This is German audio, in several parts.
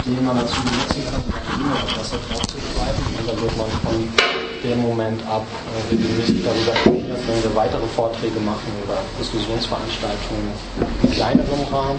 den man dazu benutzen kann, eine E-Mail-Adresse draufzuschreiben. Und dann wird man von dem Moment ab regelmäßig darüber informiert, wenn wir weitere Vorträge machen oder Diskussionsveranstaltungen in kleinerem Rahmen.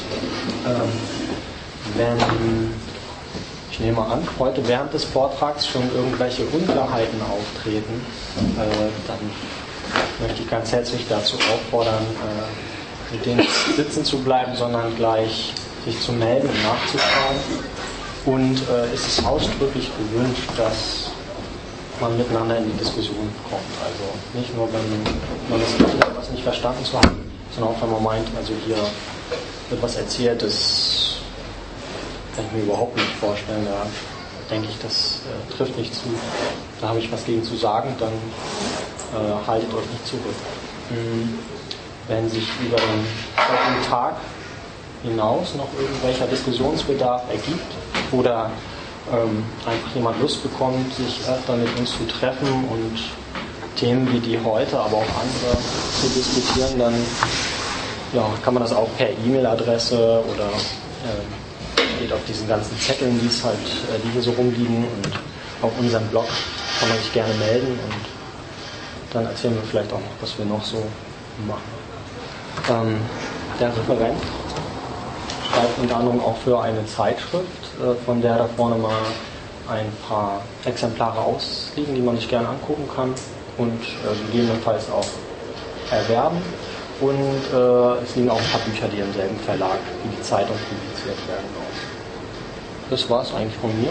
Wenn, ich nehme an, heute während des Vortrags schon irgendwelche Unklarheiten auftreten, dann möchte ich ganz herzlich dazu auffordern, mit denen sitzen zu bleiben, sondern gleich sich zu melden und nachzufragen. Und es ist ausdrücklich gewünscht, dass man miteinander in die Diskussion kommt. Also nicht nur, wenn man das Gefühl hat, etwas nicht verstanden zu haben, sondern auch, wenn man meint, also hier wird was erzählt, das kann ich mir überhaupt nicht vorstellen. Da denke ich, das trifft nicht zu. Da habe ich was gegen zu sagen, dann haltet euch nicht zurück. Wenn sich über den heutigen Tag hinaus noch irgendwelcher Diskussionsbedarf ergibt oder einfach jemand Lust bekommt, sich öfter mit uns zu treffen und Themen wie die heute, aber auch andere zu diskutieren, dann kann man das auch per E-Mail-Adresse oder steht auf diesen ganzen Zetteln, die hier so rumliegen, und auf unserem Blog kann man sich gerne melden, und dann erzählen wir vielleicht auch noch, was wir noch so machen. Der Referent schreibt unter anderem auch für eine Zeitschrift, von der da vorne mal ein paar Exemplare ausliegen, die man sich gerne angucken kann und gegebenenfalls auch erwerben. Und es liegen auch ein paar Bücher, die im selben Verlag wie die Zeitung publiziert werden, aus. Das war es eigentlich von mir.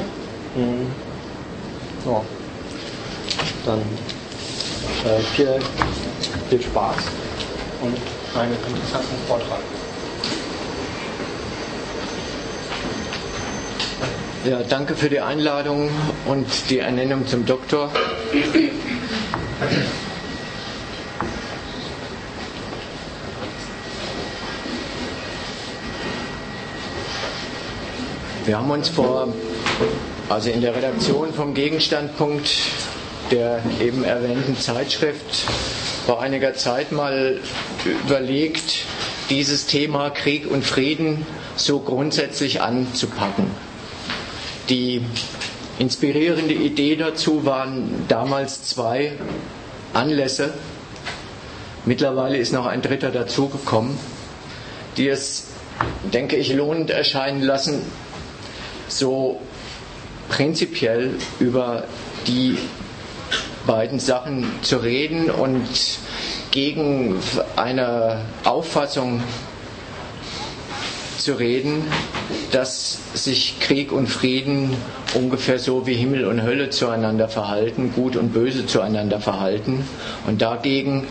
Ja. Dann viel Spaß und einen interessanten Vortrag. Ja, danke für die Einladung und die Ernennung zum Doktor. Wir haben uns in der Redaktion vom Gegenstandpunkt der eben erwähnten Zeitschrift vor einiger Zeit mal überlegt, dieses Thema Krieg und Frieden so grundsätzlich anzupacken. Die inspirierende Idee dazu waren damals 2 Anlässe. Mittlerweile ist noch ein dritter dazugekommen, die es, denke ich, lohnend erscheinen lassen, so prinzipiell über die beiden Sachen zu reden und gegen eine Auffassung zu reden, dass sich Krieg und Frieden ungefähr so wie Himmel und Hölle zueinander verhalten, Gut und Böse zueinander verhalten, und dagegen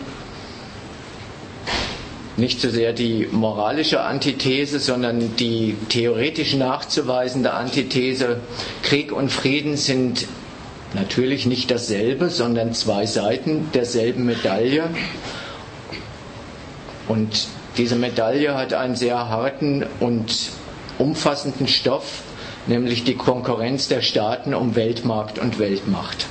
nicht so sehr die moralische Antithese, sondern die theoretisch nachzuweisende Antithese: Krieg und Frieden sind natürlich nicht dasselbe, sondern 2 Seiten derselben Medaille. Und diese Medaille hat einen sehr harten und umfassenden Stoff, nämlich die Konkurrenz der Staaten um Weltmarkt und Weltmacht.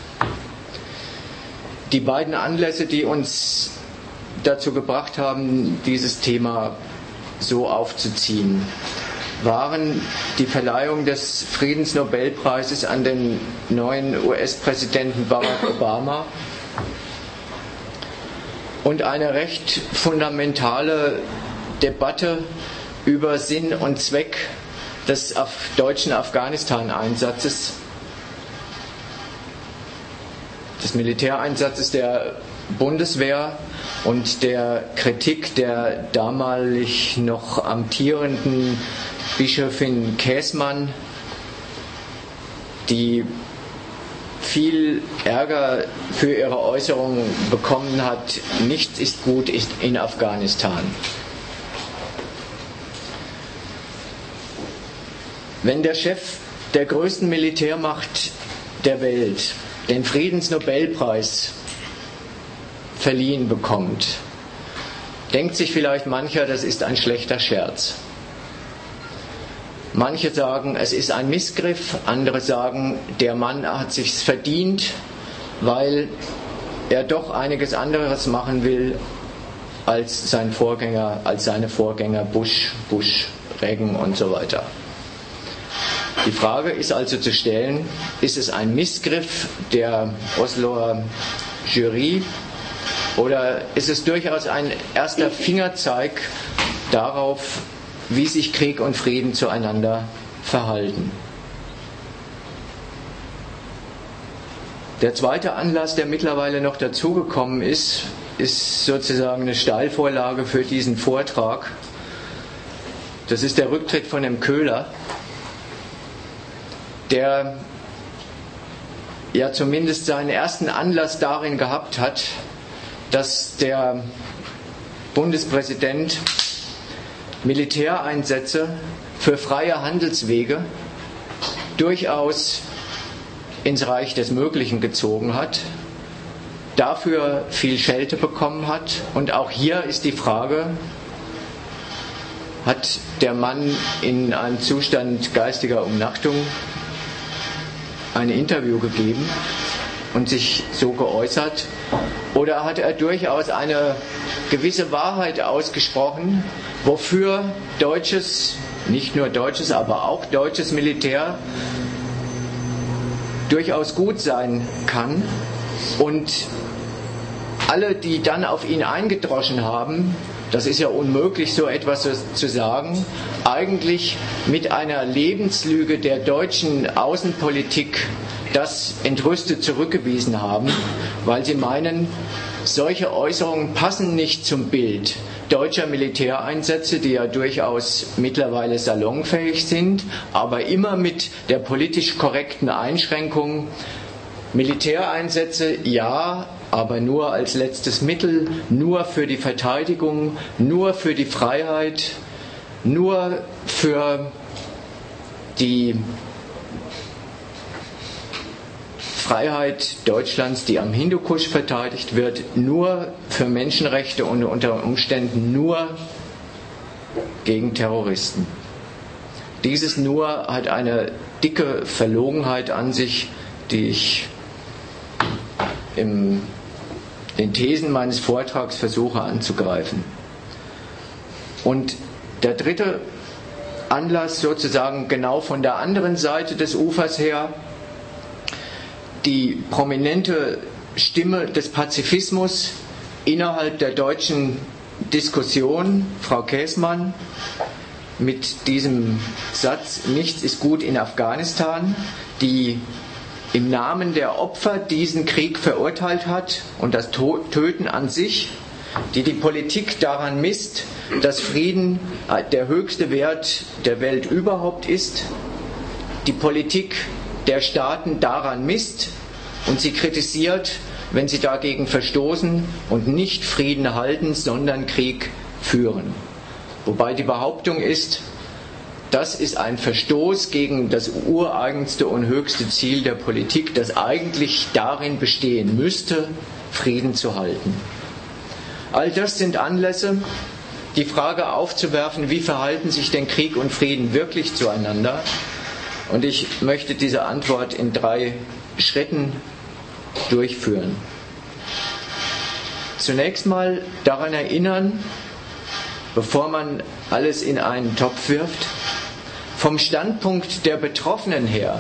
Die beiden Anlässe, die uns dazu gebracht haben, dieses Thema so aufzuziehen, waren die Verleihung des Friedensnobelpreises an den neuen US-Präsidenten Barack Obama und eine recht fundamentale Debatte über Sinn und Zweck des deutschen Afghanistan-Einsatzes, des Militäreinsatzes der Bundeswehr und der Kritik der damalig noch amtierenden Bischöfin Käßmann, die viel Ärger für ihre Äußerungen bekommen hat: Nichts ist gut in Afghanistan. Wenn der Chef der größten Militärmacht der Welt den Friedensnobelpreis verliehen bekommt, denkt sich vielleicht mancher, das ist ein schlechter Scherz. Manche sagen, es ist ein Missgriff, andere sagen, der Mann hat sich's verdient, weil er doch einiges anderes machen will als seine Vorgänger Bush, Reagan und so weiter. Die Frage ist also zu stellen, ist es ein Missgriff der Osloer Jury oder ist es durchaus ein erster Fingerzeig darauf, wie sich Krieg und Frieden zueinander verhalten? Der zweite Anlass, der mittlerweile noch dazugekommen ist, ist sozusagen eine Steilvorlage für diesen Vortrag. Das ist der Rücktritt von dem Köhler, der ja zumindest seinen ersten Anlass darin gehabt hat, dass der Bundespräsident Militäreinsätze für freie Handelswege durchaus ins Reich des Möglichen gezogen hat, dafür viel Schelte bekommen hat. Und auch hier ist die Frage, hat der Mann in einem Zustand geistiger Umnachtung ein Interview gegeben und sich so geäußert, oder hat er durchaus eine gewisse Wahrheit ausgesprochen, wofür deutsches, nicht nur deutsches, aber auch deutsches Militär durchaus gut sein kann, und alle, die dann auf ihn eingedroschen haben, das ist ja unmöglich, so etwas zu sagen, eigentlich mit einer Lebenslüge der deutschen Außenpolitik das entrüstet zurückgewiesen haben, weil sie meinen, solche Äußerungen passen nicht zum Bild deutscher Militäreinsätze, die ja durchaus mittlerweile salonfähig sind, aber immer mit der politisch korrekten Einschränkung: Militäreinsätze ja, aber nur als letztes Mittel, nur für die Verteidigung, nur für die Freiheit, nur für die Freiheit Deutschlands, die am Hindukusch verteidigt wird, nur für Menschenrechte und unter Umständen nur gegen Terroristen. Dieses nur hat eine dicke Verlogenheit an sich, die ich in den Thesen meines Vortrags versuche anzugreifen. Und der dritte Anlass, sozusagen genau von der anderen Seite des Ufers her, die prominente Stimme des Pazifismus innerhalb der deutschen Diskussion, Frau Käßmann, mit diesem Satz: Nichts ist gut in Afghanistan, die im Namen der Opfer diesen Krieg verurteilt hat und das Töten an sich, die Politik daran misst, dass Frieden der höchste Wert der Welt überhaupt ist, die Politik der Staaten daran misst und sie kritisiert, wenn sie dagegen verstoßen und nicht Frieden halten, sondern Krieg führen. Wobei die Behauptung ist, das ist ein Verstoß gegen das ureigenste und höchste Ziel der Politik, das eigentlich darin bestehen müsste, Frieden zu halten. All das sind Anlässe, die Frage aufzuwerfen, wie verhalten sich denn Krieg und Frieden wirklich zueinander? Und ich möchte diese Antwort in 3 Schritten durchführen. Zunächst mal daran erinnern, bevor man alles in einen Topf wirft, vom Standpunkt der Betroffenen her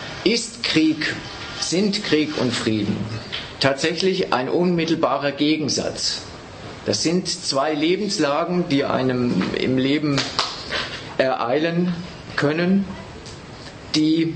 sind Krieg und Frieden tatsächlich ein unmittelbarer Gegensatz. Das sind 2 Lebenslagen, die einem im Leben ereilen können, die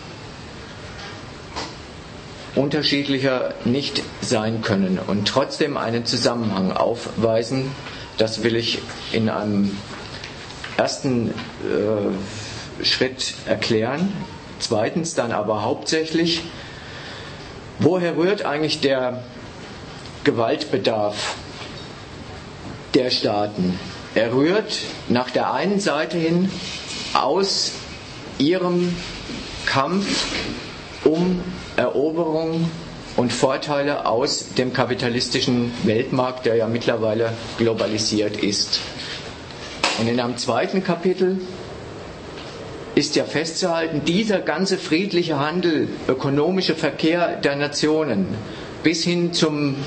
unterschiedlicher nicht sein können und trotzdem einen Zusammenhang aufweisen. Das will ich in einem ersten Schritt erklären. Zweitens dann aber hauptsächlich, woher rührt eigentlich der Gewaltbedarf der Staaten? Er rührt nach der einen Seite hin aus ihrem Kampf um Eroberung und Vorteile aus dem kapitalistischen Weltmarkt, der ja mittlerweile globalisiert ist. Und in einem zweiten Kapitel ist ja festzuhalten, dieser ganze friedliche Handel, ökonomische Verkehr der Nationen bis hin zum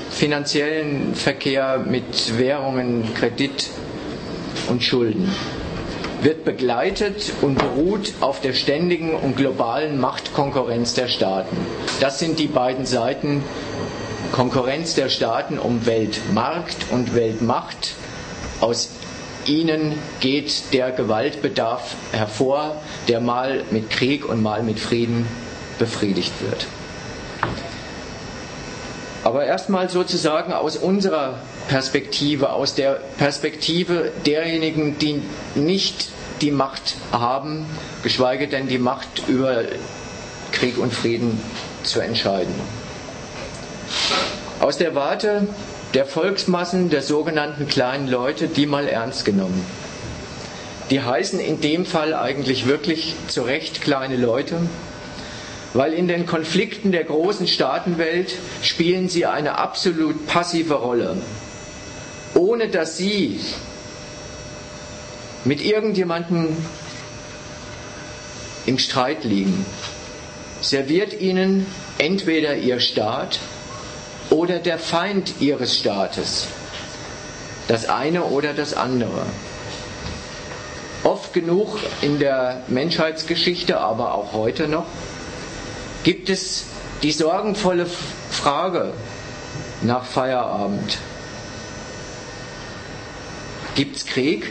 finanziellen Verkehr mit Währungen, Kredit und Schulden, wird begleitet und beruht auf der ständigen und globalen Machtkonkurrenz der Staaten. Das sind die beiden Seiten: Konkurrenz der Staaten um Weltmarkt und Weltmacht. Aus ihnen geht der Gewaltbedarf hervor, der mal mit Krieg und mal mit Frieden befriedigt wird. Aber erstmal sozusagen aus unserer Perspektive, aus der Perspektive derjenigen, die nicht die Macht haben, geschweige denn die Macht über Krieg und Frieden zu entscheiden. Aus der Warte der Volksmassen, der sogenannten kleinen Leute, die mal ernst genommen. Die heißen in dem Fall eigentlich wirklich zu Recht kleine Leute, weil in den Konflikten der großen Staatenwelt spielen sie eine absolut passive Rolle, ohne dass sie mit irgendjemandem im Streit liegen. Serviert ihnen entweder ihr Staat oder der Feind ihres Staates, das eine oder das andere. Oft genug in der Menschheitsgeschichte, aber auch heute noch, gibt es die sorgenvolle Frage nach Feierabend: Gibt's Krieg?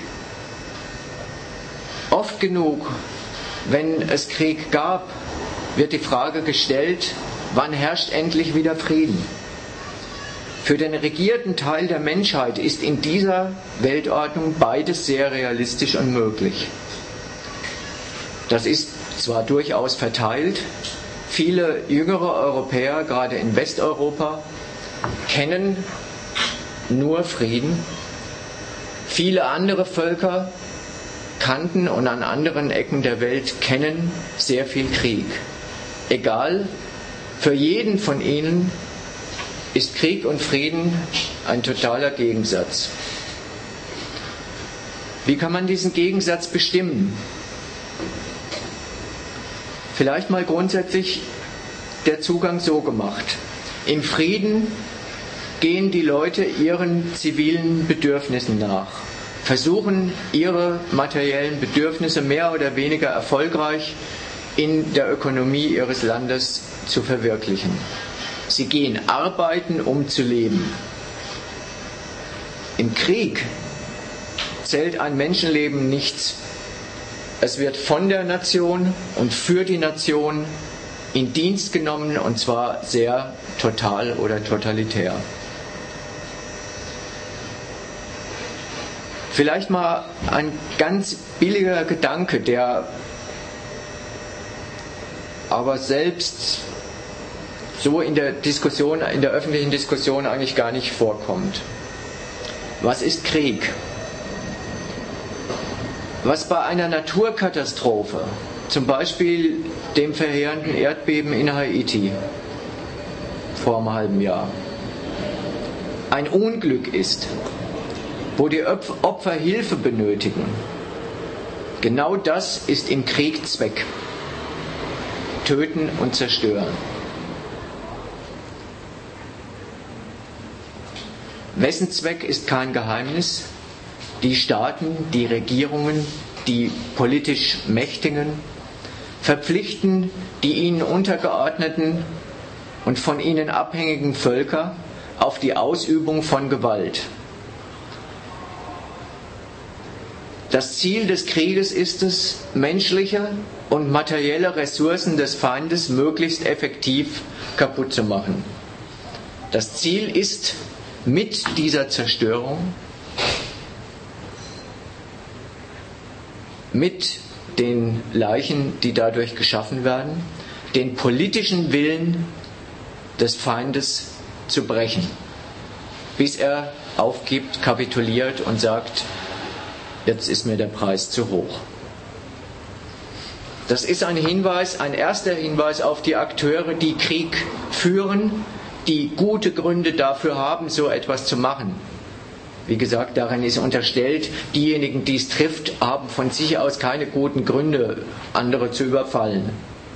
Oft genug, wenn es Krieg gab, wird die Frage gestellt: Wann herrscht endlich wieder Frieden? Für den regierten Teil der Menschheit ist in dieser Weltordnung beides sehr realistisch und möglich. Das ist zwar durchaus verteilt. Viele jüngere Europäer, gerade in Westeuropa, kennen nur Frieden. Viele andere Völker kannten und an anderen Ecken der Welt kennen sehr viel Krieg. Egal, für jeden von ihnen ist Krieg und Frieden ein totaler Gegensatz. Wie kann man diesen Gegensatz bestimmen? Vielleicht mal grundsätzlich der Zugang so gemacht: Im Frieden gehen die Leute ihren zivilen Bedürfnissen nach, versuchen ihre materiellen Bedürfnisse mehr oder weniger erfolgreich in der Ökonomie ihres Landes zu verwirklichen. Sie gehen arbeiten, um zu leben. Im Krieg zählt ein Menschenleben nichts. Es wird von der Nation und für die Nation in Dienst genommen, und zwar sehr total oder totalitär. Vielleicht mal ein ganz billiger Gedanke, der aber selbst so in der Diskussion, in der öffentlichen Diskussion eigentlich gar nicht vorkommt. Was ist Krieg? Was bei einer Naturkatastrophe, zum Beispiel dem verheerenden Erdbeben in Haiti vor einem halben Jahr, ein Unglück ist, wo die Opfer Hilfe benötigen, genau das ist im Krieg Zweck: Töten und zerstören. Wessen Zweck ist kein Geheimnis. Die Staaten, die Regierungen, die politisch Mächtigen verpflichten die ihnen untergeordneten und von ihnen abhängigen Völker auf die Ausübung von Gewalt. Das Ziel des Krieges ist es, menschliche und materielle Ressourcen des Feindes möglichst effektiv kaputt zu machen. Das Ziel ist, mit dieser Zerstörung, mit den Leichen, die dadurch geschaffen werden, den politischen Willen des Feindes zu brechen, bis er aufgibt, kapituliert und sagt: Jetzt ist mir der Preis zu hoch. Das ist ein Hinweis, ein erster Hinweis auf die Akteure, die Krieg führen, die gute Gründe dafür haben, so etwas zu machen. Wie gesagt, darin ist unterstellt, diejenigen, die es trifft, haben von sich aus keine guten Gründe, andere zu überfallen.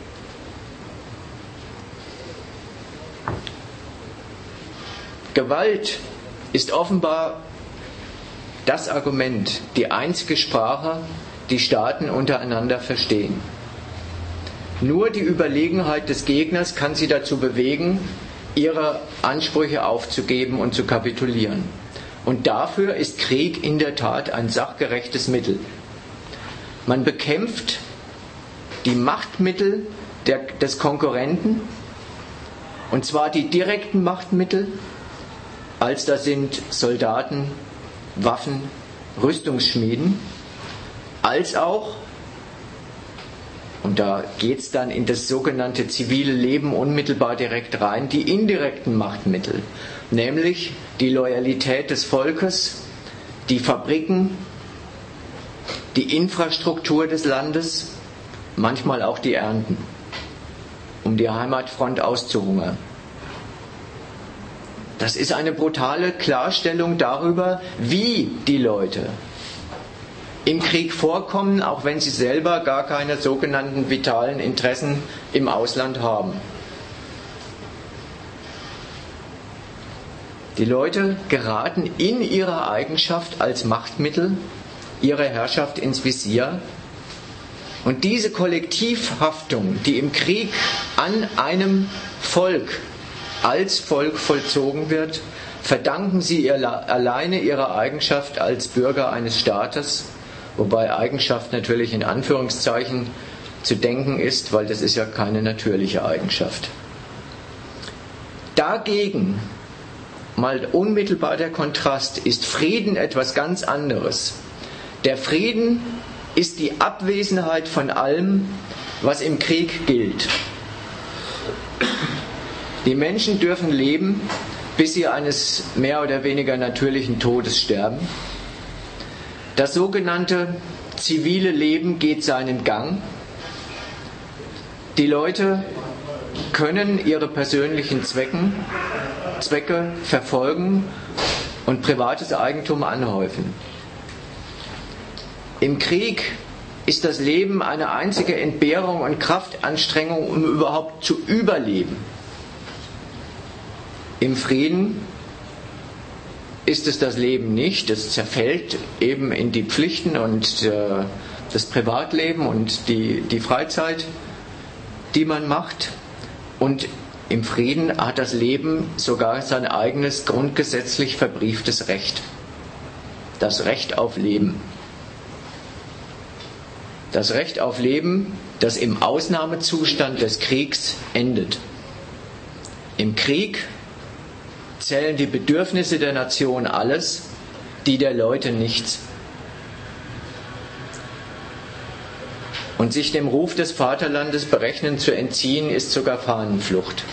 Gewalt ist offenbar das Argument, die einzige Sprache, die Staaten untereinander verstehen. Nur die Überlegenheit des Gegners kann sie dazu bewegen, ihre Ansprüche aufzugeben und zu kapitulieren. Und dafür ist Krieg in der Tat ein sachgerechtes Mittel. Man bekämpft die Machtmittel des Konkurrenten, und zwar die direkten Machtmittel, als das sind Soldaten, Waffen, Rüstungsschmieden, als auch, und da geht es dann in das sogenannte zivile Leben unmittelbar direkt rein, die indirekten Machtmittel, nämlich die Loyalität des Volkes, die Fabriken, die Infrastruktur des Landes, manchmal auch die Ernten, um die Heimatfront auszuhungern. Das ist eine brutale Klarstellung darüber, wie die Leute im Krieg vorkommen, auch wenn sie selber gar keine sogenannten vitalen Interessen im Ausland haben. Die Leute geraten in ihrer Eigenschaft als Machtmittel ihrer Herrschaft ins Visier. Und diese Kollektivhaftung, die im Krieg an einem Volk als Volk vollzogen wird, verdanken sie alleine ihrer Eigenschaft als Bürger eines Staates, wobei Eigenschaft natürlich in Anführungszeichen zu denken ist, weil das ist ja keine natürliche Eigenschaft. Dagegen, mal unmittelbar der Kontrast, ist Frieden etwas ganz anderes. Der Frieden ist die Abwesenheit von allem, was im Krieg gilt. Die Menschen dürfen leben, bis sie eines mehr oder weniger natürlichen Todes sterben. Das sogenannte zivile Leben geht seinen Gang. Die Leute können ihre persönlichen Zwecke verfolgen und privates Eigentum anhäufen. Im Krieg ist das Leben eine einzige Entbehrung und Kraftanstrengung, um überhaupt zu überleben. Im Frieden ist es das Leben nicht. Es zerfällt eben in die Pflichten und das Privatleben und die Freizeit, die man macht. Und im Frieden hat das Leben sogar sein eigenes grundgesetzlich verbrieftes Recht. Das Recht auf Leben. Das Recht auf Leben, das im Ausnahmezustand des Kriegs endet. Im Krieg zählen die Bedürfnisse der Nation alles, die der Leute nichts. Und sich dem Ruf des Vaterlandes berechnend zu entziehen, ist sogar Fahnenflucht.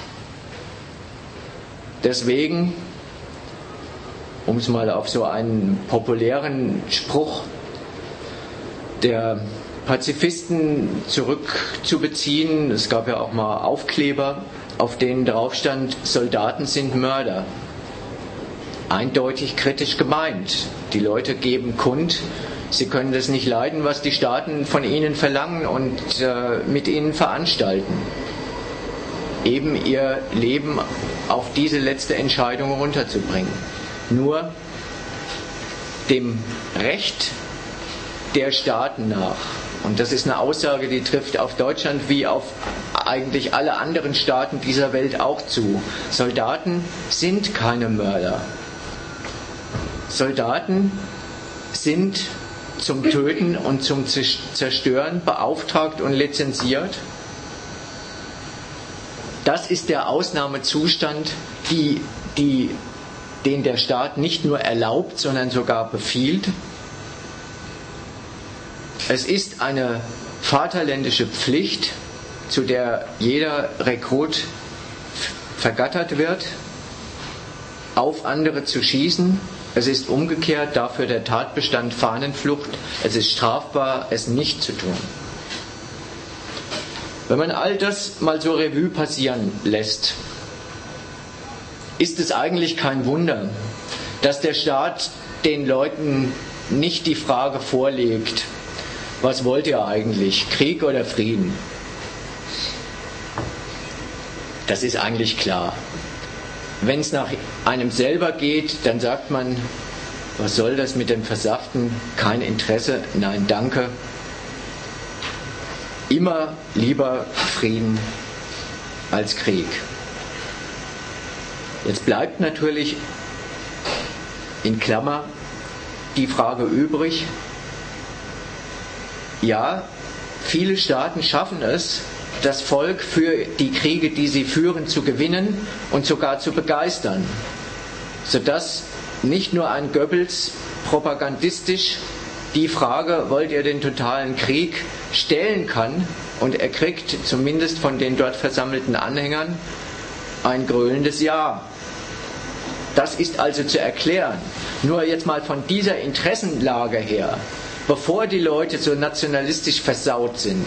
Deswegen, um es mal auf so einen populären Spruch der Pazifisten zurückzubeziehen, es gab ja auch mal Aufkleber, auf denen drauf stand, Soldaten sind Mörder. Eindeutig kritisch gemeint. Die Leute geben kund, sie können das nicht leiden, was die Staaten von ihnen verlangen und mit ihnen veranstalten. Eben ihr Leben auf diese letzte Entscheidung runterzubringen. Nur dem Recht der Staaten nach. Und das ist eine Aussage, die trifft auf Deutschland wie auf eigentlich alle anderen Staaten dieser Welt auch zu. Soldaten sind keine Mörder. Soldaten sind zum Töten und zum Zerstören beauftragt und lizenziert. Das ist der Ausnahmezustand, den der Staat nicht nur erlaubt, sondern sogar befiehlt. Es ist eine vaterländische Pflicht, zu der jeder Rekrut vergattert wird, auf andere zu schießen. Es ist umgekehrt dafür der Tatbestand Fahnenflucht. Es ist strafbar, es nicht zu tun. Wenn man all das mal so Revue passieren lässt, ist es eigentlich kein Wunder, dass der Staat den Leuten nicht die Frage vorlegt, was wollt ihr eigentlich, Krieg oder Frieden? Das ist eigentlich klar. Wenn es nach einem selber geht, dann sagt man, was soll das mit dem Versaften? Kein Interesse, nein, danke. immer lieber Frieden als Krieg. Jetzt bleibt natürlich in Klammer die Frage übrig, ja, viele Staaten schaffen es, das Volk für die Kriege, die sie führen, zu gewinnen und sogar zu begeistern, sodass nicht nur ein Goebbels propagandistisch die Frage, wollt ihr den totalen Krieg, stellen kann, und er kriegt zumindest von den dort versammelten Anhängern ein gröhlendes Ja. Das ist also zu erklären. Nur jetzt mal von dieser Interessenlage her, bevor die Leute so nationalistisch versaut sind,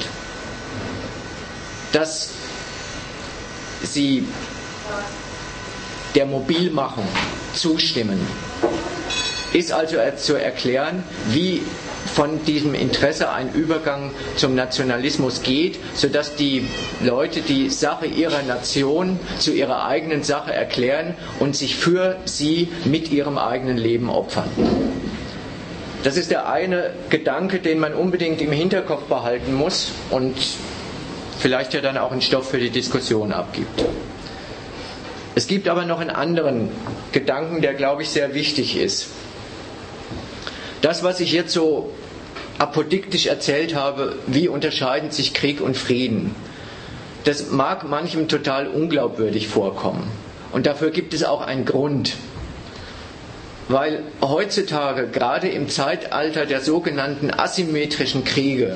dass sie der Mobilmachung zustimmen, ist also zu erklären, wie von diesem Interesse ein Übergang zum Nationalismus geht, sodass die Leute die Sache ihrer Nation zu ihrer eigenen Sache erklären und sich für sie mit ihrem eigenen Leben opfern. Das ist der eine Gedanke, den man unbedingt im Hinterkopf behalten muss und vielleicht ja dann auch einen Stoff für die Diskussion abgibt. Es gibt aber noch einen anderen Gedanken, der, glaube ich, sehr wichtig ist. Das, was ich jetzt so apodiktisch erzählt habe, wie unterscheiden sich Krieg und Frieden, das mag manchem total unglaubwürdig vorkommen. Und dafür gibt es auch einen Grund. Weil heutzutage, gerade im Zeitalter der sogenannten asymmetrischen Kriege,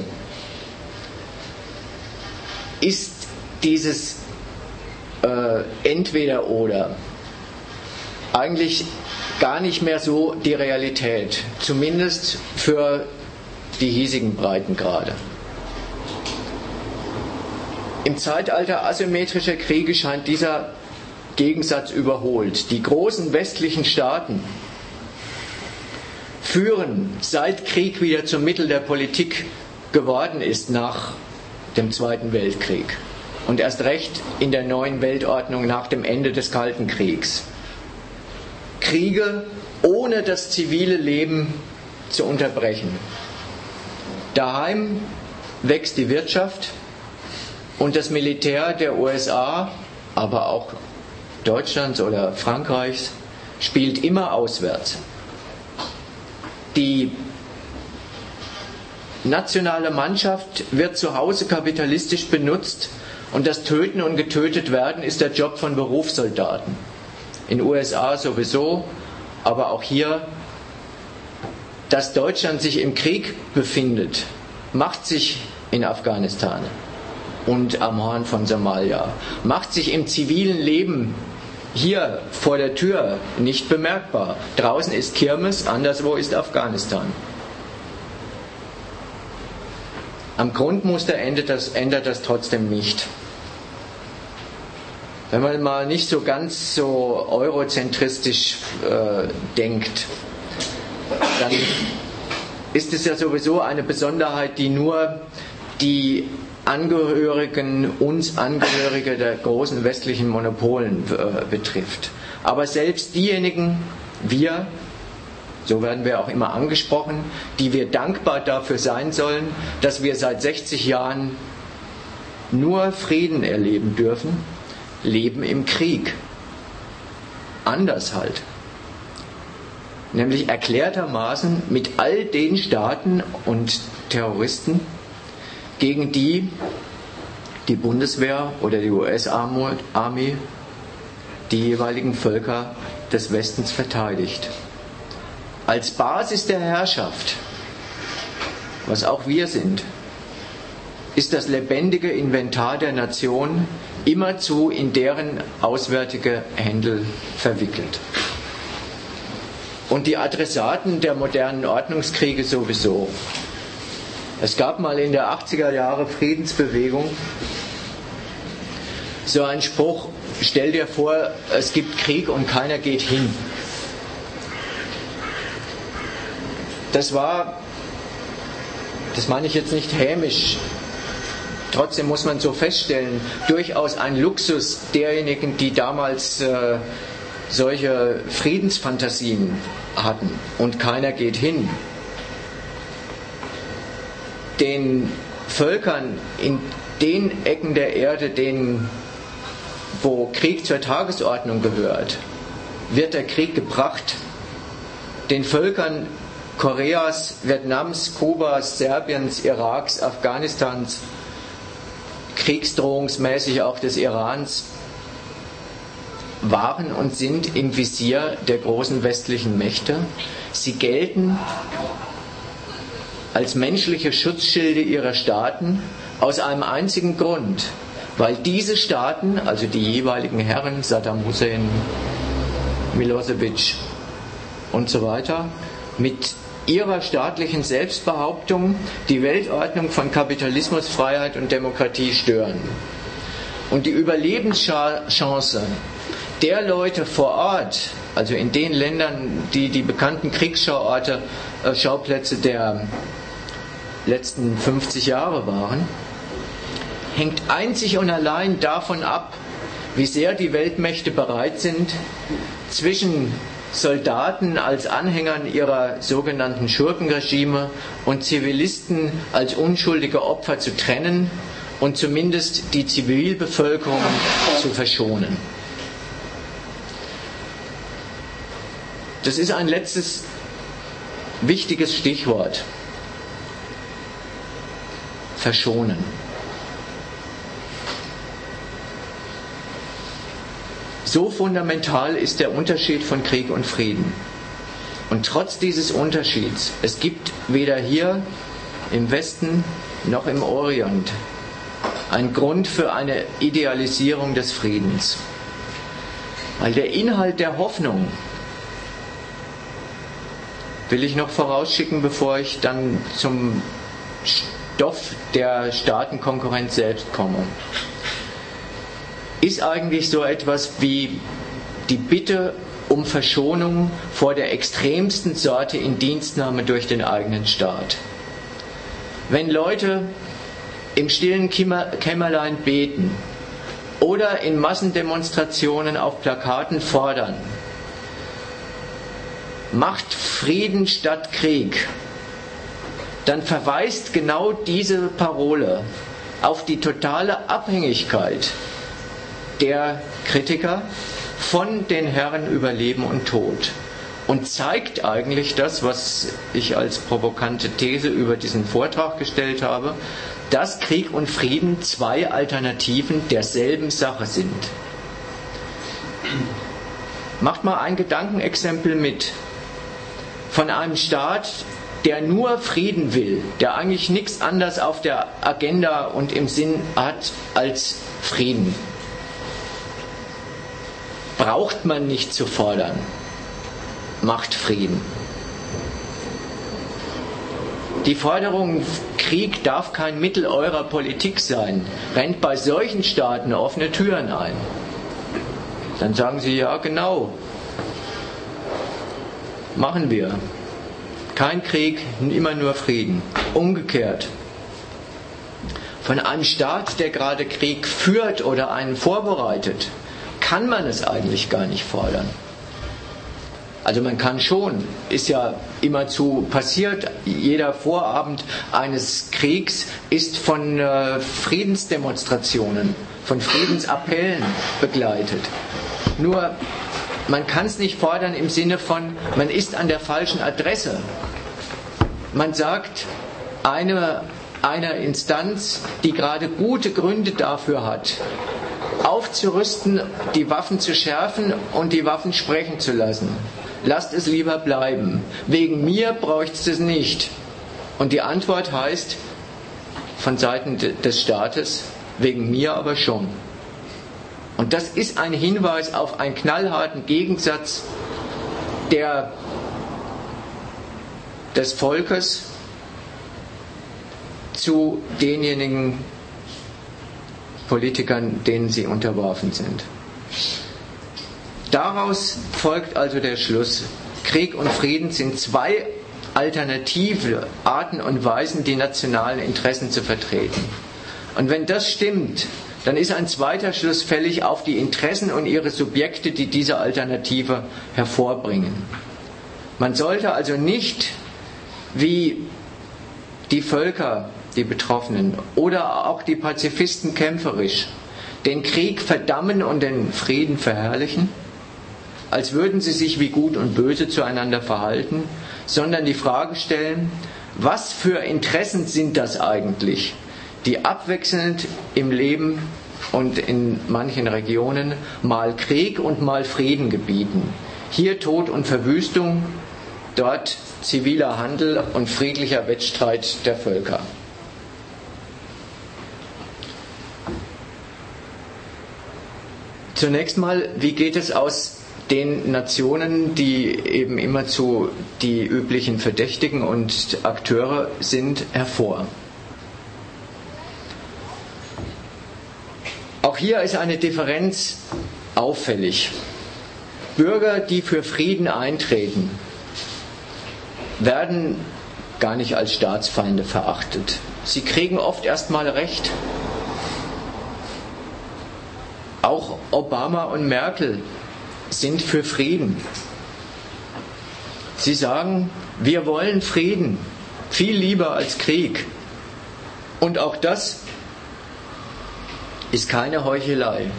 ist dieses Entweder-Oder eigentlich gar nicht mehr so die Realität, zumindest für die hiesigen Breitengrade. Im Zeitalter asymmetrischer Kriege scheint dieser Gegensatz überholt. Die großen westlichen Staaten führen, seit Krieg wieder zum Mittel der Politik geworden ist nach dem Zweiten Weltkrieg und erst recht in der neuen Weltordnung nach dem Ende des Kalten Kriegs, Kriege ohne das zivile Leben zu unterbrechen. Daheim wächst die Wirtschaft und das Militär der USA, aber auch Deutschlands oder Frankreichs, spielt immer auswärts. Die nationale Mannschaft wird zu Hause kapitalistisch benutzt und das Töten und getötet werden ist der Job von Berufssoldaten. In den USA sowieso, aber auch hier, dass Deutschland sich im Krieg befindet, macht sich in Afghanistan und am Horn von Somalia, macht sich im zivilen Leben hier vor der Tür nicht bemerkbar. Draußen ist Kirmes, anderswo ist Afghanistan. Am Grundmuster ändert das trotzdem nicht. Wenn man mal nicht so ganz so eurozentristisch denkt, dann ist es ja sowieso eine Besonderheit, die nur die uns Angehörige der großen westlichen Monopolen betrifft. Aber selbst diejenigen, wir, so werden wir auch immer angesprochen, die wir dankbar dafür sein sollen, dass wir seit 60 Jahren nur Frieden erleben dürfen, leben im Krieg. Anders halt. Nämlich erklärtermaßen mit all den Staaten und Terroristen, gegen die die Bundeswehr oder die US-Army die jeweiligen Völker des Westens verteidigt. Als Basis der Herrschaft, was auch wir sind, ist das lebendige Inventar der Nation immerzu in deren auswärtige Händel verwickelt. Und die Adressaten der modernen Ordnungskriege sowieso. Es gab mal in der 80er Jahre Friedensbewegung so einen Spruch, stell dir vor, es gibt Krieg und keiner geht hin. Das meine ich jetzt nicht hämisch, trotzdem muss man so feststellen, durchaus ein Luxus derjenigen, die damals solche Friedensfantasien hatten und keiner geht hin. Den Völkern in den Ecken der Erde, wo Krieg zur Tagesordnung gehört, wird der Krieg gebracht. Den Völkern Koreas, Vietnams, Kubas, Serbiens, Iraks, Afghanistans, kriegsdrohungsmäßig auch des Irans, waren und sind im Visier der großen westlichen Mächte. Sie gelten als menschliche Schutzschilde ihrer Staaten aus einem einzigen Grund, weil diese Staaten, also die jeweiligen Herren, Saddam Hussein, Milosevic und so weiter, mit ihrer staatlichen Selbstbehauptung die Weltordnung von Kapitalismus, Freiheit und Demokratie stören. Und die Überlebenschance der Leute vor Ort, also in den Ländern, die die bekannten Kriegsschauplätze der letzten 50 Jahre waren, hängt einzig und allein davon ab, wie sehr die Weltmächte bereit sind, zwischen Soldaten als Anhängern ihrer sogenannten Schurkenregime und Zivilisten als unschuldige Opfer zu trennen und zumindest die Zivilbevölkerung zu verschonen. Das ist ein letztes wichtiges Stichwort. Verschonen. So fundamental ist der Unterschied von Krieg und Frieden. Und trotz dieses Unterschieds, es gibt weder hier im Westen noch im Orient einen Grund für eine Idealisierung des Friedens. Weil der Inhalt der Hoffnung, will ich noch vorausschicken, bevor ich dann zum Stoff der Staatenkonkurrenz selbst komme, ist eigentlich so etwas wie die Bitte um Verschonung vor der extremsten Sorte Indienstnahme durch den eigenen Staat. Wenn Leute im stillen Kämmerlein beten oder in Massendemonstrationen auf Plakaten fordern, macht Frieden statt Krieg, dann verweist genau diese Parole auf die totale Abhängigkeit der Kritiker von den Herren über Leben und Tod und zeigt eigentlich das, was ich als provokante These über diesen Vortrag gestellt habe, dass Krieg und Frieden zwei Alternativen derselben Sache sind. Macht mal ein Gedankenexempel mit. Von einem Staat, der nur Frieden will, der eigentlich nichts anderes auf der Agenda und im Sinn hat als Frieden, braucht man nicht zu fordern. Macht Frieden. Die Forderung, Krieg darf kein Mittel eurer Politik sein, rennt bei solchen Staaten offene Türen ein. Dann sagen sie, ja genau, machen wir. Kein Krieg, immer nur Frieden. Umgekehrt. Von einem Staat, der gerade Krieg führt oder einen vorbereitet, kann man es eigentlich gar nicht fordern. Also man kann schon, ist ja immerzu passiert, jeder Vorabend eines Kriegs ist von Friedensdemonstrationen, von Friedensappellen begleitet. Nur man kann es nicht fordern im Sinne von, man ist an der falschen Adresse. Man sagt einer Instanz, die gerade gute Gründe dafür hat, aufzurüsten, die Waffen zu schärfen und die Waffen sprechen zu lassen. Lasst es lieber bleiben. Wegen mir bräuchte es nicht. Und die Antwort heißt von Seiten des Staates, wegen mir aber schon. Und das ist ein Hinweis auf einen knallharten Gegensatz des Volkes zu denjenigen Politikern, denen sie unterworfen sind. Daraus folgt also der Schluss, Krieg und Frieden sind zwei alternative Arten und Weisen, die nationalen Interessen zu vertreten. Und wenn das stimmt, dann ist ein zweiter Schluss fällig auf die Interessen und ihre Subjekte, die diese Alternative hervorbringen. Man sollte also nicht, wie die Völker die Betroffenen, oder auch die Pazifisten kämpferisch, den Krieg verdammen und den Frieden verherrlichen, als würden sie sich wie Gut und Böse zueinander verhalten, sondern die Frage stellen, was für Interessen sind das eigentlich, die abwechselnd im Leben und in manchen Regionen mal Krieg und mal Frieden gebieten. Hier Tod und Verwüstung, dort ziviler Handel und friedlicher Wettstreit der Völker. Zunächst mal, wie geht es aus den Nationen, die eben immerzu die üblichen Verdächtigen und Akteure sind, hervor? Auch hier ist eine Differenz auffällig. Bürger, die für Frieden eintreten, werden gar nicht als Staatsfeinde verachtet. Sie kriegen oft erstmal Recht. Auch Obama und Merkel sind für Frieden. Sie sagen, wir wollen Frieden, viel lieber als Krieg. Und auch das ist keine Heuchelei.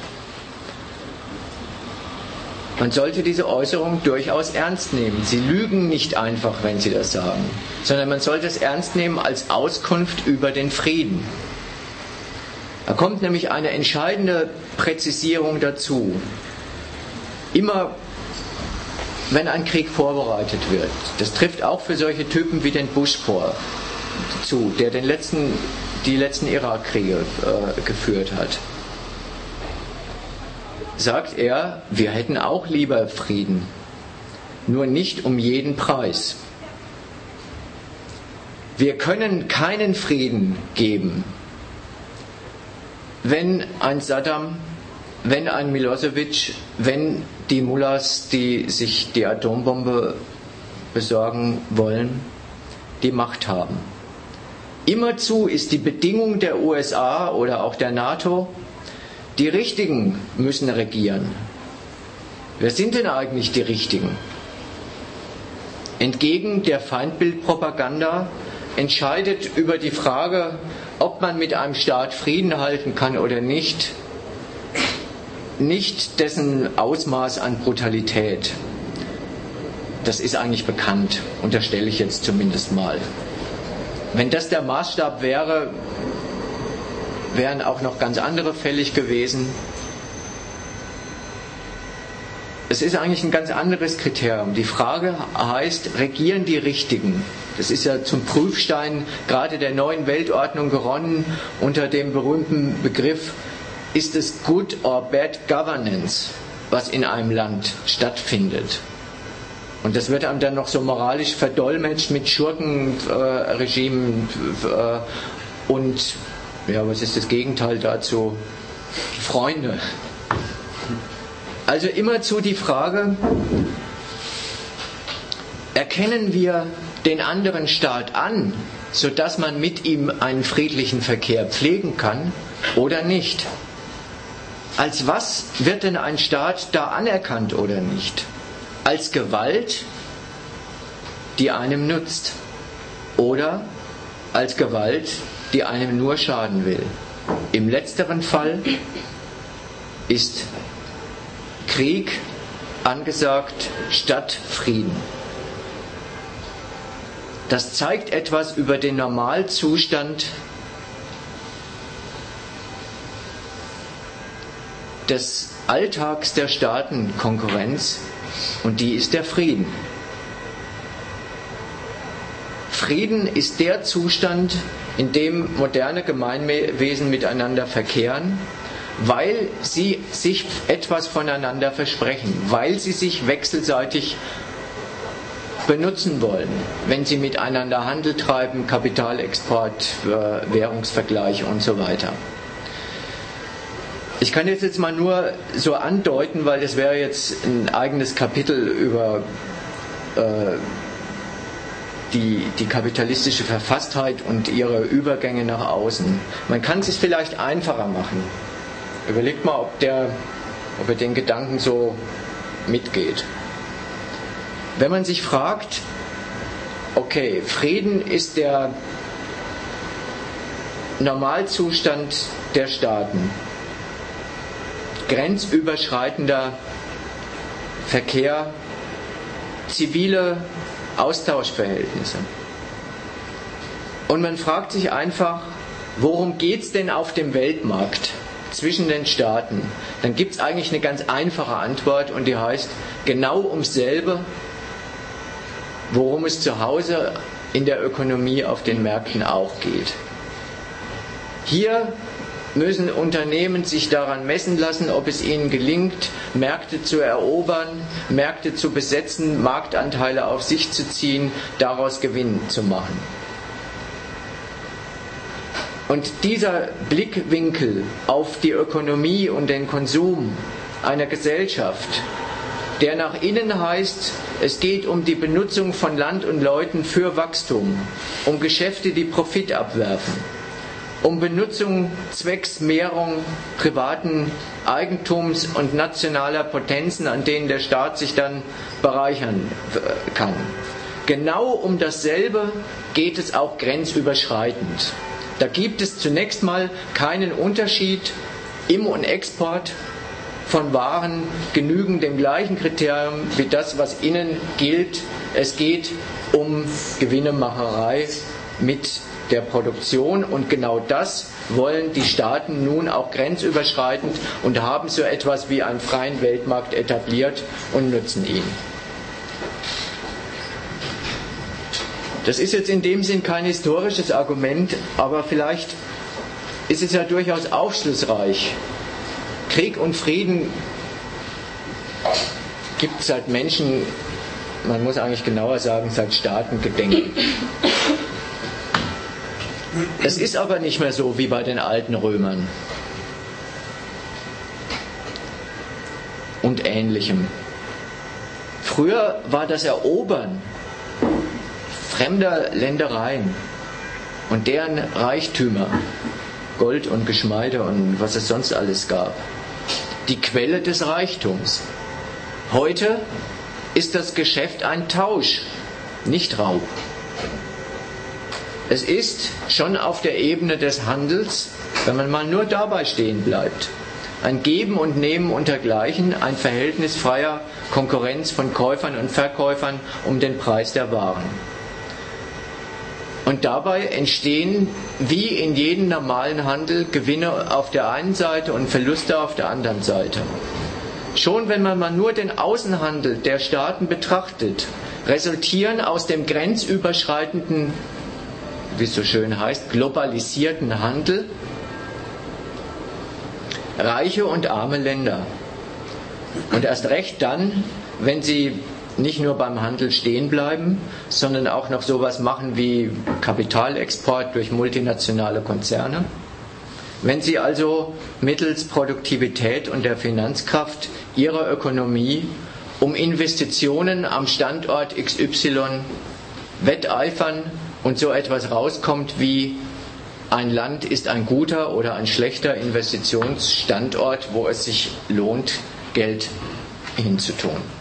Man sollte diese Äußerung durchaus ernst nehmen. Sie lügen nicht einfach, wenn sie das sagen, sondern man sollte es ernst nehmen als Auskunft über den Frieden. Da kommt nämlich eine entscheidende Präzisierung dazu. Immer wenn ein Krieg vorbereitet wird, das trifft auch für solche Typen wie den Bush-Korps zu, der die letzten Irakkriege geführt hat, sagt er, wir hätten auch lieber Frieden, nur nicht um jeden Preis. Wir können keinen Frieden geben, wenn ein Saddam, wenn ein Milosevic, wenn die Mullahs, die sich die Atombombe besorgen wollen, die Macht haben. Immerzu ist die Bedingung der USA oder auch der NATO, die Richtigen müssen regieren. Wer sind denn eigentlich die Richtigen? Entgegen der Feindbildpropaganda entscheidet über die Frage, ob man mit einem Staat Frieden halten kann oder nicht dessen Ausmaß an Brutalität. Das ist eigentlich bekannt, unterstelle ich jetzt zumindest mal. Wenn das der Maßstab wäre, wären auch noch ganz andere fällig gewesen. Es ist eigentlich ein ganz anderes Kriterium. Die Frage heißt, regieren die Richtigen? Das ist ja zum Prüfstein gerade der neuen Weltordnung geronnen unter dem berühmten Begriff, ist es good or bad governance, was in einem Land stattfindet? Und das wird einem dann noch so moralisch verdolmetscht mit Schurkenregimen und, ja, was ist das Gegenteil dazu? Freunde. Also immerzu die Frage, erkennen wir den anderen Staat an, sodass man mit ihm einen friedlichen Verkehr pflegen kann oder nicht? Als was wird denn ein Staat da anerkannt oder nicht? Als Gewalt, die einem nützt, oder als Gewalt, die einem nur schaden will. Im letzteren Fall ist Krieg angesagt statt Frieden. Das zeigt etwas über den Normalzustand des Alltags der Staatenkonkurrenz, und die ist der Frieden. Frieden ist der Zustand, in dem moderne Gemeinwesen miteinander verkehren, weil sie sich etwas voneinander versprechen, weil sie sich wechselseitig benutzen wollen, wenn sie miteinander Handel treiben, Kapitalexport, Währungsvergleich und so weiter. Ich kann jetzt mal nur so andeuten, weil das wäre jetzt ein eigenes Kapitel über die kapitalistische Verfasstheit und ihre Übergänge nach außen. Man kann es vielleicht einfacher machen. Überlegt mal, ob ihr den Gedanken so mitgeht. Wenn man sich fragt, okay, Frieden ist der Normalzustand der Staaten. Grenzüberschreitender Verkehr, zivile Austauschverhältnisse. Und man fragt sich einfach, worum geht es denn auf dem Weltmarkt zwischen den Staaten? Dann gibt es eigentlich eine ganz einfache Antwort und die heißt, genau ums selbe, worum es zu Hause in der Ökonomie auf den Märkten auch geht. Hier müssen Unternehmen sich daran messen lassen, ob es ihnen gelingt, Märkte zu erobern, Märkte zu besetzen, Marktanteile auf sich zu ziehen, daraus Gewinn zu machen. Und dieser Blickwinkel auf die Ökonomie und den Konsum einer Gesellschaft, der nach innen heißt, es geht um die Benutzung von Land und Leuten für Wachstum, um Geschäfte, die Profit abwerfen, um Benutzung zwecks Mehrung privaten Eigentums und nationaler Potenzen, an denen der Staat sich dann bereichern kann. Genau um dasselbe geht es auch grenzüberschreitend. Da gibt es zunächst mal keinen Unterschied. Im- und Export von Waren genügen dem gleichen Kriterium wie das, was innen gilt. Es geht um Gewinnemacherei mit der Produktion und genau das wollen die Staaten nun auch grenzüberschreitend und haben so etwas wie einen freien Weltmarkt etabliert und nutzen ihn. Das ist jetzt in dem Sinn kein historisches Argument, aber vielleicht ist es ja durchaus aufschlussreich. Krieg und Frieden gibt es seit Menschen, man muss eigentlich genauer sagen, seit Staatengedenken. Es ist aber nicht mehr so wie bei den alten Römern und Ähnlichem. Früher war das Erobern fremder Ländereien und deren Reichtümer, Gold und Geschmeide und was es sonst alles gab, die Quelle des Reichtums. Heute ist das Geschäft ein Tausch, nicht Raub. Es ist schon auf der Ebene des Handels, wenn man mal nur dabei stehen bleibt, ein Geben und Nehmen untergleichen, ein Verhältnis freier Konkurrenz von Käufern und Verkäufern um den Preis der Waren. Und dabei entstehen, wie in jedem normalen Handel, Gewinne auf der einen Seite und Verluste auf der anderen Seite. Schon wenn man mal nur den Außenhandel der Staaten betrachtet, resultieren aus dem grenzüberschreitenden, wie es so schön heißt, globalisierten Handel reiche und arme Länder. Und erst recht dann, wenn sie nicht nur beim Handel stehen bleiben, sondern auch noch sowas machen wie Kapitalexport durch multinationale Konzerne. Wenn sie also mittels Produktivität und der Finanzkraft ihrer Ökonomie um Investitionen am Standort XY wetteifern und so etwas rauskommt wie ein Land ist ein guter oder ein schlechter Investitionsstandort, wo es sich lohnt, Geld hinzutun.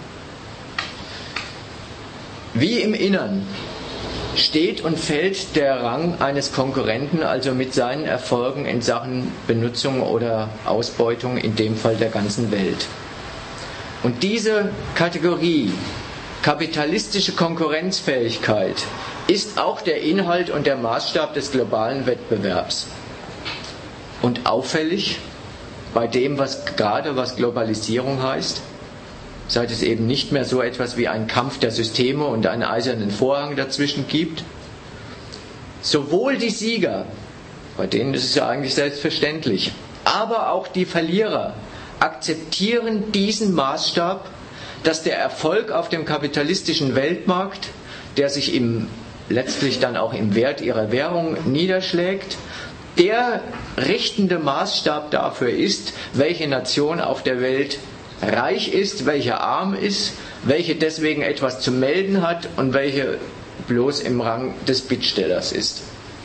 Wie im Innern steht und fällt der Rang eines Konkurrenten also mit seinen Erfolgen in Sachen Benutzung oder Ausbeutung, in dem Fall der ganzen Welt. Und diese Kategorie, kapitalistische Konkurrenzfähigkeit, ist auch der Inhalt und der Maßstab des globalen Wettbewerbs. Und auffällig bei dem, was Globalisierung heißt, seit es eben nicht mehr so etwas wie einen Kampf der Systeme und einen eisernen Vorhang dazwischen gibt. Sowohl die Sieger, bei denen ist es ja eigentlich selbstverständlich, aber auch die Verlierer akzeptieren diesen Maßstab, dass der Erfolg auf dem kapitalistischen Weltmarkt, der sich letztlich dann auch im Wert ihrer Währung niederschlägt, der richtende Maßstab dafür ist, welche Nation auf der Welt reich ist, welche arm ist, welche deswegen etwas zu melden hat und welche bloß im Rang des Bittstellers ist.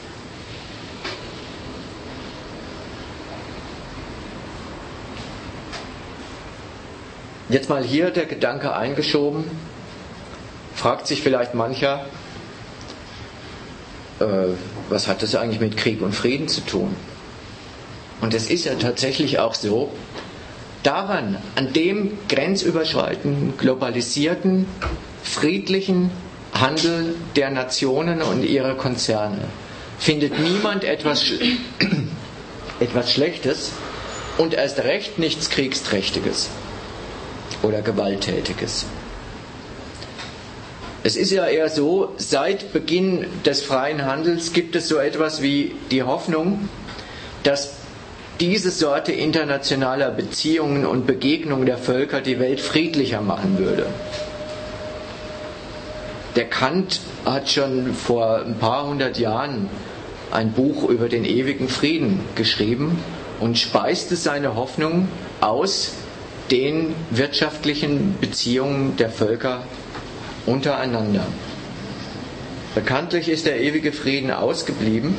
Jetzt mal hier der Gedanke eingeschoben, fragt sich vielleicht mancher, was hat das eigentlich mit Krieg und Frieden zu tun? Und es ist ja tatsächlich auch so, daran, an dem grenzüberschreitenden, globalisierten, friedlichen Handel der Nationen und ihrer Konzerne findet niemand etwas Schlechtes und erst recht nichts Kriegsträchtiges oder Gewalttätiges. Es ist ja eher so, seit Beginn des freien Handels gibt es so etwas wie die Hoffnung, dass diese Sorte internationaler Beziehungen und Begegnungen der Völker die Welt friedlicher machen würde. Der Kant hat schon vor ein paar hundert Jahren ein Buch über den ewigen Frieden geschrieben und speiste seine Hoffnung aus den wirtschaftlichen Beziehungen der Völker untereinander. Bekanntlich ist der ewige Frieden ausgeblieben.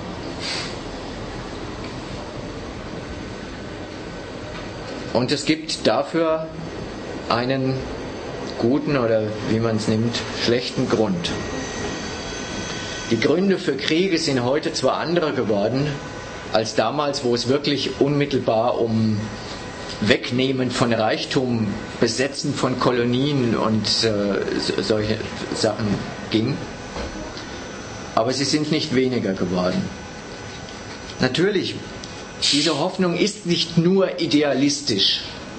Und es gibt dafür einen guten oder wie man es nimmt, schlechten Grund. Die Gründe für Kriege sind heute zwar andere geworden als damals, wo es wirklich unmittelbar um Wegnehmen von Reichtum, Besetzen von Kolonien und solche Sachen ging, aber sie sind nicht weniger geworden. Natürlich, diese Hoffnung ist nicht nur idealistisch.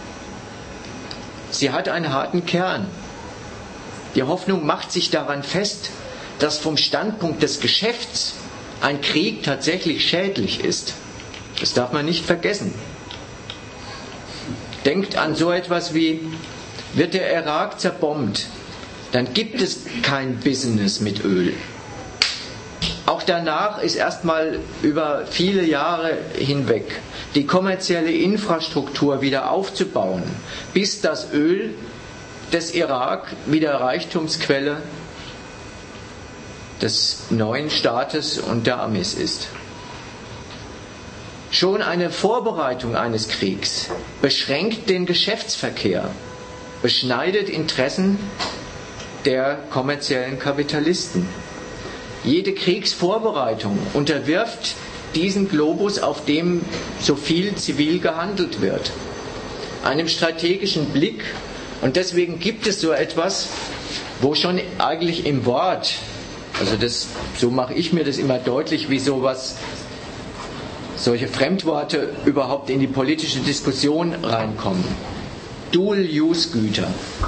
Sie hat einen harten Kern. Die Hoffnung macht sich daran fest, dass vom Standpunkt des Geschäfts ein Krieg tatsächlich schädlich ist. Das darf man nicht vergessen. Denkt an so etwas wie, wird der Irak zerbombt, dann gibt es kein Business mit Öl. Auch danach ist erstmal über viele Jahre hinweg die kommerzielle Infrastruktur wieder aufzubauen, bis das Öl des Irak wieder Reichtumsquelle des neuen Staates und der Amis ist. Schon eine Vorbereitung eines Kriegs beschränkt den Geschäftsverkehr, beschneidet Interessen der kommerziellen Kapitalisten. Jede Kriegsvorbereitung unterwirft diesen Globus, auf dem so viel zivil gehandelt wird, einem strategischen Blick. Und deswegen gibt es so etwas, wo schon eigentlich im Wort, also so mache ich mir das immer deutlich, wie solche Fremdworte überhaupt in die politische Diskussion reinkommen. Dual-Use-Güter.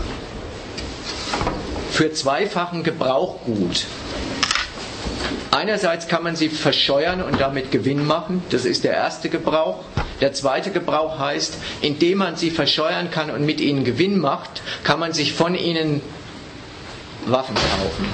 Für zweifachen Gebrauch gut. Einerseits kann man sie verscheuern und damit Gewinn machen, das ist der erste Gebrauch. Der zweite Gebrauch heißt, indem man sie verscheuern kann und mit ihnen Gewinn macht, kann man sich von ihnen Waffen kaufen.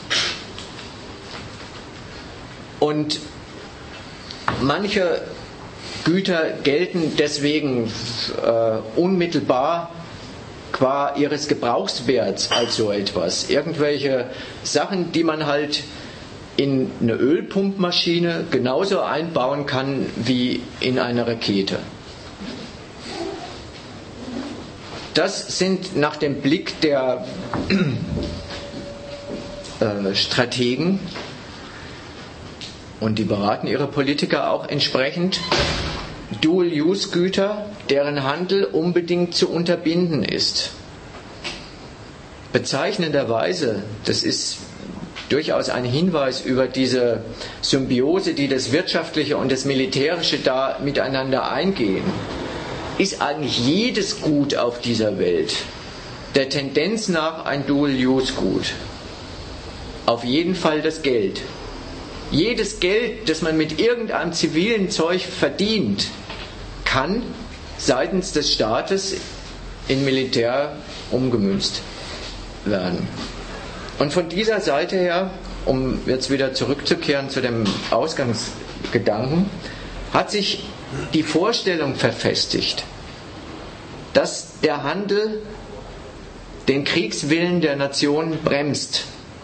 Und manche Güter gelten deswegen unmittelbar qua ihres Gebrauchswerts als so etwas. Irgendwelche Sachen, die man halt in eine Ölpumpmaschine genauso einbauen kann wie in eine Rakete. Das sind nach dem Blick der Strategen, und die beraten ihre Politiker auch entsprechend, Dual-Use-Güter, deren Handel unbedingt zu unterbinden ist. Bezeichnenderweise, das ist durchaus ein Hinweis über diese Symbiose, die das Wirtschaftliche und das Militärische da miteinander eingehen, ist eigentlich jedes Gut auf dieser Welt der Tendenz nach ein Dual-Use-Gut. Auf jeden Fall das Geld. Jedes Geld, das man mit irgendeinem zivilen Zeug verdient, kann seitens des Staates in Militär umgemünzt werden. Und von dieser Seite her, um jetzt wieder zurückzukehren zu dem Ausgangsgedanken, hat sich die Vorstellung verfestigt, dass der Handel den Kriegswillen der Nation bremst.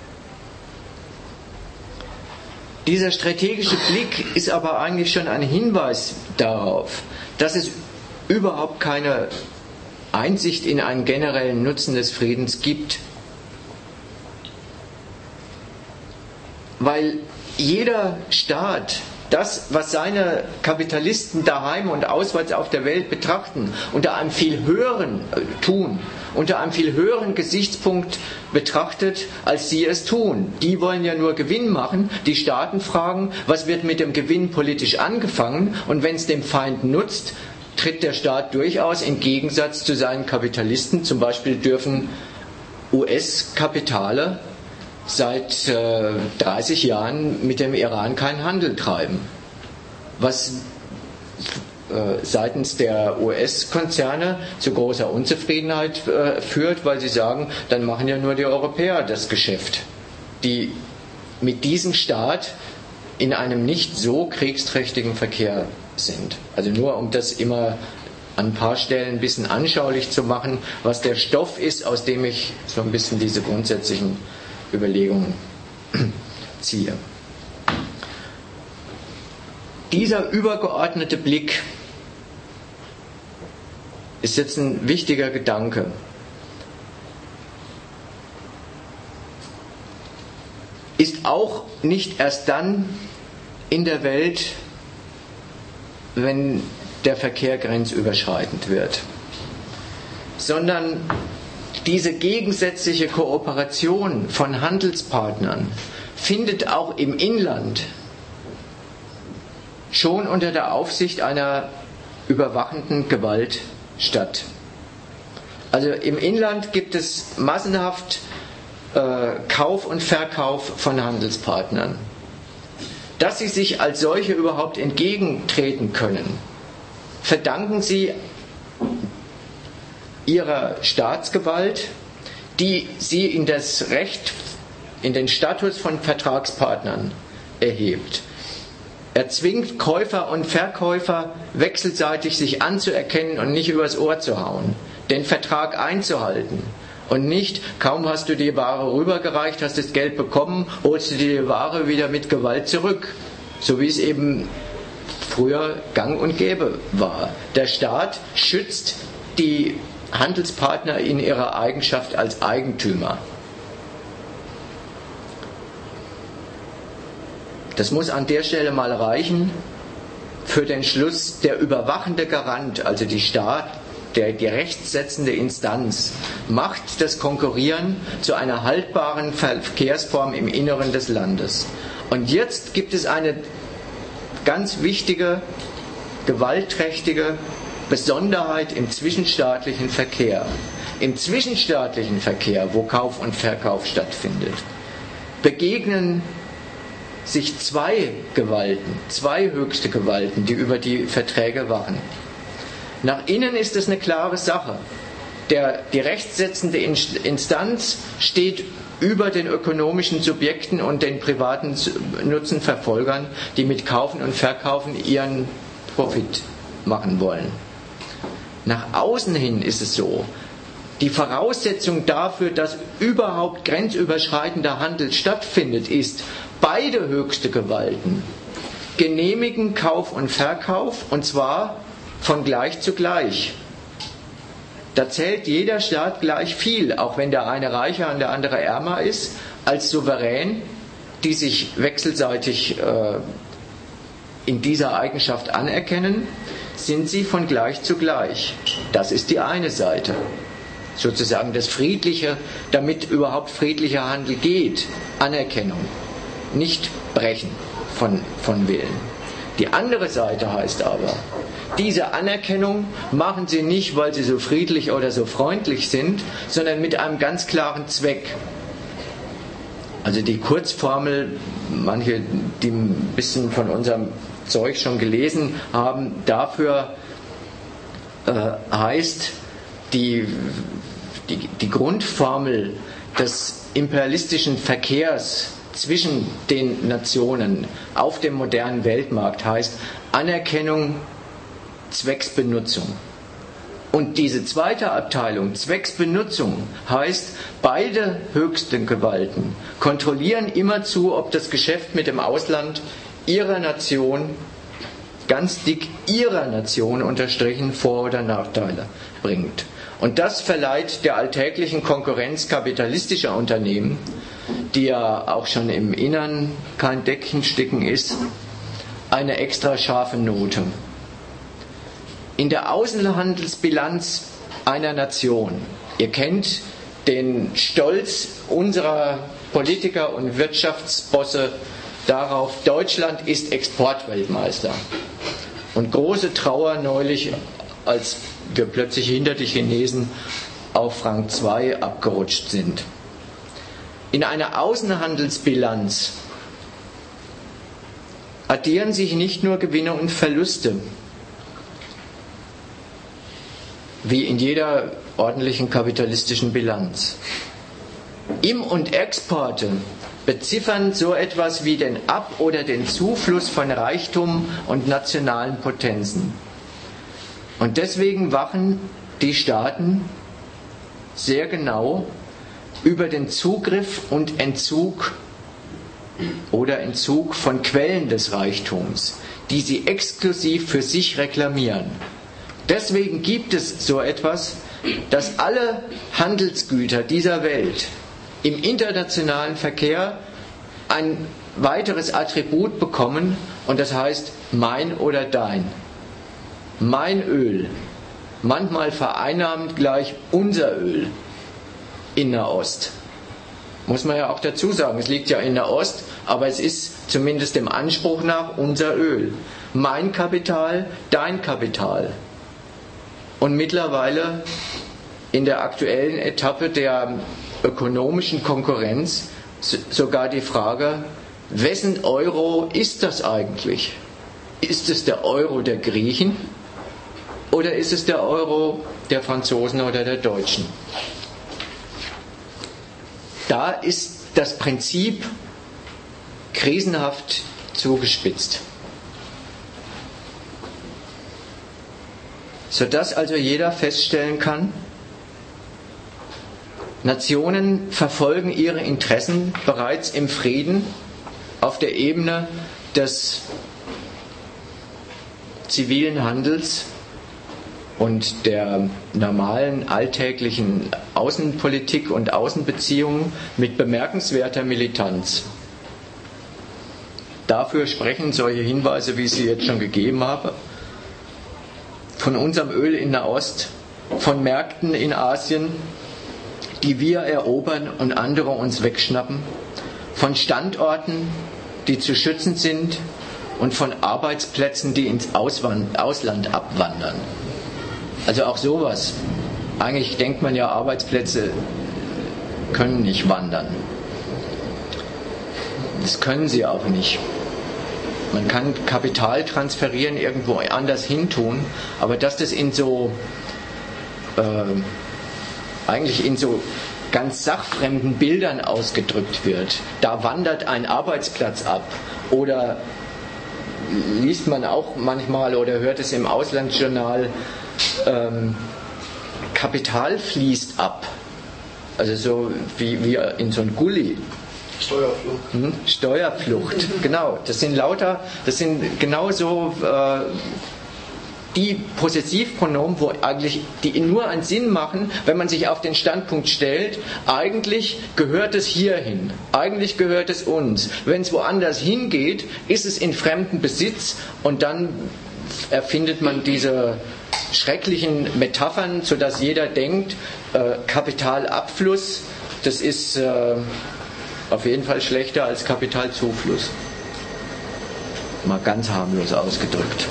Dieser strategische Blick ist aber eigentlich schon ein Hinweis darauf, dass es überhaupt keine Einsicht in einen generellen Nutzen des Friedens gibt. Weil jeder Staat das, was seine Kapitalisten daheim und auswärts auf der Welt betrachten, unter einem viel höheren Gesichtspunkt betrachtet, als sie es tun. Die wollen ja nur Gewinn machen. Die Staaten fragen, was wird mit dem Gewinn politisch angefangen? Und wenn es dem Feind nutzt, tritt der Staat durchaus im Gegensatz zu seinen Kapitalisten. Zum Beispiel dürfen US-Kapitale seit 30 Jahren mit dem Iran keinen Handel treiben. Was seitens der US-Konzerne zu großer Unzufriedenheit führt, weil sie sagen, dann machen ja nur die Europäer das Geschäft, die mit diesem Staat in einem nicht so kriegsträchtigen Verkehr sind. Also nur um das immer an ein paar Stellen ein bisschen anschaulich zu machen, was der Stoff ist, aus dem ich so ein bisschen diese grundsätzlichen Überlegungen ziehe. Dieser übergeordnete Blick ist jetzt ein wichtiger Gedanke. Ist auch nicht erst dann in der Welt, wenn der Verkehr grenzüberschreitend wird, sondern diese gegensätzliche Kooperation von Handelspartnern findet auch im Inland schon unter der Aufsicht einer überwachenden Gewalt statt. Also im Inland gibt es massenhaft Kauf und Verkauf von Handelspartnern. Dass sie sich als solche überhaupt entgegentreten können, verdanken sie ihrer Staatsgewalt, die sie in das Recht, in den Status von Vertragspartnern erhebt. Er zwingt Käufer und Verkäufer wechselseitig sich anzuerkennen und nicht übers Ohr zu hauen, den Vertrag einzuhalten und nicht, kaum hast du die Ware rübergereicht, hast das Geld bekommen, holst du die Ware wieder mit Gewalt zurück, so wie es eben früher gang und gäbe war. Der Staat schützt die Handelspartner in ihrer Eigenschaft als Eigentümer. Das muss an der Stelle mal reichen für den Schluss, der überwachende Garant, also die die rechtssetzende Instanz, macht das Konkurrieren zu einer haltbaren Verkehrsform im Inneren des Landes. Und jetzt gibt es eine ganz wichtige, gewaltträchtige Besonderheit im zwischenstaatlichen Verkehr. Im zwischenstaatlichen Verkehr, wo Kauf und Verkauf stattfindet, begegnen sich zwei Gewalten, zwei höchste Gewalten, die über die Verträge wachen. Nach innen ist es eine klare Sache. Die rechtssetzende Instanz steht über den ökonomischen Subjekten und den privaten Nutzenverfolgern, die mit Kaufen und Verkaufen ihren Profit machen wollen. Nach außen hin ist es so, die Voraussetzung dafür, dass überhaupt grenzüberschreitender Handel stattfindet, ist, beide höchste Gewalten genehmigen Kauf und Verkauf, und zwar von gleich zu gleich. Da zählt jeder Staat gleich viel, auch wenn der eine reicher und der andere ärmer ist, als Souverän, die sich wechselseitig in dieser Eigenschaft anerkennen, sind sie von gleich zu gleich. Das ist die eine Seite. Sozusagen das Friedliche, damit überhaupt friedlicher Handel geht. Anerkennung, nicht Brechen von Willen. Die andere Seite heißt aber, diese Anerkennung machen sie nicht, weil sie so friedlich oder so freundlich sind, sondern mit einem ganz klaren Zweck. Also die Kurzformel, manche, die ein bisschen von unserem Zeug schon gelesen haben, dafür heißt die Grundformel des imperialistischen Verkehrs zwischen den Nationen auf dem modernen Weltmarkt heißt Anerkennung zwecks Benutzung. Und diese zweite Abteilung, zwecks Benutzung, heißt, beide höchsten Gewalten kontrollieren immerzu, ob das Geschäft mit dem Ausland ihrer Nation, ganz dick ihrer Nation unterstrichen, Vor- oder Nachteile bringt. Und das verleiht der alltäglichen Konkurrenz kapitalistischer Unternehmen die ja auch schon im Innern kein Deckchensticken ist, eine extra scharfe Note. In der Außenhandelsbilanz einer Nation, ihr kennt den Stolz unserer Politiker und Wirtschaftsbosse darauf, Deutschland ist Exportweltmeister. Und große Trauer neulich, als wir plötzlich hinter die Chinesen auf Rang 2 abgerutscht sind. In einer Außenhandelsbilanz addieren sich nicht nur Gewinne und Verluste, wie in jeder ordentlichen kapitalistischen Bilanz. Im- und Exporte beziffern so etwas wie den Ab- oder den Zufluss von Reichtum und nationalen Potenzen. Und deswegen wachen die Staaten sehr genau über den Zugriff und Entzug von Quellen des Reichtums, die sie exklusiv für sich reklamieren. Deswegen gibt es so etwas, dass alle Handelsgüter dieser Welt im internationalen Verkehr ein weiteres Attribut bekommen, und das heißt mein oder dein. Mein Öl, manchmal vereinnahmend gleich unser Öl in Nahost. Muss man ja auch dazu sagen, es liegt ja in Nahost, aber es ist zumindest dem Anspruch nach unser Öl. Mein Kapital, dein Kapital. Und mittlerweile in der aktuellen Etappe der ökonomischen Konkurrenz sogar die Frage, wessen Euro ist das eigentlich? Ist es der Euro der Griechen oder ist es der Euro der Franzosen oder der Deutschen? Da ist das Prinzip krisenhaft zugespitzt. Sodass also jeder feststellen kann, Nationen verfolgen ihre Interessen bereits im Frieden auf der Ebene des zivilen Handels und der normalen alltäglichen Außenpolitik und Außenbeziehungen mit bemerkenswerter Militanz. Dafür sprechen solche Hinweise, wie ich sie jetzt schon gegeben habe, von unserem Öl in Nahost, von Märkten in Asien, die wir erobern und andere uns wegschnappen, von Standorten, die zu schützen sind und von Arbeitsplätzen, die ins Ausland abwandern. Also auch sowas. Eigentlich denkt man ja, Arbeitsplätze können nicht wandern. Das können sie auch nicht. Man kann Kapital transferieren, irgendwo anders hin tun, aber dass das eigentlich in so ganz sachfremden Bildern ausgedrückt wird. Da wandert ein Arbeitsplatz ab. Oder liest man auch manchmal oder hört es im Auslandsjournal, Kapital fließt ab. Also so wie in so ein Gully. Steuerflucht. Steuerflucht, genau. Das sind genauso die Possessivpronomen, die nur einen Sinn machen, wenn man sich auf den Standpunkt stellt, eigentlich gehört es hierhin, eigentlich gehört es uns. Wenn es woanders hingeht, ist es in fremdem Besitz, und dann erfindet man diese schrecklichen Metaphern, sodass jeder denkt, Kapitalabfluss, das ist auf jeden Fall schlechter als Kapitalzufluss. Mal ganz harmlos ausgedrückt.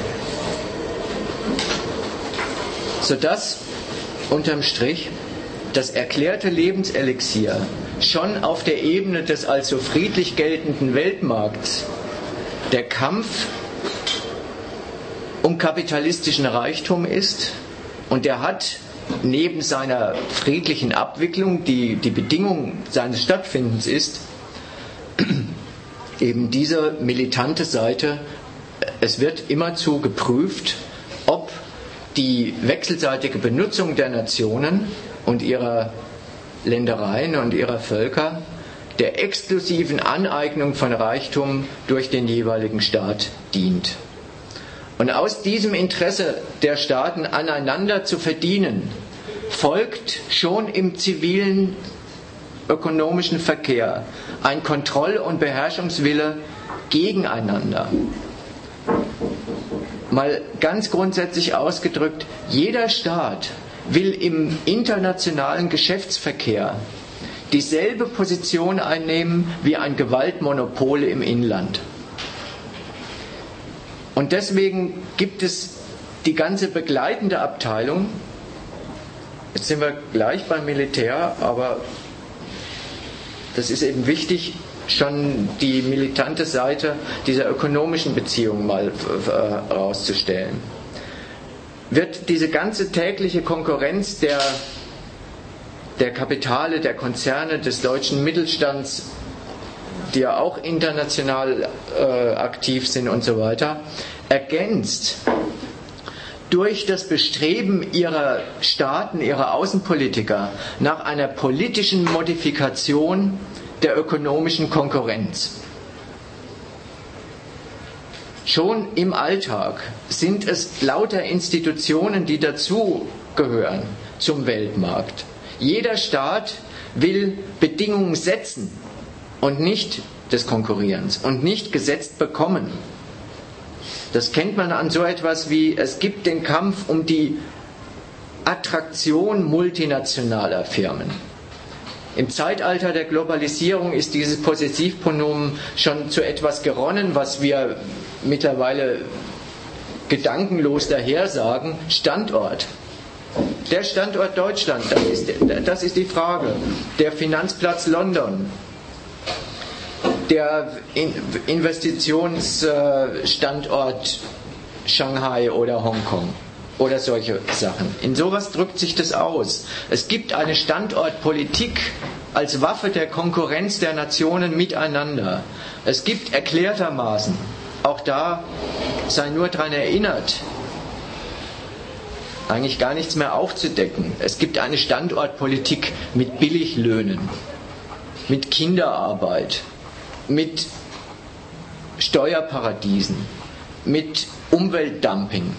Sodass unterm Strich das erklärte Lebenselixier schon auf der Ebene des also friedlich geltenden Weltmarkts der Kampf um kapitalistischen Reichtum ist, und der hat neben seiner friedlichen Abwicklung, die Bedingung seines Stattfindens ist, eben diese militante Seite. Es wird immerzu geprüft, ob die wechselseitige Benutzung der Nationen und ihrer Ländereien und ihrer Völker der exklusiven Aneignung von Reichtum durch den jeweiligen Staat dient. Und aus diesem Interesse der Staaten aneinander zu verdienen, folgt schon im zivilen ökonomischen Verkehr ein Kontroll- und Beherrschungswille gegeneinander. Mal ganz grundsätzlich ausgedrückt, jeder Staat will im internationalen Geschäftsverkehr dieselbe Position einnehmen wie ein Gewaltmonopol im Inland. Und deswegen gibt es die ganze begleitende Abteilung, jetzt sind wir gleich beim Militär, aber das ist eben wichtig, schon die militante Seite dieser ökonomischen Beziehung mal herauszustellen. Wird diese ganze tägliche Konkurrenz der Kapitale, der Konzerne, des deutschen Mittelstands, die ja auch international aktiv sind und so weiter, ergänzt durch das Bestreben ihrer Staaten, ihrer Außenpolitiker nach einer politischen Modifikation der ökonomischen Konkurrenz. Schon im Alltag sind es lauter Institutionen, die dazugehören zum Weltmarkt. Jeder Staat will Bedingungen setzen und nicht des Konkurrierens und nicht gesetzt bekommen. Das kennt man an so etwas wie, es gibt den Kampf um die Attraktion multinationaler Firmen. Im Zeitalter der Globalisierung ist dieses Possessivpronomen schon zu etwas geronnen, was wir mittlerweile gedankenlos dahersagen: Standort. Der Standort Deutschland, das ist die Frage. Der Finanzplatz London. Der Investitionsstandort Shanghai oder Hongkong oder solche Sachen. In sowas drückt sich das aus. Es gibt eine Standortpolitik als Waffe der Konkurrenz der Nationen miteinander. Es gibt erklärtermaßen, auch da sei nur daran erinnert, eigentlich gar nichts mehr aufzudecken. Es gibt eine Standortpolitik mit Billiglöhnen, mit Kinderarbeit, mit Steuerparadiesen, mit Umweltdumping.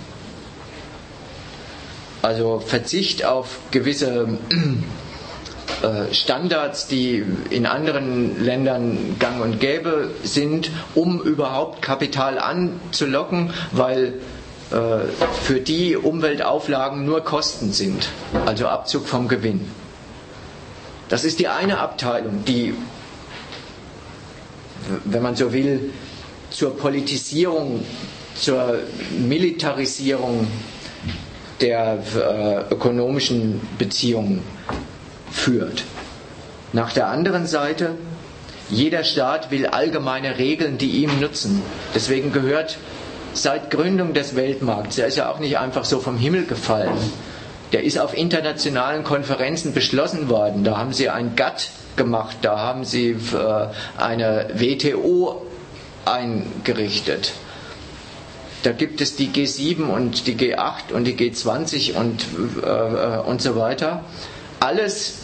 Also Verzicht auf gewisse Standards, die in anderen Ländern gang und gäbe sind, um überhaupt Kapital anzulocken, weil für die Umweltauflagen nur Kosten sind, also Abzug vom Gewinn. Das ist die eine Abteilung, die, wenn man so will, zur Politisierung, zur Militarisierung der ökonomischen Beziehungen führt. Nach der anderen Seite, jeder Staat will allgemeine Regeln, die ihm nutzen. Deswegen gehört seit Gründung des Weltmarkts, der ist ja auch nicht einfach so vom Himmel gefallen, der ist auf internationalen Konferenzen beschlossen worden. Da haben sie ein GATT gemacht, da haben sie eine WTO eingerichtet. Da gibt es die G7 und die G8 und die G20 und so weiter. Alles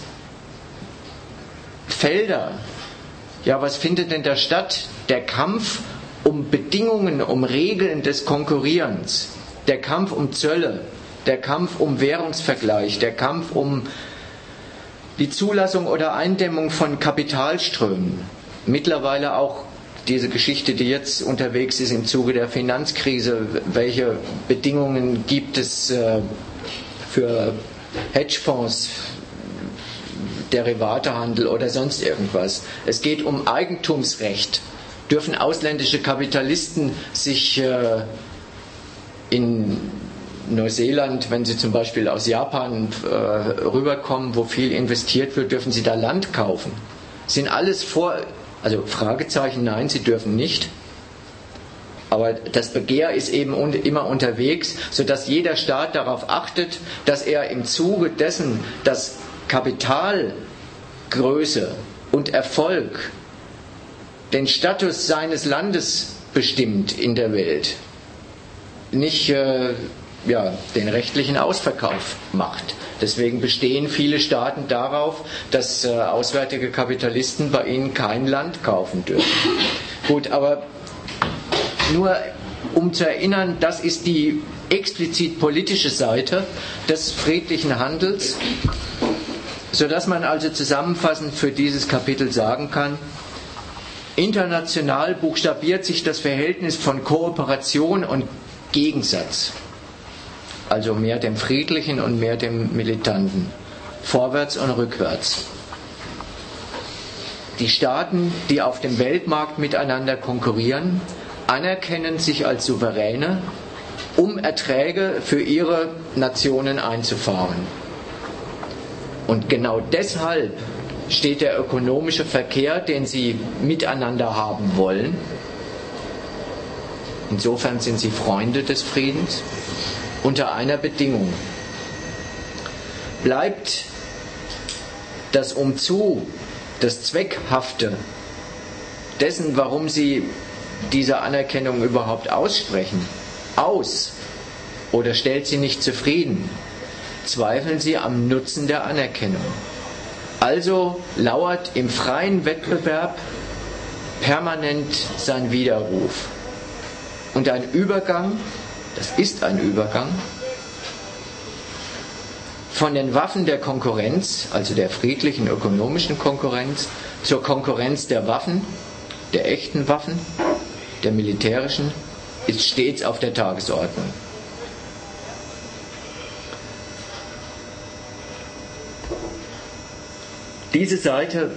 Felder. Ja, was findet denn da statt? Der Kampf um Bedingungen, um Regeln des Konkurrierens, der Kampf um Zölle, der Kampf um Währungsvergleich, der Kampf um die Zulassung oder Eindämmung von Kapitalströmen. Mittlerweile auch diese Geschichte, die jetzt unterwegs ist im Zuge der Finanzkrise. Welche Bedingungen gibt es für Hedgefonds, Derivatehandel oder sonst irgendwas? Es geht um Eigentumsrecht. Dürfen ausländische Kapitalisten sich in Neuseeland, wenn sie zum Beispiel aus Japan rüberkommen, wo viel investiert wird, dürfen sie da Land kaufen? Sind alles also Fragezeichen, nein, sie dürfen nicht. Aber das Begehr ist eben immer unterwegs, sodass jeder Staat darauf achtet, dass er im Zuge dessen, dass Kapitalgröße und Erfolg den Status seines Landes bestimmt in der Welt, nicht den rechtlichen Ausverkauf macht. Deswegen bestehen viele Staaten darauf, dass auswärtige Kapitalisten bei ihnen kein Land kaufen dürfen. Gut, aber nur um zu erinnern, das ist die explizit politische Seite des friedlichen Handels. sodass man also zusammenfassend für dieses Kapitel sagen kann, international buchstabiert sich das Verhältnis von Kooperation und Gegensatz, also mehr dem Friedlichen und mehr dem Militanten, vorwärts und rückwärts. Die Staaten, die auf dem Weltmarkt miteinander konkurrieren, anerkennen sich als Souveräne, um Erträge für ihre Nationen einzufahren. Und genau deshalb steht der ökonomische Verkehr, den sie miteinander haben wollen. Insofern sind sie Freunde des Friedens, unter einer Bedingung. Bleibt das Umzu, das Zweckhafte dessen, warum sie diese Anerkennung überhaupt aussprechen, aus oder stellt sie nicht zufrieden, zweifeln sie am Nutzen der Anerkennung. Also lauert im freien Wettbewerb permanent sein Widerruf. Und ein Übergang, das ist ein Übergang, von den Waffen der Konkurrenz, also der friedlichen ökonomischen Konkurrenz, zur Konkurrenz der Waffen, der echten Waffen, der militärischen, ist stets auf der Tagesordnung. Diese Seite,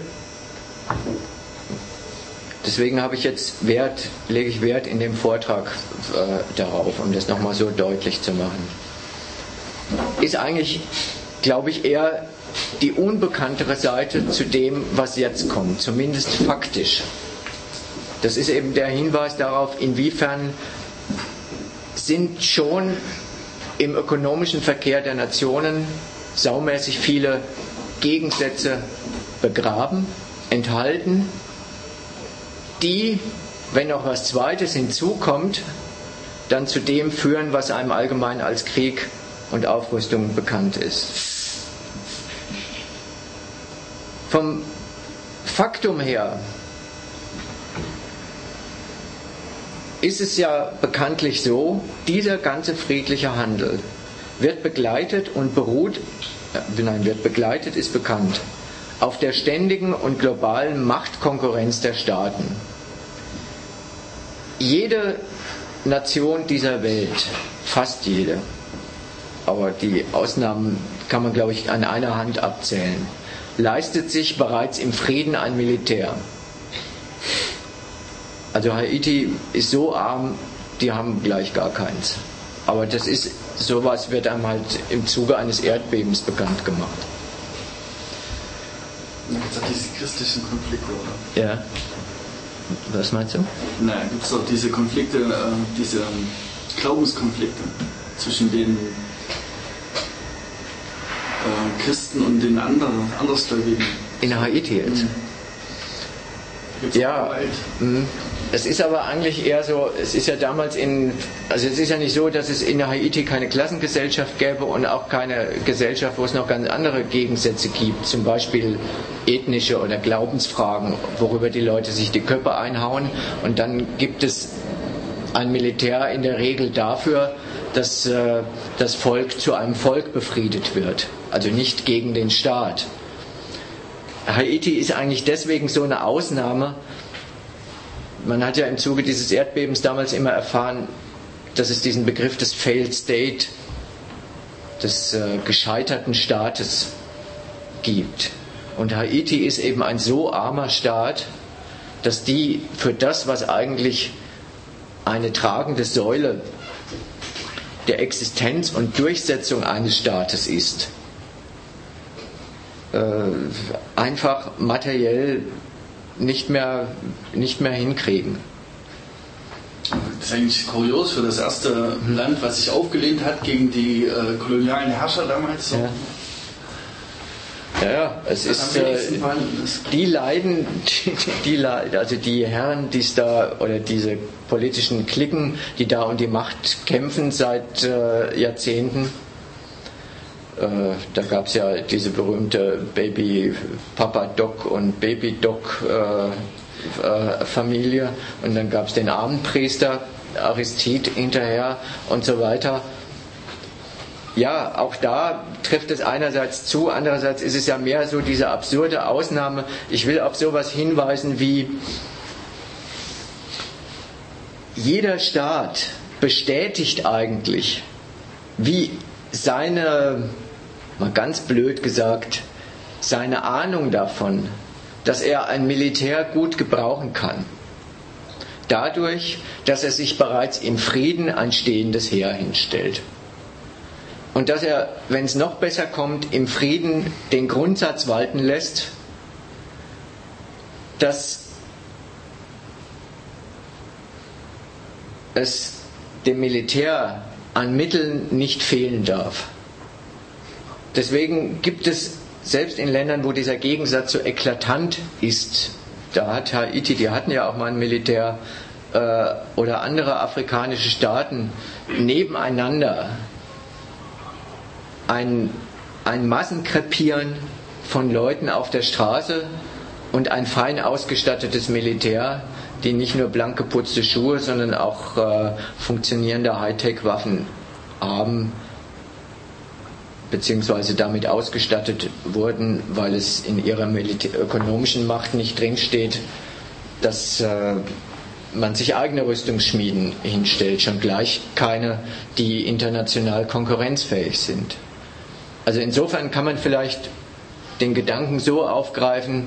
deswegen habe ich jetzt lege ich Wert in dem Vortrag darauf, um das nochmal so deutlich zu machen, ist eigentlich, glaube ich, eher die unbekanntere Seite zu dem, was jetzt kommt, zumindest faktisch. Das ist eben der Hinweis darauf, inwiefern sind schon im ökonomischen Verkehr der Nationen saumäßig viele Gegensätze begraben, enthalten, die, wenn noch was Zweites hinzukommt, dann zu dem führen, was einem allgemein als Krieg und Aufrüstung bekannt ist. Vom Faktum her ist es ja bekanntlich so, dieser ganze friedliche Handel wird begleitet und wird begleitet, ist bekannt, auf der ständigen und globalen Machtkonkurrenz der Staaten. Jede Nation dieser Welt, fast jede, aber die Ausnahmen kann man, glaube ich, an einer Hand abzählen, leistet sich bereits im Frieden ein Militär. Also Haiti ist so arm, die haben gleich gar keins. Aber das ist, sowas wird einem halt im Zuge eines Erdbebens bekannt gemacht. Gibt es auch diese christlichen Konflikte, oder? Ja. Was meinst du? Nein, gibt es auch diese Konflikte, diese Glaubenskonflikte zwischen den Christen und den Andersgläubigen. In Haiti jetzt? Ja, es ist aber eigentlich eher so, es ist ja damals also es ist ja nicht so, dass es in Haiti keine Klassengesellschaft gäbe und auch keine Gesellschaft, wo es noch ganz andere Gegensätze gibt, zum Beispiel ethnische oder Glaubensfragen, worüber die Leute sich die Köpfe einhauen, und dann gibt es ein Militär in der Regel dafür, dass das Volk zu einem Volk befriedet wird, also nicht gegen den Staat. Haiti ist eigentlich deswegen so eine Ausnahme. Man hat ja im Zuge dieses Erdbebens damals immer erfahren, dass es diesen Begriff des Failed State, des gescheiterten Staates gibt. Und Haiti ist eben ein so armer Staat, dass die für das, was eigentlich eine tragende Säule der Existenz und Durchsetzung eines Staates ist, einfach materiell nicht mehr hinkriegen. Das ist eigentlich kurios für das erste Land, was sich aufgelehnt hat gegen die kolonialen Herrscher damals. Ja, es ist die Leiden, also die Herren, die es da, oder diese politischen Cliquen, die da um die Macht kämpfen seit Jahrzehnten. Da gab es ja diese berühmte Baby Papa Doc und Baby Doc Familie, und dann gab es den Armenpriester Aristide hinterher und so weiter. ja, auch da trifft es einerseits zu, andererseits ist es ja mehr so diese absurde Ausnahme. Ich will auf sowas hinweisen wie: Jeder Staat bestätigt eigentlich, wie seine, mal ganz blöd gesagt, seine Ahnung davon, dass er ein Militär gut gebrauchen kann, dadurch, dass er sich bereits im Frieden ein stehendes Heer hinstellt. Und dass er, wenn es noch besser kommt, im Frieden den Grundsatz walten lässt, dass es dem Militär an Mitteln nicht fehlen darf. Deswegen gibt es, selbst in Ländern, wo dieser Gegensatz so eklatant ist, da hat Haiti, die hatten ja auch mal ein Militär, oder andere afrikanische Staaten, nebeneinander ein Massenkrepieren von Leuten auf der Straße und ein fein ausgestattetes Militär, die nicht nur blank geputzte Schuhe, sondern auch funktionierende Hightech-Waffen haben, beziehungsweise damit ausgestattet wurden, weil es in ihrer ökonomischen Macht nicht drinsteht, dass man sich eigene Rüstungsschmieden hinstellt, schon gleich keine, die international konkurrenzfähig sind. Also insofern kann man vielleicht den Gedanken so aufgreifen,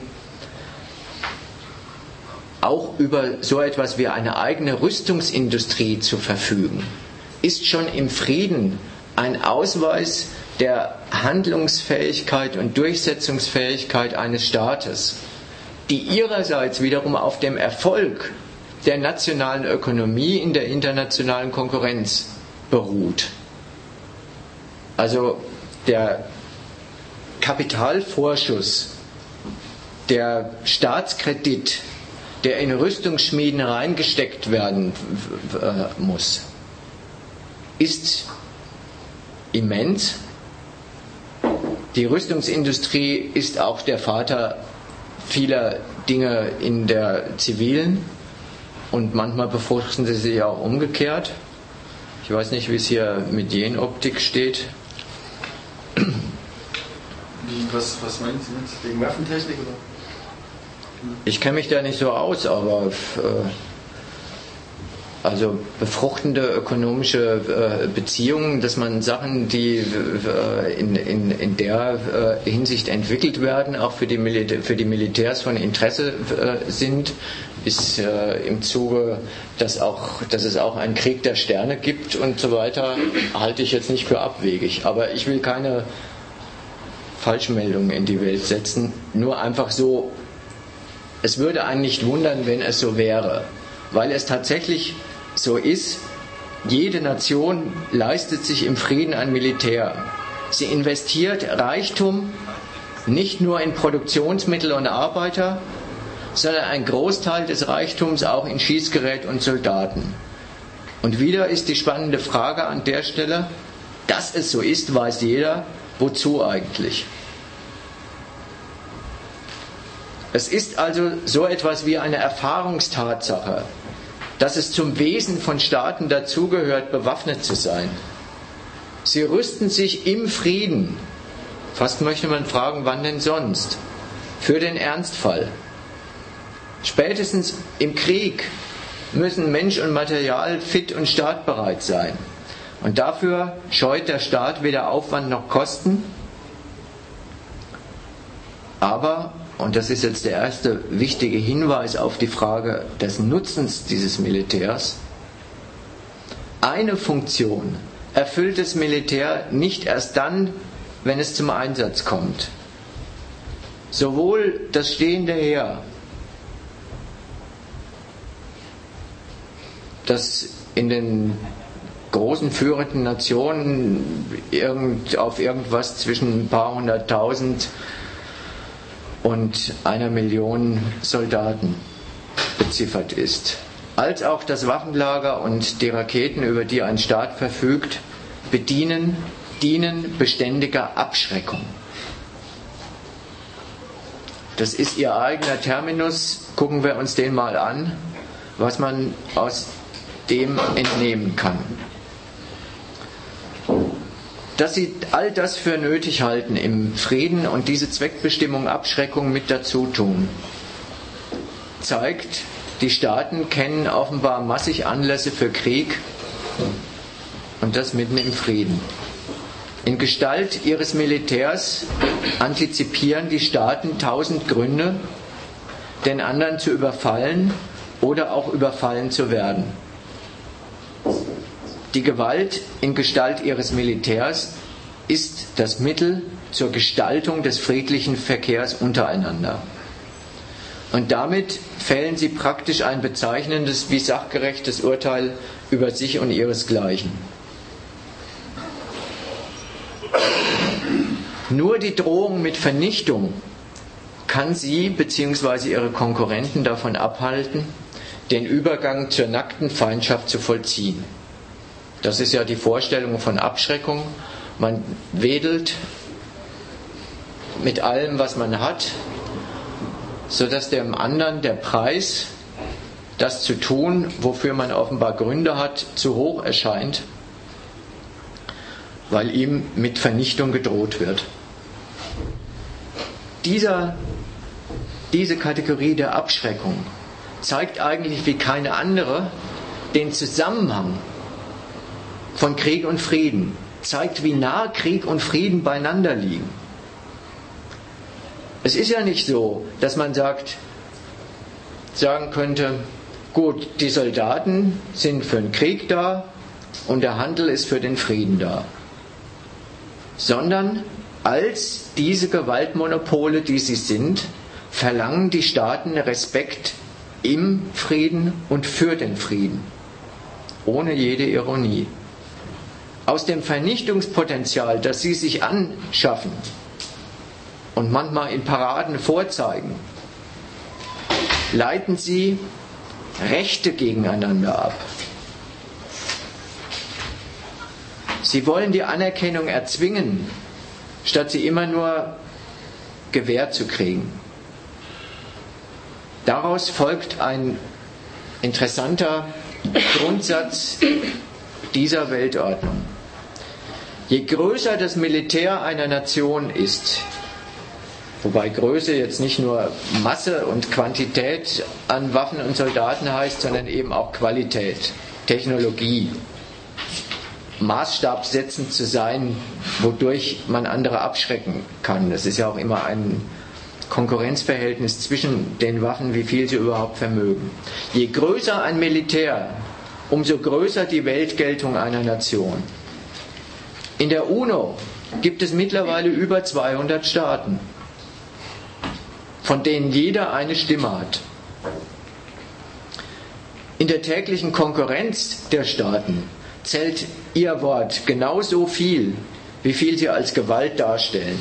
auch über so etwas wie eine eigene Rüstungsindustrie zu verfügen, ist schon im Frieden ein Ausweis der Handlungsfähigkeit und Durchsetzungsfähigkeit eines Staates, die ihrerseits wiederum auf dem Erfolg der nationalen Ökonomie in der internationalen Konkurrenz beruht. Also der Kapitalvorschuss, der Staatskredit, der in Rüstungsschmieden reingesteckt werden muss, ist immens. Die Rüstungsindustrie ist auch der Vater vieler Dinge in der zivilen, und manchmal befruchten sie sich auch umgekehrt. Ich weiß nicht, wie es hier mit Jenoptik steht. Was meinen Sie jetzt? Wegen Waffentechnik oder? Ich kenne mich da nicht so aus, aber also befruchtende ökonomische Beziehungen, dass man Sachen, die in der Hinsicht entwickelt werden, auch für die Militärs von Interesse sind, ist im Zuge, dass es auch einen Krieg der Sterne gibt und so weiter, halte ich jetzt nicht für abwegig. Aber ich will keine Falschmeldungen in die Welt setzen, nur einfach so. Es würde einen nicht wundern, wenn es so wäre, weil es tatsächlich so ist, jede Nation leistet sich im Frieden ein Militär. Sie investiert Reichtum nicht nur in Produktionsmittel und Arbeiter, sondern ein Großteil des Reichtums auch in Schießgerät und Soldaten. Und wieder ist die spannende Frage an der Stelle: Dass es so ist, weiß jeder, wozu eigentlich? Es ist also so etwas wie eine Erfahrungstatsache, dass es zum Wesen von Staaten dazugehört, bewaffnet zu sein. Sie rüsten sich im Frieden, fast möchte man fragen, wann denn sonst, für den Ernstfall. Spätestens im Krieg müssen Mensch und Material fit und startbereit sein. Und dafür scheut der Staat weder Aufwand noch Kosten. Aber, und das ist jetzt der erste wichtige Hinweis auf die Frage des Nutzens dieses Militärs, eine Funktion erfüllt das Militär nicht erst dann, wenn es zum Einsatz kommt. Sowohl das stehende Heer, das in den großen führenden Nationen auf irgendwas zwischen ein paar hunderttausend und 1 Million Soldaten beziffert ist, als auch das Waffenlager und die Raketen, über die ein Staat verfügt, dienen beständiger Abschreckung. Das ist ihr eigener Terminus. Gucken wir uns den mal an, was man aus dem entnehmen kann. dass sie all das für nötig halten im Frieden und diese Zweckbestimmung Abschreckung mit dazu tun, zeigt, die Staaten kennen offenbar massig Anlässe für Krieg und das mitten im Frieden. In Gestalt ihres Militärs antizipieren die Staaten 1000 Gründe, den anderen zu überfallen oder auch überfallen zu werden. Die Gewalt in Gestalt ihres Militärs ist das Mittel zur Gestaltung des friedlichen Verkehrs untereinander. Und damit fällen sie praktisch ein bezeichnendes wie sachgerechtes Urteil über sich und ihresgleichen. Nur die Drohung mit Vernichtung kann sie bzw. ihre Konkurrenten davon abhalten, den Übergang zur nackten Feindschaft zu vollziehen. Das ist ja die Vorstellung von Abschreckung. Man wedelt mit allem, was man hat, sodass dem anderen der Preis, das zu tun, wofür man offenbar Gründe hat, zu hoch erscheint, weil ihm mit Vernichtung gedroht wird. Diese Kategorie der Abschreckung zeigt eigentlich wie keine andere den Zusammenhang von Krieg und Frieden, zeigt, wie nah Krieg und Frieden beieinander liegen. Es ist ja nicht so, dass man sagen könnte, gut, die Soldaten sind für den Krieg da und der Handel ist für den Frieden da. Sondern als diese Gewaltmonopole, die sie sind, verlangen die Staaten Respekt im Frieden und für den Frieden. Ohne jede Ironie. Aus dem Vernichtungspotenzial, das sie sich anschaffen und manchmal in Paraden vorzeigen, leiten sie Rechte gegeneinander ab. Sie wollen die Anerkennung erzwingen, statt sie immer nur gewährt zu kriegen. Daraus folgt ein interessanter Grundsatz dieser Weltordnung. Je größer das Militär einer Nation ist, wobei Größe jetzt nicht nur Masse und Quantität an Waffen und Soldaten heißt, sondern eben auch Qualität, Technologie, maßstabssetzend zu sein, wodurch man andere abschrecken kann. Das ist ja auch immer ein Konkurrenzverhältnis zwischen den Waffen, wie viel sie überhaupt vermögen. Je größer ein Militär, umso größer die Weltgeltung einer Nation. In der UNO gibt es mittlerweile über 200 Staaten, von denen jeder eine Stimme hat. In der täglichen Konkurrenz der Staaten zählt ihr Wort genauso viel, wie viel sie als Gewalt darstellen.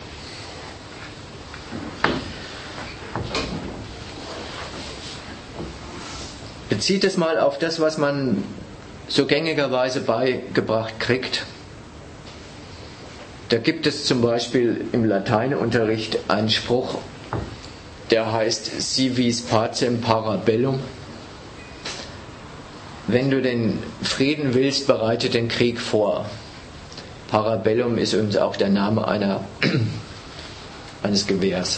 Bezieht es mal auf das, was man so gängigerweise beigebracht kriegt. Da gibt es zum Beispiel im Lateinunterricht einen Spruch, der heißt Si vis pacem para bellum. Wenn du den Frieden willst, bereite den Krieg vor. Parabellum ist übrigens auch der Name eines Gewehrs.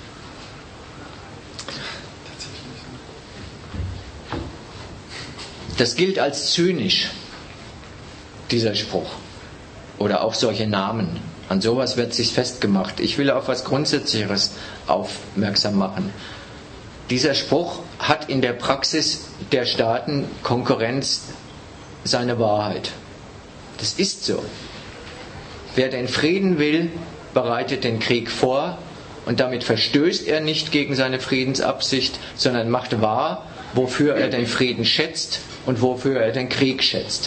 Das gilt als zynisch, dieser Spruch. Oder auch solche Namen. An sowas wird sich festgemacht. Ich will auf was Grundsätzlicheres aufmerksam machen. Dieser Spruch hat in der Praxis der Staaten Konkurrenz seine Wahrheit. Das ist so. Wer den Frieden will, bereitet den Krieg vor und damit verstößt er nicht gegen seine Friedensabsicht, sondern macht wahr, wofür er den Frieden schätzt und wofür er den Krieg schätzt.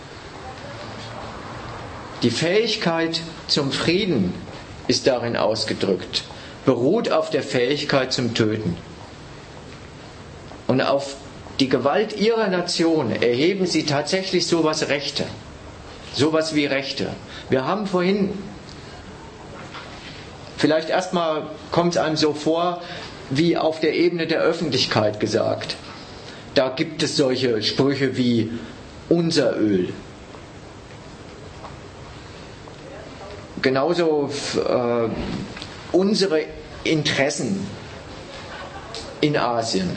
Die Fähigkeit zum Frieden ist darin ausgedrückt, beruht auf der Fähigkeit zum Töten. Und auf die Gewalt ihrer Nation erheben sie tatsächlich sowas wie Rechte. Wir haben vorhin, vielleicht erstmal kommt es einem so vor, wie auf der Ebene der Öffentlichkeit gesagt. Da gibt es solche Sprüche wie unser Öl. genauso unsere Interessen in Asien.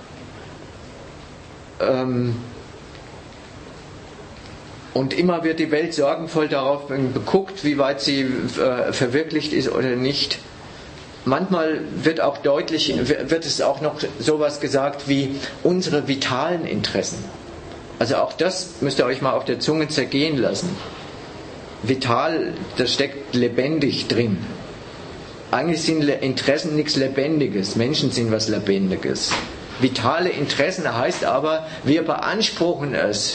Und immer wird die Welt sorgenvoll darauf geguckt, wie weit sie verwirklicht ist oder nicht. Manchmal wird es auch noch sowas gesagt wie unsere vitalen Interessen. Also auch das müsst ihr euch mal auf der Zunge zergehen lassen. Vital, das steckt lebendig drin. Eigentlich sind Interessen nichts Lebendiges. Menschen sind was Lebendiges. Vitale Interessen heißt aber, wir beanspruchen es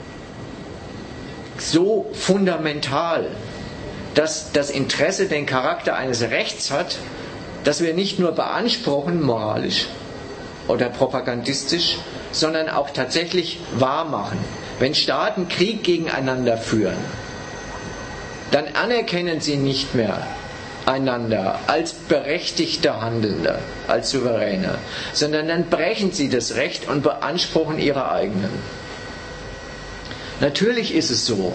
so fundamental, dass das Interesse den Charakter eines Rechts hat, dass wir nicht nur beanspruchen, moralisch oder propagandistisch, sondern auch tatsächlich wahrmachen. Wenn Staaten Krieg gegeneinander führen, dann anerkennen sie nicht mehr einander als berechtigte Handelnde, als Souveräne, sondern dann brechen sie das Recht und beanspruchen ihre eigenen. Natürlich ist es so,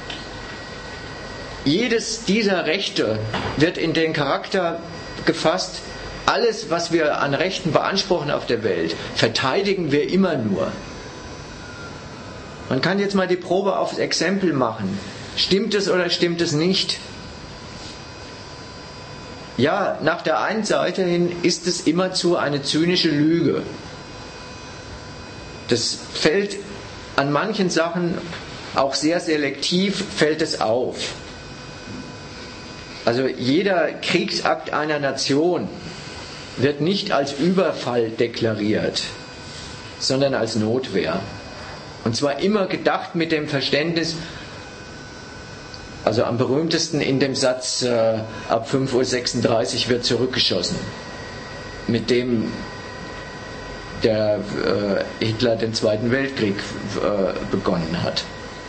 jedes dieser Rechte wird in den Charakter gefasst, alles, was wir an Rechten beanspruchen auf der Welt, verteidigen wir immer nur. Man kann jetzt mal die Probe aufs Exempel machen. Stimmt es oder stimmt es nicht? Ja, nach der einen Seite hin ist es immerzu eine zynische Lüge. Das fällt an manchen Sachen auch sehr selektiv, fällt es auf. Also jeder Kriegsakt einer Nation wird nicht als Überfall deklariert, sondern als Notwehr. Und zwar immer gedacht mit dem Verständnis, also am berühmtesten in dem Satz, ab 5:36 Uhr wird zurückgeschossen, mit dem der Hitler den Zweiten Weltkrieg begonnen hat.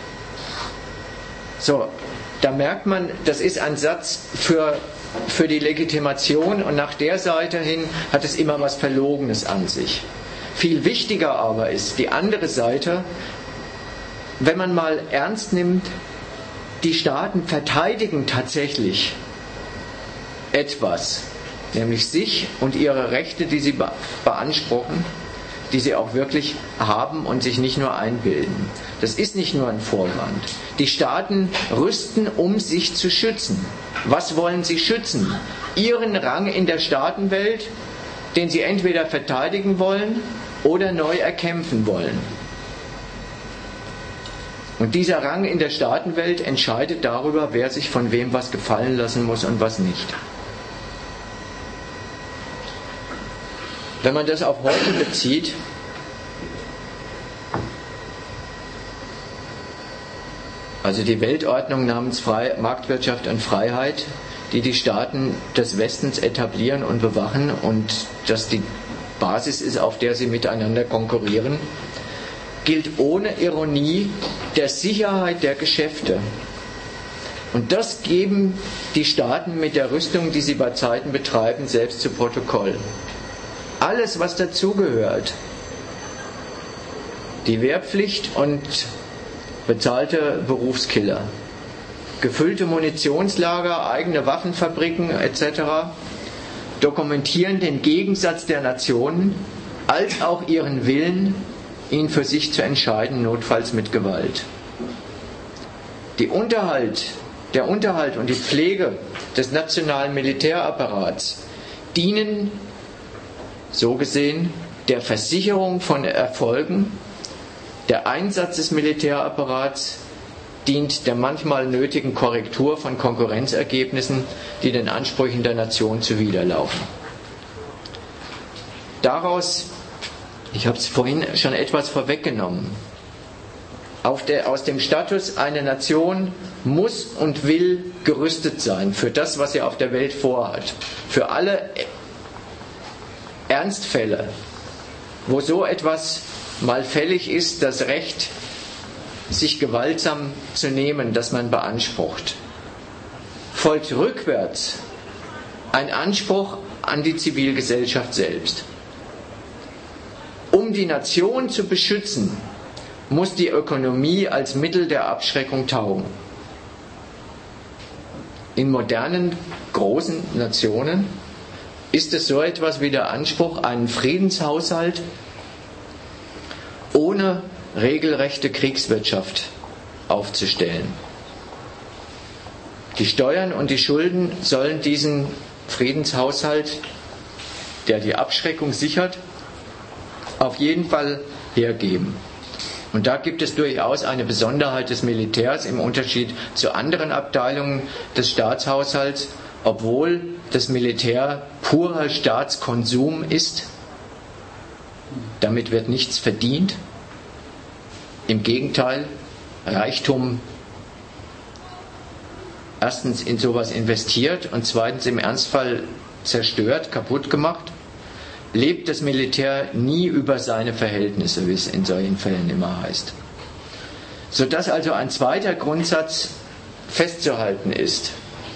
So, da merkt man, das ist ein Satz für die Legitimation, und nach der Seite hin hat es immer was Verlogenes an sich. Viel wichtiger aber ist die andere Seite, wenn man mal ernst nimmt, die Staaten verteidigen tatsächlich etwas, nämlich sich und ihre Rechte, die sie beanspruchen, die sie auch wirklich haben und sich nicht nur einbilden. Das ist nicht nur ein Vorwand. Die Staaten rüsten, um sich zu schützen. Was wollen sie schützen? Ihren Rang in der Staatenwelt, den sie entweder verteidigen wollen oder neu erkämpfen wollen. Und dieser Rang in der Staatenwelt entscheidet darüber, wer sich von wem was gefallen lassen muss und was nicht. Wenn man das auf heute bezieht, also die Weltordnung namens Marktwirtschaft und Freiheit, die die Staaten des Westens etablieren und bewachen und das die Basis ist, auf der sie miteinander konkurrieren, gilt ohne Ironie der Sicherheit der Geschäfte. Und das geben die Staaten mit der Rüstung, die sie bei Zeiten betreiben, selbst zu Protokoll. Alles, was dazugehört, die Wehrpflicht und bezahlte Berufskiller, gefüllte Munitionslager, eigene Waffenfabriken etc., dokumentieren den Gegensatz der Nationen als auch ihren Willen, ihn für sich zu entscheiden, notfalls mit Gewalt. Der Unterhalt und die Pflege des nationalen Militärapparats dienen, so gesehen, der Versicherung von Erfolgen. Der Einsatz des Militärapparats dient der manchmal nötigen Korrektur von Konkurrenzergebnissen, die den Ansprüchen der Nation zuwiderlaufen. Daraus, ich habe es vorhin schon etwas vorweggenommen, aus dem Status, eine Nation muss und will gerüstet sein für das, was sie auf der Welt vorhat. Für alle Ernstfälle, wo so etwas mal fällig ist, das Recht, sich gewaltsam zu nehmen, das man beansprucht. Folgt rückwärts ein Anspruch an die Zivilgesellschaft selbst. Um die Nation zu beschützen, muss die Ökonomie als Mittel der Abschreckung taugen. in modernen großen Nationen ist es so etwas wie der Anspruch, einen Friedenshaushalt ohne regelrechte Kriegswirtschaft aufzustellen. Die Steuern und die Schulden sollen diesen Friedenshaushalt, der die Abschreckung sichert, auf jeden Fall hergeben. Und da gibt es durchaus eine Besonderheit des Militärs im Unterschied zu anderen Abteilungen des Staatshaushalts, obwohl das Militär purer Staatskonsum ist. Damit wird nichts verdient. Im Gegenteil, Reichtum erstens in sowas investiert und zweitens im Ernstfall zerstört, kaputt gemacht, lebt das Militär nie über seine Verhältnisse, wie es in solchen Fällen immer heißt. Sodass also ein zweiter Grundsatz festzuhalten ist.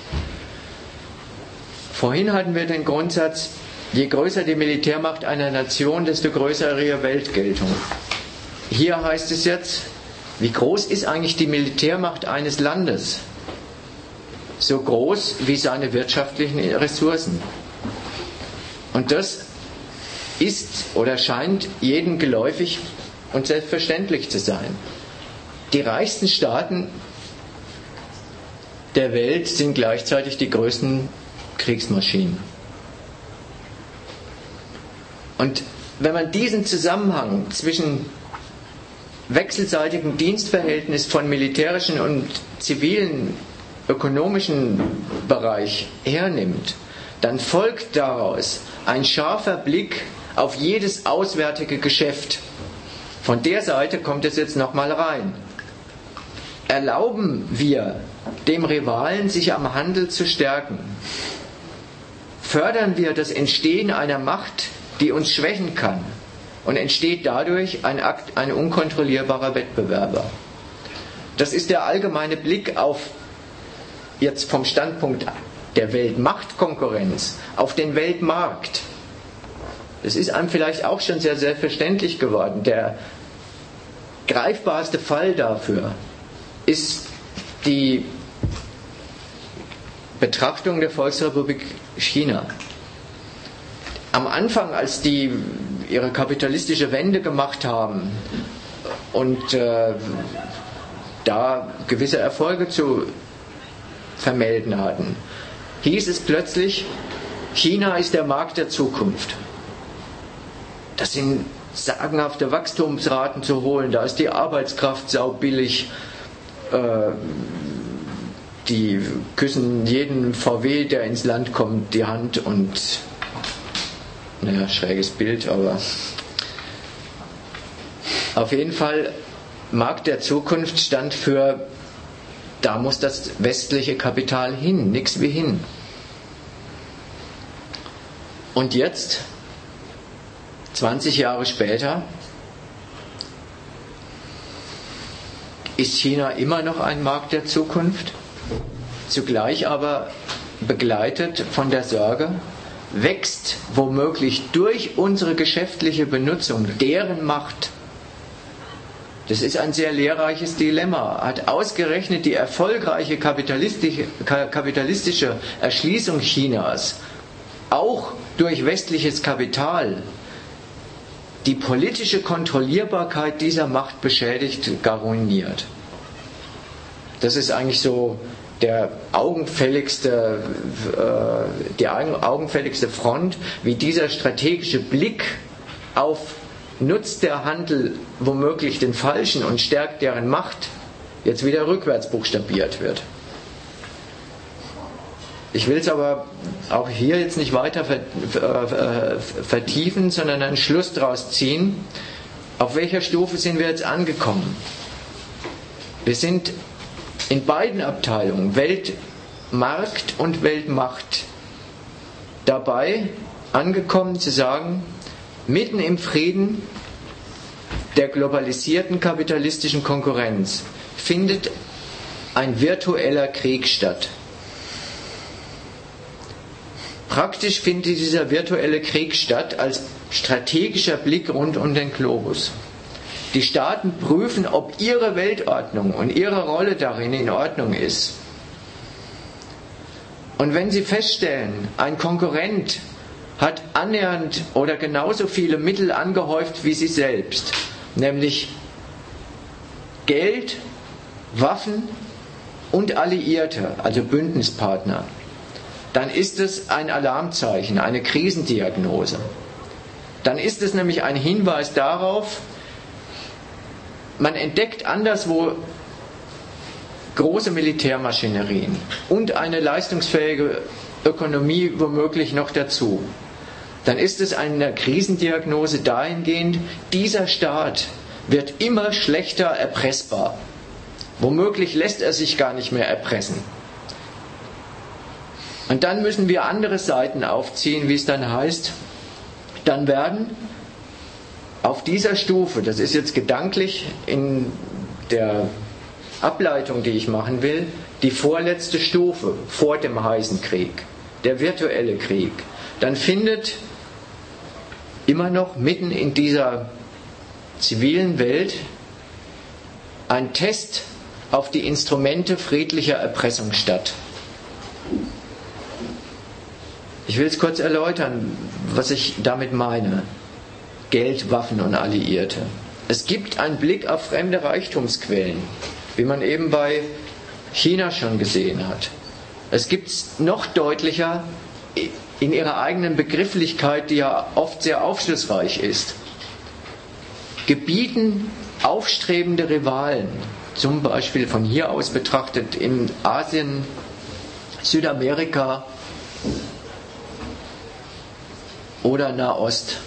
Vorhin hatten wir den Grundsatz, je größer die Militärmacht einer Nation, desto größer ihre Weltgeltung. Hier heißt es jetzt, wie groß ist eigentlich die Militärmacht eines Landes? So groß wie seine wirtschaftlichen Ressourcen. Und das ist oder scheint jedem geläufig und selbstverständlich zu sein. Die reichsten Staaten der Welt sind gleichzeitig die größten Kriegsmaschinen. Und wenn man diesen Zusammenhang zwischen wechselseitigem Dienstverhältnis von militärischen und zivilen ökonomischen Bereich hernimmt, dann folgt daraus ein scharfer Blick auf jedes auswärtige Geschäft. Von der Seite kommt es jetzt nochmal rein. Erlauben wir dem Rivalen, sich am Handel zu stärken? Fördern wir das Entstehen einer Macht, die uns schwächen kann? Und entsteht dadurch ein unkontrollierbarer Wettbewerber? Das ist der allgemeine Blick auf, jetzt vom Standpunkt der Weltmachtkonkurrenz, auf den Weltmarkt. Das ist einem vielleicht auch schon sehr selbstverständlich geworden. Der greifbarste Fall dafür ist die Betrachtung der Volksrepublik China. Am Anfang, als die ihre kapitalistische Wende gemacht haben und da gewisse Erfolge zu vermelden hatten, hieß es plötzlich, China ist der Markt der Zukunft. Das sind sagenhafte Wachstumsraten zu holen, da ist die Arbeitskraft saubillig, die küssen jeden VW, der ins Land kommt, die Hand und, naja, schräges Bild, aber auf jeden Fall, Markt der Zukunft stand für, da muss das westliche Kapital hin, nichts wie hin. Und jetzt, 20 Jahre später, ist China immer noch ein Markt der Zukunft, zugleich aber begleitet von der Sorge, wächst womöglich durch unsere geschäftliche Benutzung deren Macht. Das ist ein sehr lehrreiches Dilemma. Hat ausgerechnet die erfolgreiche kapitalistische Erschließung Chinas auch durch westliches Kapital die politische Kontrollierbarkeit dieser Macht beschädigt, gar ruiniert. Das ist eigentlich so die augenfälligste Front, wie dieser strategische Blick auf nutzt der Handel womöglich den Falschen und stärkt deren Macht, jetzt wieder rückwärts buchstabiert wird. Ich will es aber auch hier jetzt nicht weiter vertiefen, sondern einen Schluss daraus ziehen. Auf welcher Stufe sind wir jetzt angekommen? Wir sind in beiden Abteilungen, Weltmarkt und Weltmacht, dabei angekommen zu sagen, mitten im Frieden der globalisierten kapitalistischen Konkurrenz findet ein virtueller Krieg statt. Praktisch findet dieser virtuelle Krieg statt als strategischer Blick rund um den Globus. Die Staaten prüfen, ob ihre Weltordnung und ihre Rolle darin in Ordnung ist. Und wenn Sie feststellen, ein Konkurrent hat annähernd oder genauso viele Mittel angehäuft wie Sie selbst, nämlich Geld, Waffen und Alliierte, also Bündnispartner, dann ist es ein Alarmzeichen, eine Krisendiagnose. Dann ist es nämlich ein Hinweis darauf, man entdeckt anderswo große Militärmaschinerien und eine leistungsfähige Ökonomie womöglich noch dazu. Dann ist es eine Krisendiagnose dahingehend, dieser Staat wird immer schlechter erpressbar. Womöglich lässt er sich gar nicht mehr erpressen. Und dann müssen wir andere Seiten aufziehen, wie es dann heißt. Dann werden auf dieser Stufe, das ist jetzt gedanklich in der Ableitung, die ich machen will, die vorletzte Stufe vor dem heißen Krieg, der virtuelle Krieg, dann findet immer noch mitten in dieser zivilen Welt ein Test auf die Instrumente friedlicher Erpressung statt. Ich will es kurz erläutern, was ich damit meine. Geld, Waffen und Alliierte. Es gibt einen Blick auf fremde Reichtumsquellen, wie man eben bei China schon gesehen hat. Es gibt es noch deutlicher in ihrer eigenen Begrifflichkeit, die ja oft sehr aufschlussreich ist. Gebieten aufstrebende Rivalen, zum Beispiel von hier aus betrachtet in Asien, Südamerika oder Nahost,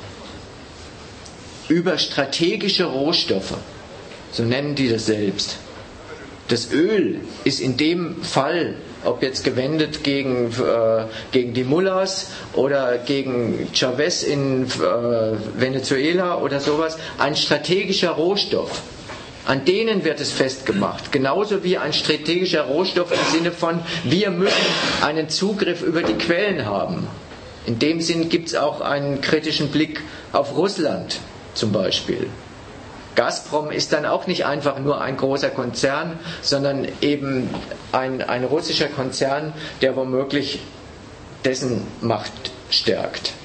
über strategische Rohstoffe, so nennen die das selbst. Das Öl ist in dem Fall, ob jetzt gewendet gegen die Mullahs oder gegen Chavez in Venezuela oder sowas, ein strategischer Rohstoff. An denen wird es festgemacht. Genauso wie ein strategischer Rohstoff im Sinne von, wir müssen einen Zugriff über die Quellen haben. In dem Sinn gibt es auch einen kritischen Blick auf Russland zum Beispiel. Gazprom ist dann auch nicht einfach nur ein großer Konzern, sondern eben ein russischer Konzern, der womöglich dessen Macht stärkt.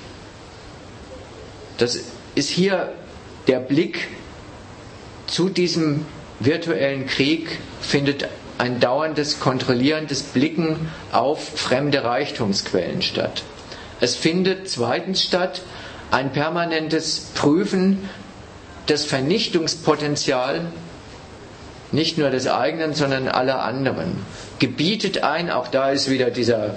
Das ist hier der Blick zu diesem virtuellen Krieg, findet ein dauerndes, kontrollierendes Blicken auf fremde Reichtumsquellen statt. Es findet zweitens statt ein permanentes Prüfen das Vernichtungspotenzial nicht nur des eigenen, sondern aller anderen. Gebietet ein, auch da ist wieder dieser,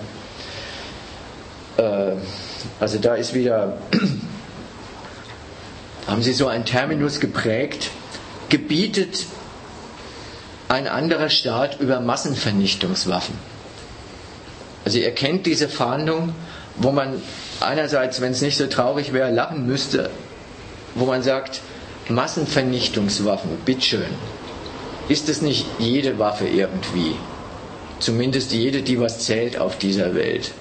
haben Sie so einen Terminus geprägt, gebietet ein anderer Staat über Massenvernichtungswaffen. Also ihr kennt diese Fahndung, wo man einerseits, wenn es nicht so traurig wäre, lachen müsste, wo man sagt, Massenvernichtungswaffen, bitteschön. Ist es nicht jede Waffe irgendwie? Zumindest jede, die was zählt auf dieser Welt.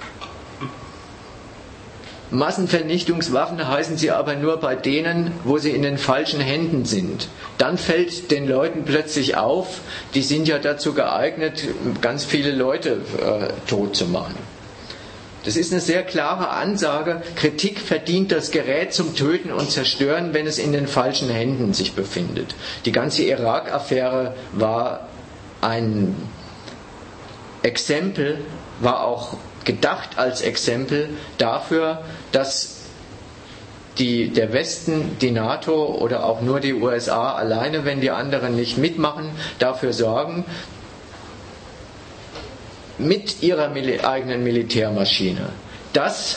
Massenvernichtungswaffen heißen sie aber nur bei denen, wo sie in den falschen Händen sind. Dann fällt den Leuten plötzlich auf, die sind ja dazu geeignet, ganz viele Leute tot zu machen. Das ist eine sehr klare Ansage. Kritik verdient das Gerät zum Töten und Zerstören, wenn es in den falschen Händen sich befindet. Die ganze Irak-Affäre war ein Exempel, war auch gedacht als Exempel dafür, dass der Westen, die NATO oder auch nur die USA alleine, wenn die anderen nicht mitmachen, dafür sorgen, mit ihrer eigenen Militärmaschine, dass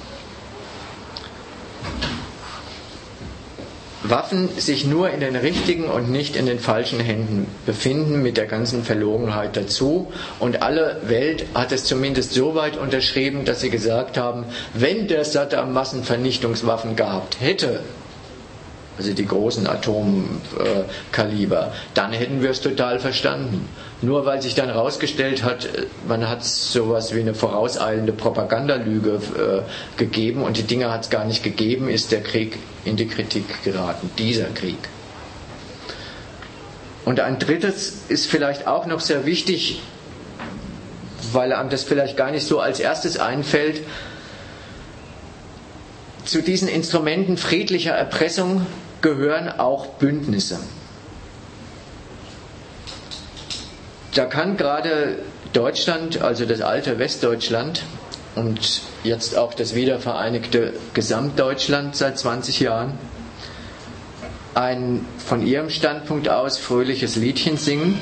Waffen sich nur in den richtigen und nicht in den falschen Händen befinden, mit der ganzen Verlogenheit dazu. Und alle Welt hat es zumindest so weit unterschrieben, dass sie gesagt haben, wenn der Saddam Massenvernichtungswaffen gehabt hätte, also die großen Atomkaliber, dann hätten wir es total verstanden. Nur weil sich dann herausgestellt hat, man hat sowas wie eine vorauseilende Propagandalüge gegeben und die Dinger hat es gar nicht gegeben, ist der Krieg in die Kritik geraten, dieser Krieg. Und ein drittes ist vielleicht auch noch sehr wichtig, weil einem das vielleicht gar nicht so als erstes einfällt, zu diesen Instrumenten friedlicher Erpressung gehören auch Bündnisse. Da kann gerade Deutschland, also das alte Westdeutschland und jetzt auch das wiedervereinigte Gesamtdeutschland seit 20 Jahren, ein von ihrem Standpunkt aus fröhliches Liedchen singen.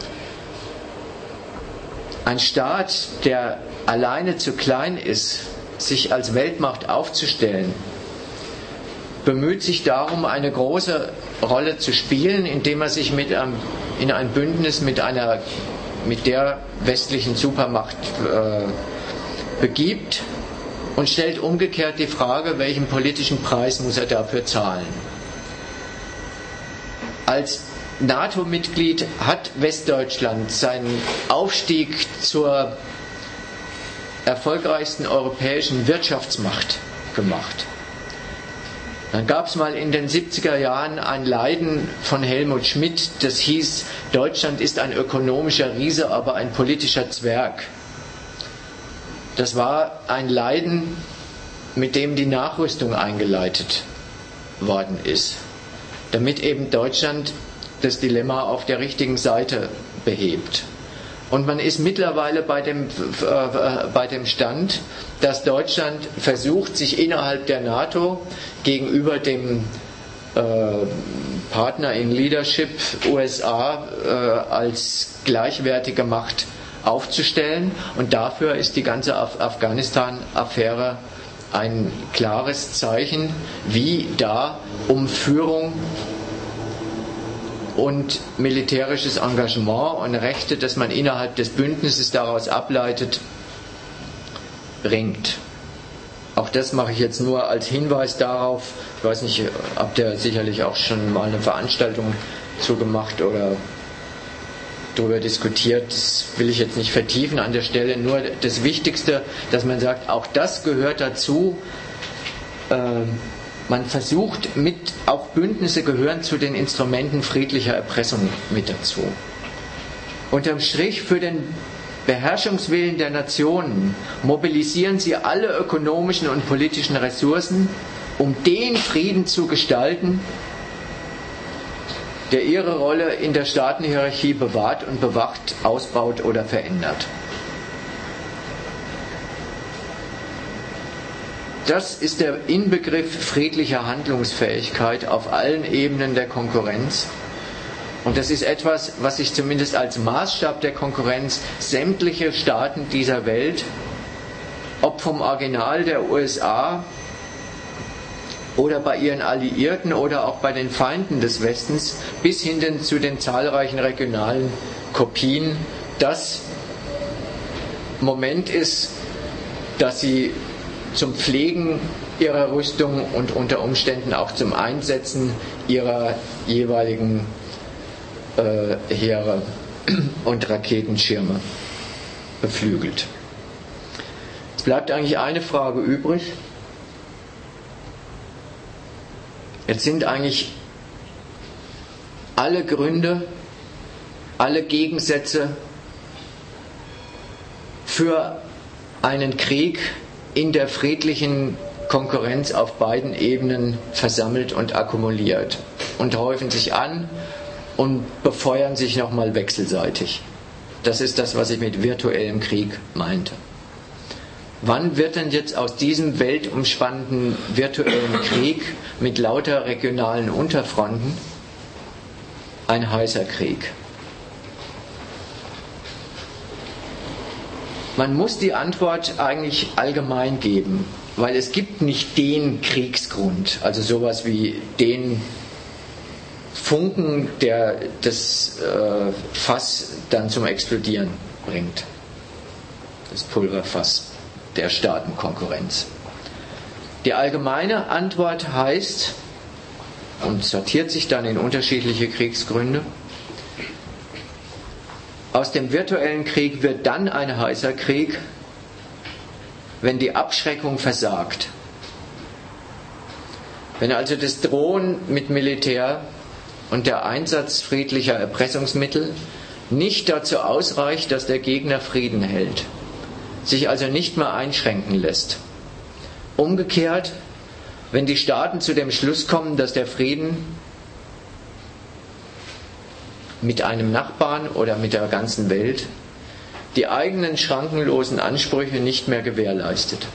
Ein Staat, der alleine zu klein ist, sich als Weltmacht aufzustellen, bemüht sich darum, eine große Rolle zu spielen, indem er sich in ein Bündnis mit der westlichen Supermacht begibt und stellt umgekehrt die Frage, welchen politischen Preis muss er dafür zahlen. Als NATO-Mitglied hat Westdeutschland seinen Aufstieg zur erfolgreichsten europäischen Wirtschaftsmacht gemacht. Dann gab es mal in den 70er Jahren ein Leiden von Helmut Schmidt, das hieß, Deutschland ist ein ökonomischer Riese, aber ein politischer Zwerg. Das war ein Leiden, mit dem die Nachrüstung eingeleitet worden ist, damit eben Deutschland das Dilemma auf der richtigen Seite behebt. Und man ist mittlerweile bei dem Stand, dass Deutschland versucht, sich innerhalb der NATO gegenüber dem Partner in Leadership USA als gleichwertige Macht aufzustellen. Und dafür ist die ganze Afghanistan-Affäre ein klares Zeichen, wie da um Führung und militärisches Engagement und Rechte, das man innerhalb des Bündnisses daraus ableitet, ringt. Auch das mache ich jetzt nur als Hinweis darauf. Ich weiß nicht, habt ihr sicherlich auch schon mal eine Veranstaltung zugemacht oder darüber diskutiert. Das will ich jetzt nicht vertiefen an der Stelle. Nur das Wichtigste, dass man sagt, auch das gehört dazu. Man versucht auch Bündnisse gehören zu den Instrumenten friedlicher Erpressung mit dazu. Unterm Strich für den Beherrschungswillen der Nationen mobilisieren sie alle ökonomischen und politischen Ressourcen, um den Frieden zu gestalten, der ihre Rolle in der Staatenhierarchie bewahrt und bewacht, ausbaut oder verändert. Das ist der Inbegriff friedlicher Handlungsfähigkeit auf allen Ebenen der Konkurrenz. Und das ist etwas, was sich zumindest als Maßstab der Konkurrenz sämtliche Staaten dieser Welt, ob vom Original der USA oder bei ihren Alliierten oder auch bei den Feinden des Westens, bis hin zu den zahlreichen regionalen Kopien, das Moment ist, dass sie zum Pflegen ihrer Rüstung und unter Umständen auch zum Einsetzen ihrer jeweiligen Heere und Raketenschirme beflügelt. Es bleibt eigentlich eine Frage übrig. Jetzt sind eigentlich alle Gründe, alle Gegensätze für einen Krieg in der friedlichen Konkurrenz auf beiden Ebenen versammelt und akkumuliert und häufen sich an und befeuern sich nochmal wechselseitig. Das ist das, was ich mit virtuellem Krieg meinte. Wann wird denn jetzt aus diesem weltumspannenden virtuellen Krieg mit lauter regionalen Unterfronten ein heißer Krieg? Man muss die Antwort eigentlich allgemein geben, weil es gibt nicht den Kriegsgrund, also sowas wie den Funken, der das Fass dann zum Explodieren bringt. Das Pulverfass der Staatenkonkurrenz. Die allgemeine Antwort heißt und sortiert sich dann in unterschiedliche Kriegsgründe. Aus dem virtuellen Krieg wird dann ein heißer Krieg, wenn die Abschreckung versagt. Wenn also das Drohen mit Militär und der Einsatz friedlicher Erpressungsmittel nicht dazu ausreicht, dass der Gegner Frieden hält. sich also nicht mehr einschränken lässt. Umgekehrt, wenn die Staaten zu dem Schluss kommen, dass der Frieden mit einem Nachbarn oder mit der ganzen Welt die eigenen schrankenlosen Ansprüche nicht mehr gewährleistet,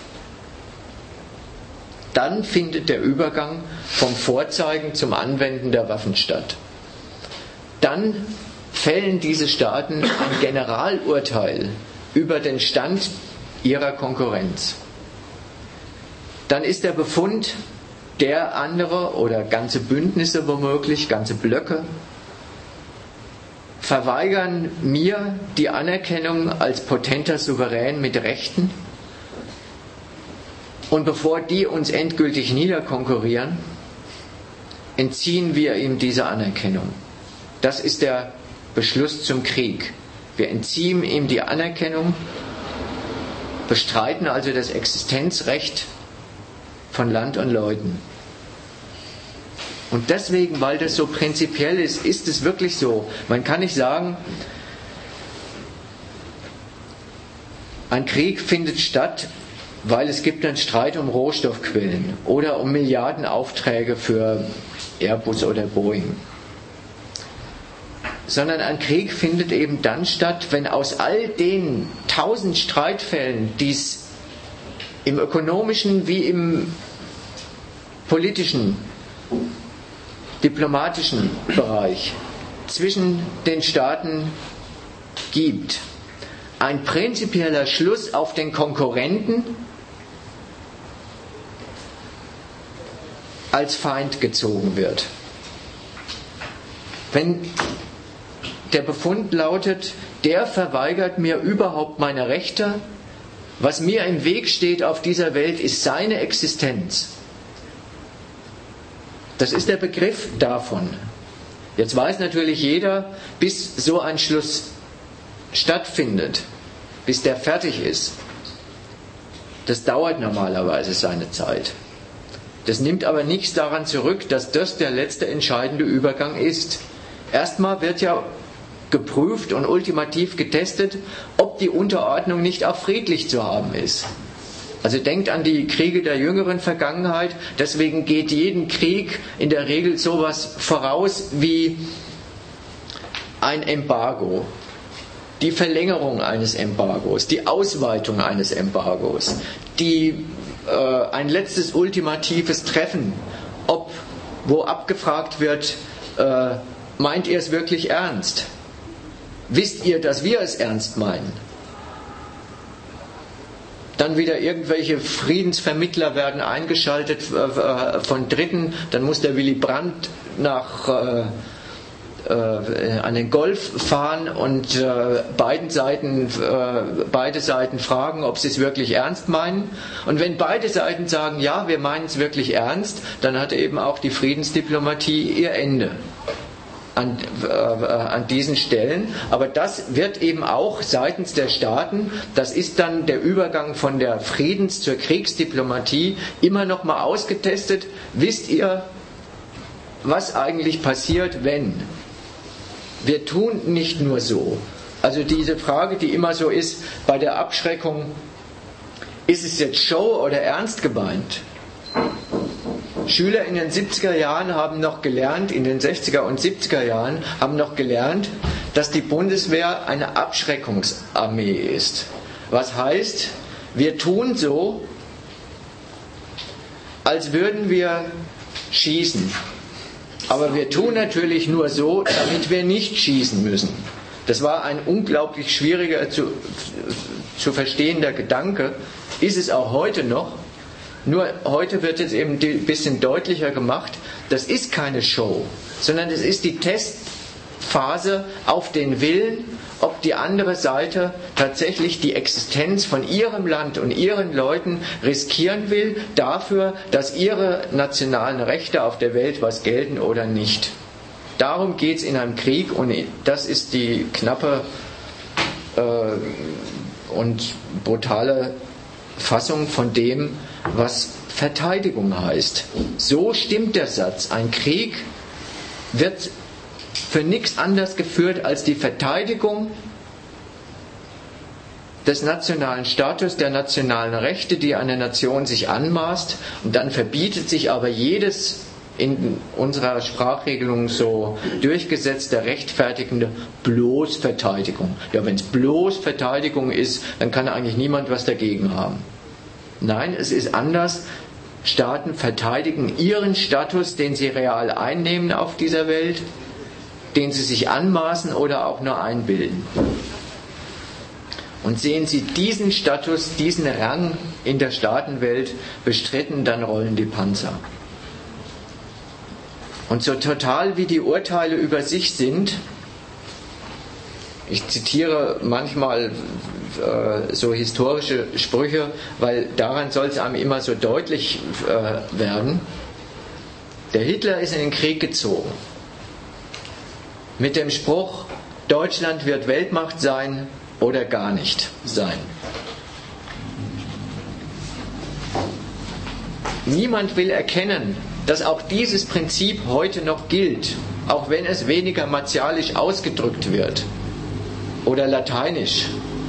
dann findet der Übergang vom Vorzeigen zum Anwenden der Waffen statt. Dann fällen diese Staaten ein Generalurteil über den Stand ihrer Konkurrenz. Dann ist der Befund, der andere oder ganze Bündnisse womöglich, ganze Blöcke, verweigern mir die Anerkennung als potenter Souverän mit Rechten, und bevor die uns endgültig niederkonkurrieren, entziehen wir ihm diese Anerkennung. Das ist der Beschluss zum Krieg. Wir entziehen ihm die Anerkennung, bestreiten also das Existenzrecht von Land und Leuten. Und deswegen, weil das so prinzipiell ist, ist es wirklich so. Man kann nicht sagen, ein Krieg findet statt, weil es gibt einen Streit um Rohstoffquellen oder um Milliardenaufträge für Airbus oder Boeing. Sondern ein Krieg findet eben dann statt, wenn aus all den 1000 Streitfällen, die es im ökonomischen wie im politischen, diplomatischen Bereich zwischen den Staaten gibt, ein prinzipieller Schluss auf den Konkurrenten als Feind gezogen wird. Wenn der Befund lautet, der verweigert mir überhaupt meine Rechte, was mir im Weg steht auf dieser Welt, ist seine Existenz. Das ist der Begriff davon. Jetzt weiß natürlich jeder, bis so ein Schluss stattfindet, bis der fertig ist, das dauert normalerweise seine Zeit. Das nimmt aber nichts daran zurück, dass das der letzte entscheidende Übergang ist. Erstmal wird ja geprüft und ultimativ getestet, ob die Unterordnung nicht auch friedlich zu haben ist. Also denkt an die Kriege der jüngeren Vergangenheit, deswegen geht jeden Krieg in der Regel sowas voraus wie ein Embargo, die Verlängerung eines Embargos, die Ausweitung eines Embargos, ein letztes ultimatives Treffen, wo abgefragt wird, meint ihr es wirklich ernst? Wisst ihr, dass wir es ernst meinen? Dann wieder irgendwelche Friedensvermittler werden eingeschaltet von Dritten, dann muss der Willy Brandt an den Golf fahren und beide Seiten fragen, ob sie es wirklich ernst meinen. Und wenn beide Seiten sagen, ja, wir meinen es wirklich ernst, dann hat eben auch die Friedensdiplomatie ihr Ende an diesen Stellen. Aber das wird eben auch seitens der Staaten, das ist dann der Übergang von der Friedens- zur Kriegsdiplomatie, immer noch mal ausgetestet. Wisst ihr, was eigentlich passiert, wenn? Wir tun nicht nur so. Also diese Frage, die immer so ist bei der Abschreckung, ist es jetzt Show oder ernst gemeint? Schüler in den 70er Jahren haben noch gelernt, in den 60er und 70er Jahren haben noch gelernt, dass die Bundeswehr eine Abschreckungsarmee ist. Was heißt, wir tun so, als würden wir schießen. Aber wir tun natürlich nur so, damit wir nicht schießen müssen. Das war ein unglaublich schwieriger zu verstehender Gedanke. Ist es auch heute noch. Nur heute wird es eben ein bisschen deutlicher gemacht, das ist keine Show, sondern es ist die Testphase auf den Willen, ob die andere Seite tatsächlich die Existenz von ihrem Land und ihren Leuten riskieren will, dafür, dass ihre nationalen Rechte auf der Welt was gelten oder nicht. Darum geht es in einem Krieg und das ist die knappe und brutale Fassung von dem, was Verteidigung heißt. So stimmt der Satz. Ein Krieg wird für nichts anderes geführt als die Verteidigung des nationalen Status, der nationalen Rechte, die eine Nation sich anmaßt, und dann verbietet sich aber jedes in unserer Sprachregelung so durchgesetzte, rechtfertigende bloß Verteidigung. Ja, wenn es bloß Verteidigung ist, dann kann eigentlich niemand was dagegen haben. Nein, es ist anders. Staaten verteidigen ihren Status, den sie real einnehmen auf dieser Welt, den sie sich anmaßen oder auch nur einbilden. Und sehen sie diesen Status, diesen Rang in der Staatenwelt bestritten, dann rollen die Panzer. Und so total wie die Urteile über sich sind, ich zitiere manchmal so historische Sprüche, weil daran soll es einem immer so deutlich werden. Der Hitler ist in den Krieg gezogen mit dem Spruch, Deutschland wird Weltmacht sein oder gar nicht sein. Niemand will erkennen, dass auch dieses Prinzip heute noch gilt, auch wenn es weniger martialisch ausgedrückt wird oder lateinisch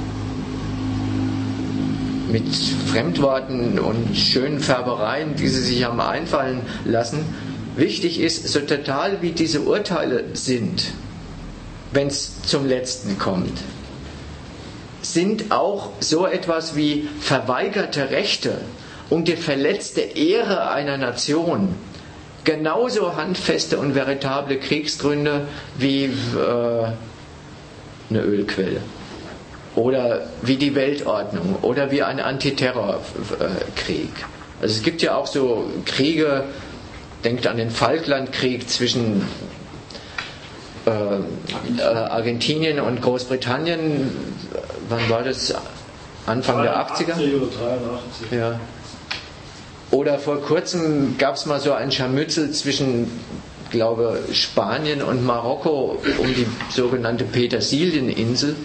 mit Fremdworten und schönen Färbereien, die sie sich haben einfallen lassen. Wichtig ist, so total wie diese Urteile sind, wenn es zum Letzten kommt, sind auch so etwas wie verweigerte Rechte und die verletzte Ehre einer Nation genauso handfeste und veritable Kriegsgründe wie eine Ölquelle oder wie die Weltordnung oder wie ein Antiterrorkrieg. Also es gibt ja auch so Kriege, denkt an den Falklandkrieg zwischen Argentinien und Großbritannien. Wann war das? Anfang der 80er? 80 oder 83. Ja. Oder vor kurzem gab es mal so ein Scharmützel zwischen, glaube Spanien und Marokko um die sogenannte Petersilieninsel.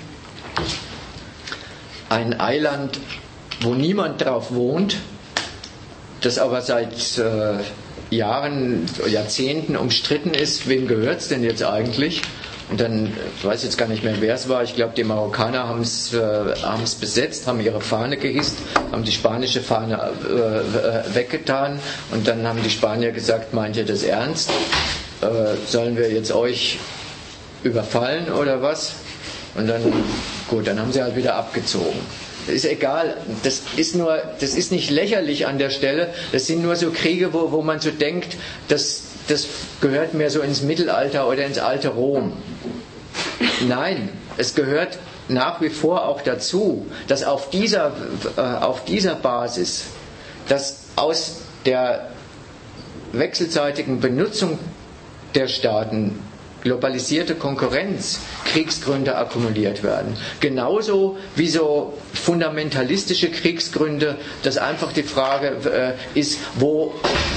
Ein Eiland, wo niemand drauf wohnt, das aber seit Jahren, Jahrzehnten umstritten ist. Wem gehört es denn jetzt eigentlich? Und dann, ich weiß jetzt gar nicht mehr, wer es war, ich glaube, die Marokkaner haben es besetzt, haben ihre Fahne gehisst, haben die spanische Fahne weggetan und dann haben die Spanier gesagt, meint ihr das ernst? Sollen wir jetzt euch überfallen oder was? Und dann, gut, dann haben sie halt wieder abgezogen. Ist egal, das ist nicht lächerlich an der Stelle, das sind nur so Kriege, wo man so denkt, das gehört mehr so ins Mittelalter oder ins alte Rom. Nein, es gehört nach wie vor auch dazu, dass auf dieser Basis, dass aus der wechselseitigen Benutzung der Staaten globalisierte Konkurrenz, Kriegsgründe akkumuliert werden. Genauso wie so fundamentalistische Kriegsgründe, dass einfach die Frage ist, wo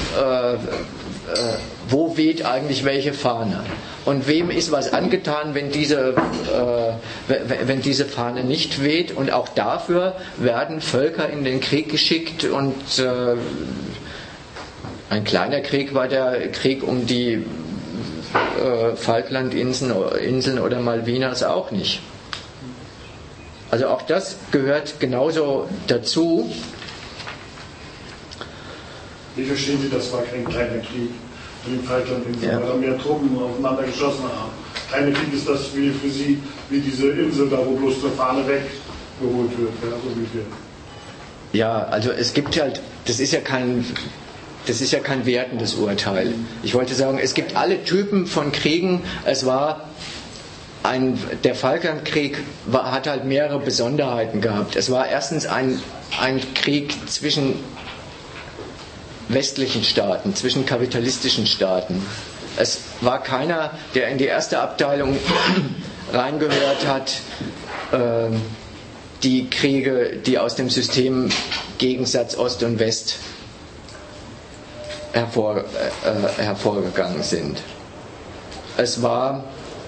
weht eigentlich welche Fahne? Und wem ist was angetan, wenn diese Fahne nicht weht? Und auch dafür werden Völker in den Krieg geschickt und ein kleiner Krieg war der Krieg um die Falklandinseln oder Malvinas auch nicht. Also auch das gehört genauso dazu. Wie verstehen Sie, das war kein kleiner Krieg in den Falklandinseln, weil da mehr Truppen aufeinander geschossen haben. Kleiner Krieg ist das für Sie wie diese Insel, da wo bloß eine Fahne weggeholt wird, ja, so ungefähr. Ja, also es gibt halt, das ist ja kein wertendes Urteil. Ich wollte sagen, es gibt alle Typen von Kriegen. Es war der Falklandkrieg hat halt mehrere Besonderheiten gehabt. Es war erstens ein Krieg zwischen westlichen Staaten, zwischen kapitalistischen Staaten. Es war keiner, der in die erste Abteilung reingehört hat, die Kriege, die aus dem System Gegensatz Ost und West hervorgegangen sind. Es war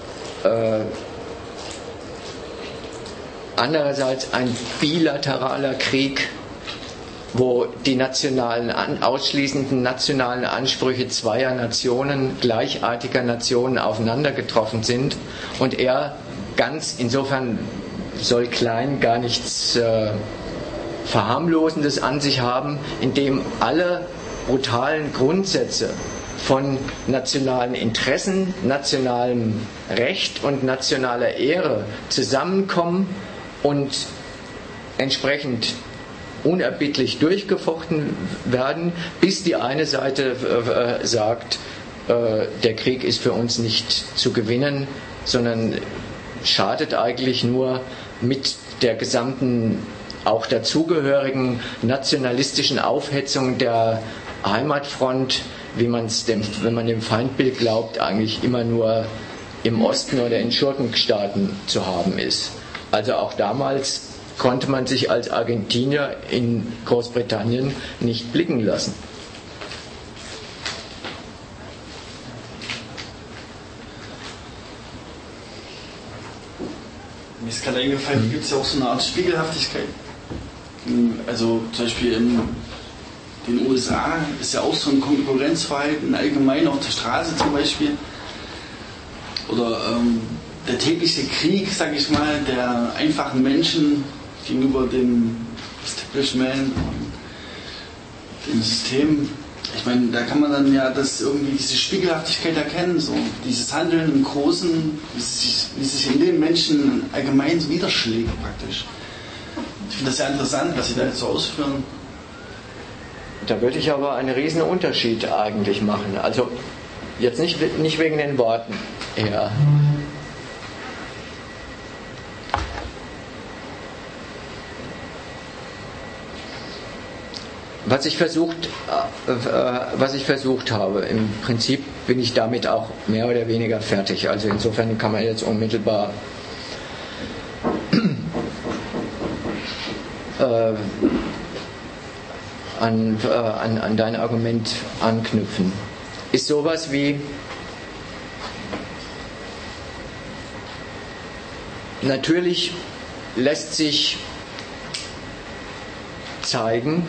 andererseits ein bilateraler Krieg, wo die ausschließenden nationalen Ansprüche zweier Nationen, gleichartiger Nationen aufeinander getroffen sind und er insofern soll klein gar nichts Verharmlosendes an sich haben, indem alle brutalen Grundsätze von nationalen Interessen, nationalem Recht und nationaler Ehre zusammenkommen und entsprechend unerbittlich durchgefochten werden, bis die eine Seite sagt, der Krieg ist für uns nicht zu gewinnen, sondern schadet eigentlich nur mit der gesamten, auch dazugehörigen nationalistischen Aufhetzung der Heimatfront, wie man es wenn man dem Feindbild glaubt, eigentlich immer nur im Osten oder in Schurkenstaaten zu haben ist. Also auch damals konnte man sich als Argentinier in Großbritannien nicht blicken lassen. Mir ist gerade eingefallen, gibt es ja auch so eine Art Spiegelhaftigkeit. Also zum Beispiel in den USA ist ja auch so ein Konkurrenzverhalten allgemein auf der Straße zum Beispiel. Oder der tägliche Krieg, sage ich mal, der einfachen Menschen gegenüber dem Establishment, dem System. Ich meine, da kann man dann ja diese Spiegelhaftigkeit erkennen, so dieses Handeln im Großen, wie sich in den Menschen allgemein so niederschlägt praktisch. Ich finde das sehr interessant, was Sie da jetzt so ausführen. Da würde ich aber einen riesen Unterschied eigentlich machen. Also jetzt nicht wegen den Worten eher. Was ich versucht habe, im Prinzip bin ich damit auch mehr oder weniger fertig. Also insofern kann man jetzt unmittelbar an dein Argument anknüpfen. Ist sowas wie: Natürlich lässt sich zeigen,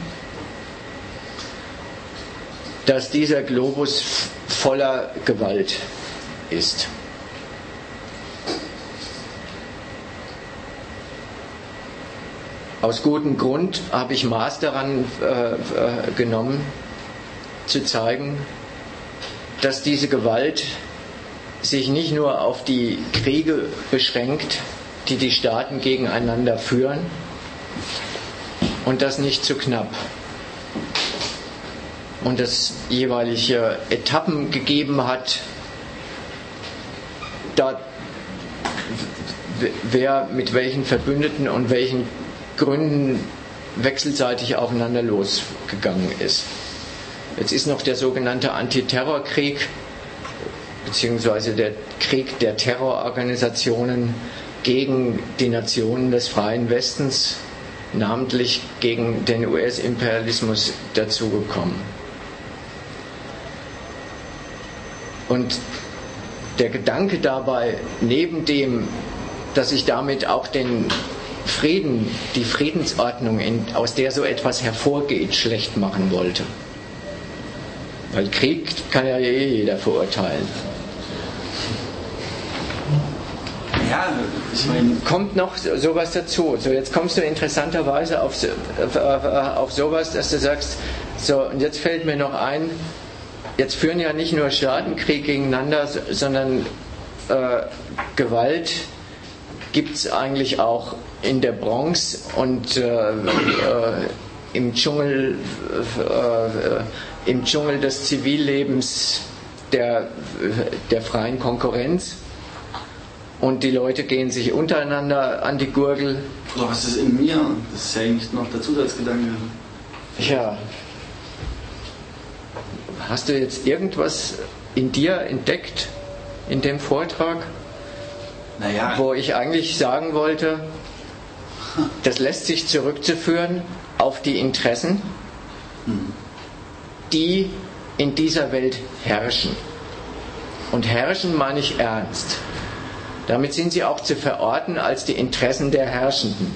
dass dieser Globus voller Gewalt ist. Aus gutem Grund habe ich Maß daran genommen, zu zeigen, dass diese Gewalt sich nicht nur auf die Kriege beschränkt, die die Staaten gegeneinander führen, und das nicht zu knapp. Und es jeweilige Etappen gegeben hat, da wer mit welchen Verbündeten und welchen Gründen wechselseitig aufeinander losgegangen ist. Jetzt ist noch der sogenannte Antiterrorkrieg, beziehungsweise der Krieg der Terrororganisationen gegen die Nationen des freien Westens, namentlich gegen den US-Imperialismus, dazugekommen. Und der Gedanke dabei, neben dem, dass ich damit auch den Frieden, die Friedensordnung, aus der so etwas hervorgeht, schlecht machen wollte. Weil Krieg kann ja jeder verurteilen. Ja, ich meine, kommt noch sowas dazu. So, jetzt kommst du interessanterweise auf sowas, dass du sagst, so, und jetzt fällt mir noch ein, jetzt führen ja nicht nur Staatenkrieg gegeneinander, sondern Gewalt gibt es eigentlich auch in der Bronx und im Dschungel des Zivillebens der freien Konkurrenz. Und die Leute gehen sich untereinander an die Gurgel. Oder was ist in mir? Das ist ja eigentlich noch der Zusatzgedanke. Ja. Hast du jetzt irgendwas in dir entdeckt in dem Vortrag? Naja. Wo ich eigentlich sagen wollte, das lässt sich zurückzuführen auf die Interessen, die in dieser Welt herrschen. Und herrschen meine ich ernst. Damit sind sie auch zu verorten als die Interessen der Herrschenden.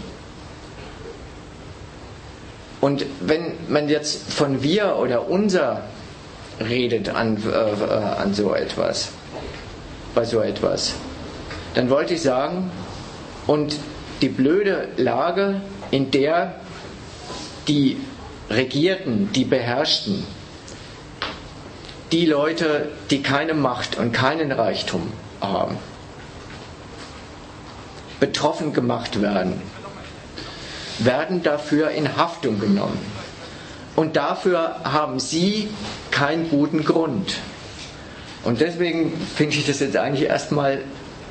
Und wenn man jetzt von wir oder unser redet an so etwas, bei so etwas, dann wollte ich sagen, und die blöde Lage, in der die Regierten, die Beherrschten, die Leute, die keine Macht und keinen Reichtum haben, betroffen gemacht werden, werden dafür in Haftung genommen. Und dafür haben sie keinen guten Grund. Und deswegen finde ich das jetzt eigentlich erstmal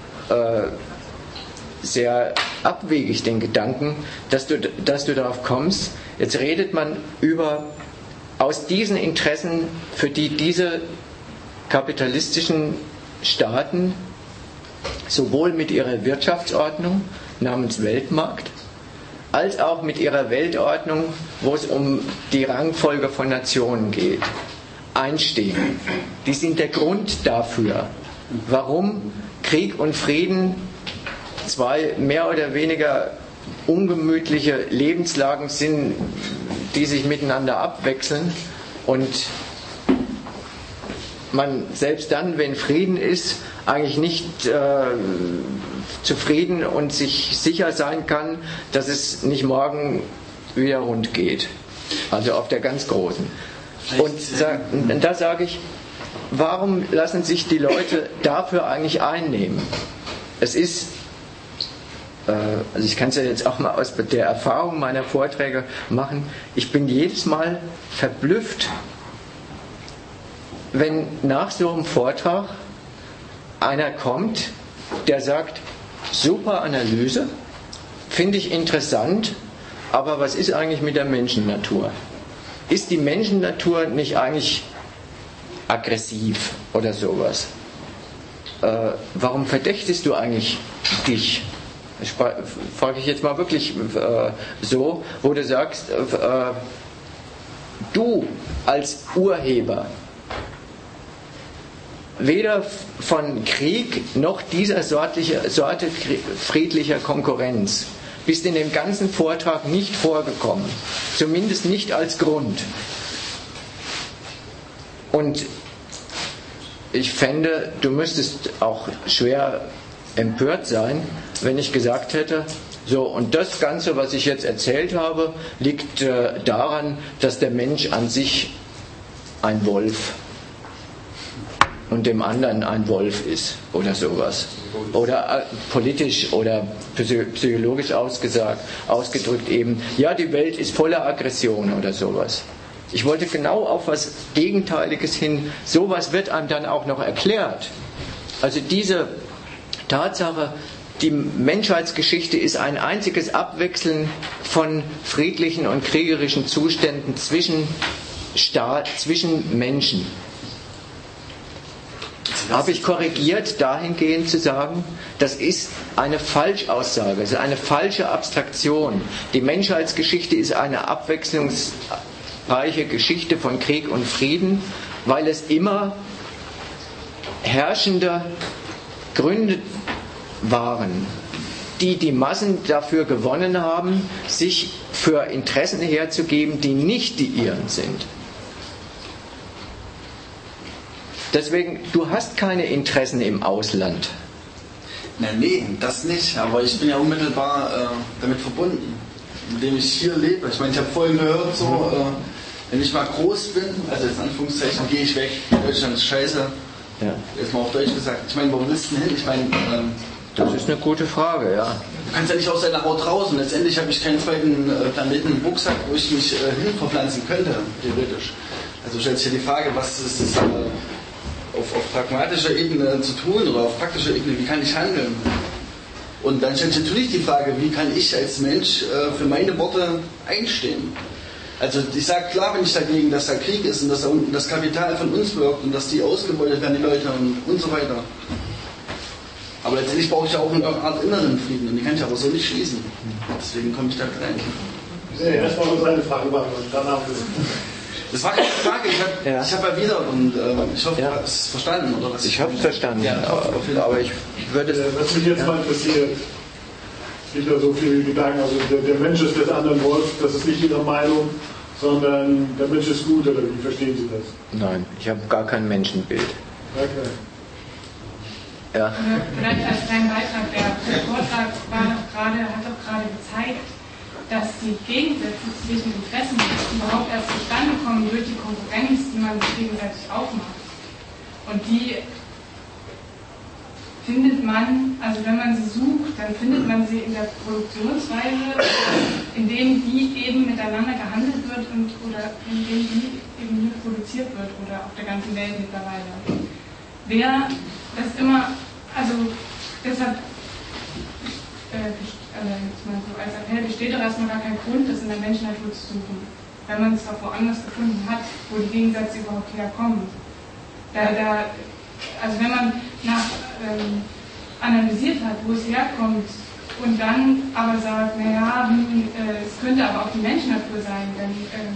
sehr abwegig, den Gedanken, dass du darauf kommst. Jetzt redet man über aus diesen Interessen, für die diese kapitalistischen Staaten sowohl mit ihrer Wirtschaftsordnung namens Weltmarkt als auch mit ihrer Weltordnung, wo es um die Rangfolge von Nationen geht, einstehen. Die sind der Grund dafür, warum Krieg und Frieden zwei mehr oder weniger ungemütliche Lebenslagen sind, die sich miteinander abwechseln und man selbst dann, wenn Frieden ist, eigentlich nicht zufrieden und sich sicher sein kann, dass es nicht morgen wieder rund geht. Also auf der ganz großen. Und da sage ich, warum lassen sich die Leute dafür eigentlich einnehmen? Es ist, also ich kann es ja jetzt auch mal aus der Erfahrung meiner Vorträge machen, ich bin jedes Mal verblüfft, wenn nach so einem Vortrag einer kommt, der sagt, super Analyse, finde ich interessant, aber was ist eigentlich mit der Menschennatur? Ist die Menschennatur nicht eigentlich aggressiv oder sowas? Warum verdächtigst du eigentlich dich? Frage ich jetzt mal wirklich so, wo du sagst, du als Urheber, weder von Krieg noch dieser Sorte friedlicher Konkurrenz bist in dem ganzen Vortrag nicht vorgekommen. Zumindest nicht als Grund. Und ich fände, du müsstest auch schwer empört sein, wenn ich gesagt hätte, so, und das Ganze, was ich jetzt erzählt habe, liegt daran, dass der Mensch an sich ein Wolf und dem anderen ein Wolf ist oder sowas. Oder politisch oder psychologisch ausgedrückt eben, ja, die Welt ist voller Aggression oder sowas. Ich wollte genau auf was Gegenteiliges hin. Sowas wird einem dann auch noch erklärt. Also diese Tatsache, die Menschheitsgeschichte ist ein einziges Abwechseln von friedlichen und kriegerischen Zuständen zwischen Menschen. Habe ich korrigiert, dahingehend zu sagen, das ist eine Falschaussage, es ist eine falsche Abstraktion. Die Menschheitsgeschichte ist eine abwechslungsreiche Geschichte von Krieg und Frieden, weil es immer herrschende Gründe waren, die die Massen dafür gewonnen haben, sich für Interessen herzugeben, die nicht die ihren sind. Deswegen, du hast keine Interessen im Ausland. Nee, das nicht. Aber ich bin ja unmittelbar damit verbunden, indem ich hier lebe. Ich meine, ich habe vorhin gehört, so, wenn ich mal groß bin, also jetzt in Anführungszeichen, gehe ich weg. Deutschland ist scheiße. Ja. Jetzt mal auf Deutsch gesagt. Ich meine, wo willst du denn hin? Ich meine, das ist eine gute Frage, ja. Du kannst ja nicht aus deiner Haut raus. Und letztendlich habe ich keinen zweiten Planeten im Rucksack, wo ich mich hin verpflanzen könnte, theoretisch. Also stellt sich ja die Frage, was ist das auf pragmatischer Ebene zu tun oder auf praktischer Ebene, wie kann ich handeln? Und dann stellt sich natürlich die Frage, wie kann ich als Mensch für meine Worte einstehen? Also ich sage klar, bin ich dagegen, dass da Krieg ist und dass da unten das Kapital von uns wirkt und dass die ausgebeutet werden, die Leute und so weiter. Aber letztendlich brauche ich ja auch eine Art inneren Frieden und die kann ich aber so nicht schließen. Deswegen komme ich da rein. Erstmal nur seine Frage machen und danach... Das war keine Frage, ich hab ja wieder und ich hoffe, du hast es verstanden, oder was? Ich habe es verstanden, ja, aber ich würde... Was mich jetzt mal interessiert, es gibt ja so viele Gedanken, also der Mensch ist des anderen Wolf, das ist nicht Ihre Meinung, sondern der Mensch ist gut, oder wie verstehen Sie das? Nein, ich habe gar kein Menschenbild. Okay. Ja. Vielleicht als kleinen Beitrag, der Vortrag war hat doch gerade gezeigt, dass die Gegensätze zwischen Interessen überhaupt erst zustande kommen durch die Konkurrenz, die man sich gegenseitig aufmacht. Und die findet man, also wenn man sie sucht, dann findet man sie in der Produktionsweise, in denen die eben miteinander gehandelt wird oder in denen die eben hier produziert wird oder auf der ganzen Welt mittlerweile. Wer das immer, also deshalb jetzt mal so als Appell besteht doch erstmal gar kein Grund, das in der Menschennatur zu suchen, wenn man es auch woanders gefunden hat, wo die Gegensätze überhaupt herkommen. Also wenn man analysiert hat, wo es herkommt und dann aber sagt, naja, es könnte aber auch die Menschennatur sein, dann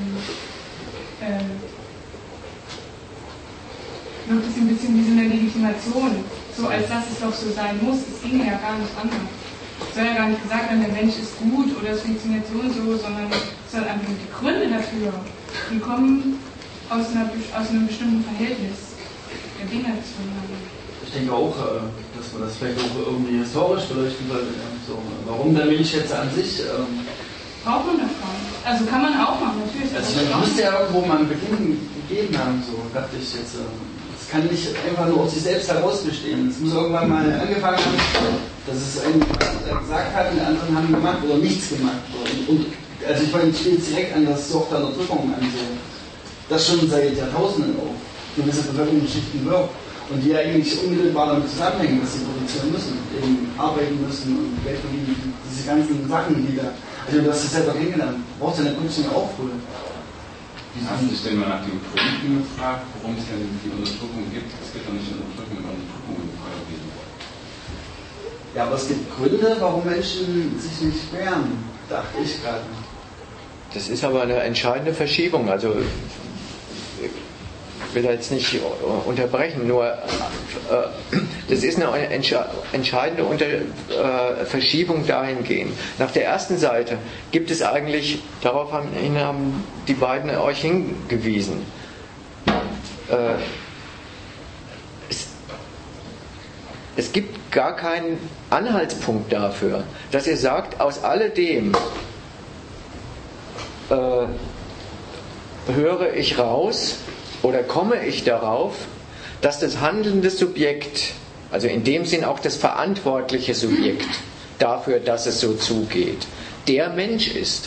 wirkt es ein bisschen wie so eine Legitimation, so als dass es doch so sein muss. Es ginge ja gar nicht anders. Es soll ja gar nicht gesagt werden, der Mensch ist gut oder es funktioniert so und so, sondern es soll einfach die Gründe dafür, die kommen aus einem bestimmten Verhältnis der Dinge zueinander. Ich denke auch, dass man das vielleicht auch irgendwie historisch beleuchten sollte. So, warum der Mensch jetzt an sich... braucht man das gar nicht. Also kann man auch machen, natürlich. Also man müsste ja irgendwo mal einen Beginn gegeben haben, so dachte ich jetzt. Es kann nicht einfach nur aus sich selbst heraus bestehen. Es muss irgendwann mal angefangen haben, dass es einen gesagt hat und die anderen haben gemacht oder nichts gemacht. Und also ich meine, ich stehe jetzt direkt an das Sort der Unterdrückung an, so, das schon seit Jahrtausenden auch gewisse Bevölkerungsschichten wirkt. Und die eigentlich unmittelbar damit zusammenhängen, dass sie produzieren müssen, eben arbeiten müssen und Geld verdienen, diese ganzen Sachen, die da. Also du hast es selber kennengelernt, brauchst du deine Kunst auch früher. Wie haben sich denn mal nach den Gründen gefragt, warum es denn die Unterdrückung gibt? Es gibt doch nicht Unterdrückung in Unterdrückung. Ja, aber es gibt Gründe, warum Menschen sich nicht wehren, dachte ich gerade. Das ist aber eine entscheidende Verschiebung. Also ich will jetzt nicht unterbrechen, nur das ist eine entscheidende Verschiebung dahingehend. Nach der ersten Seite gibt es eigentlich, darauf haben die beiden euch hingewiesen, es gibt gar keinen Anhaltspunkt dafür, dass ihr sagt, aus alledem höre ich raus oder komme ich darauf, dass das handelnde Subjekt, also in dem Sinn auch das verantwortliche Subjekt dafür, dass es so zugeht, der Mensch ist.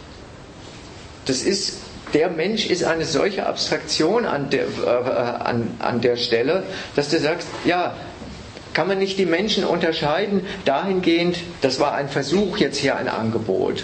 Der Mensch ist eine solche Abstraktion an der Stelle, dass du sagst, ja, kann man nicht die Menschen unterscheiden dahingehend, das war ein Versuch, jetzt hier ein Angebot,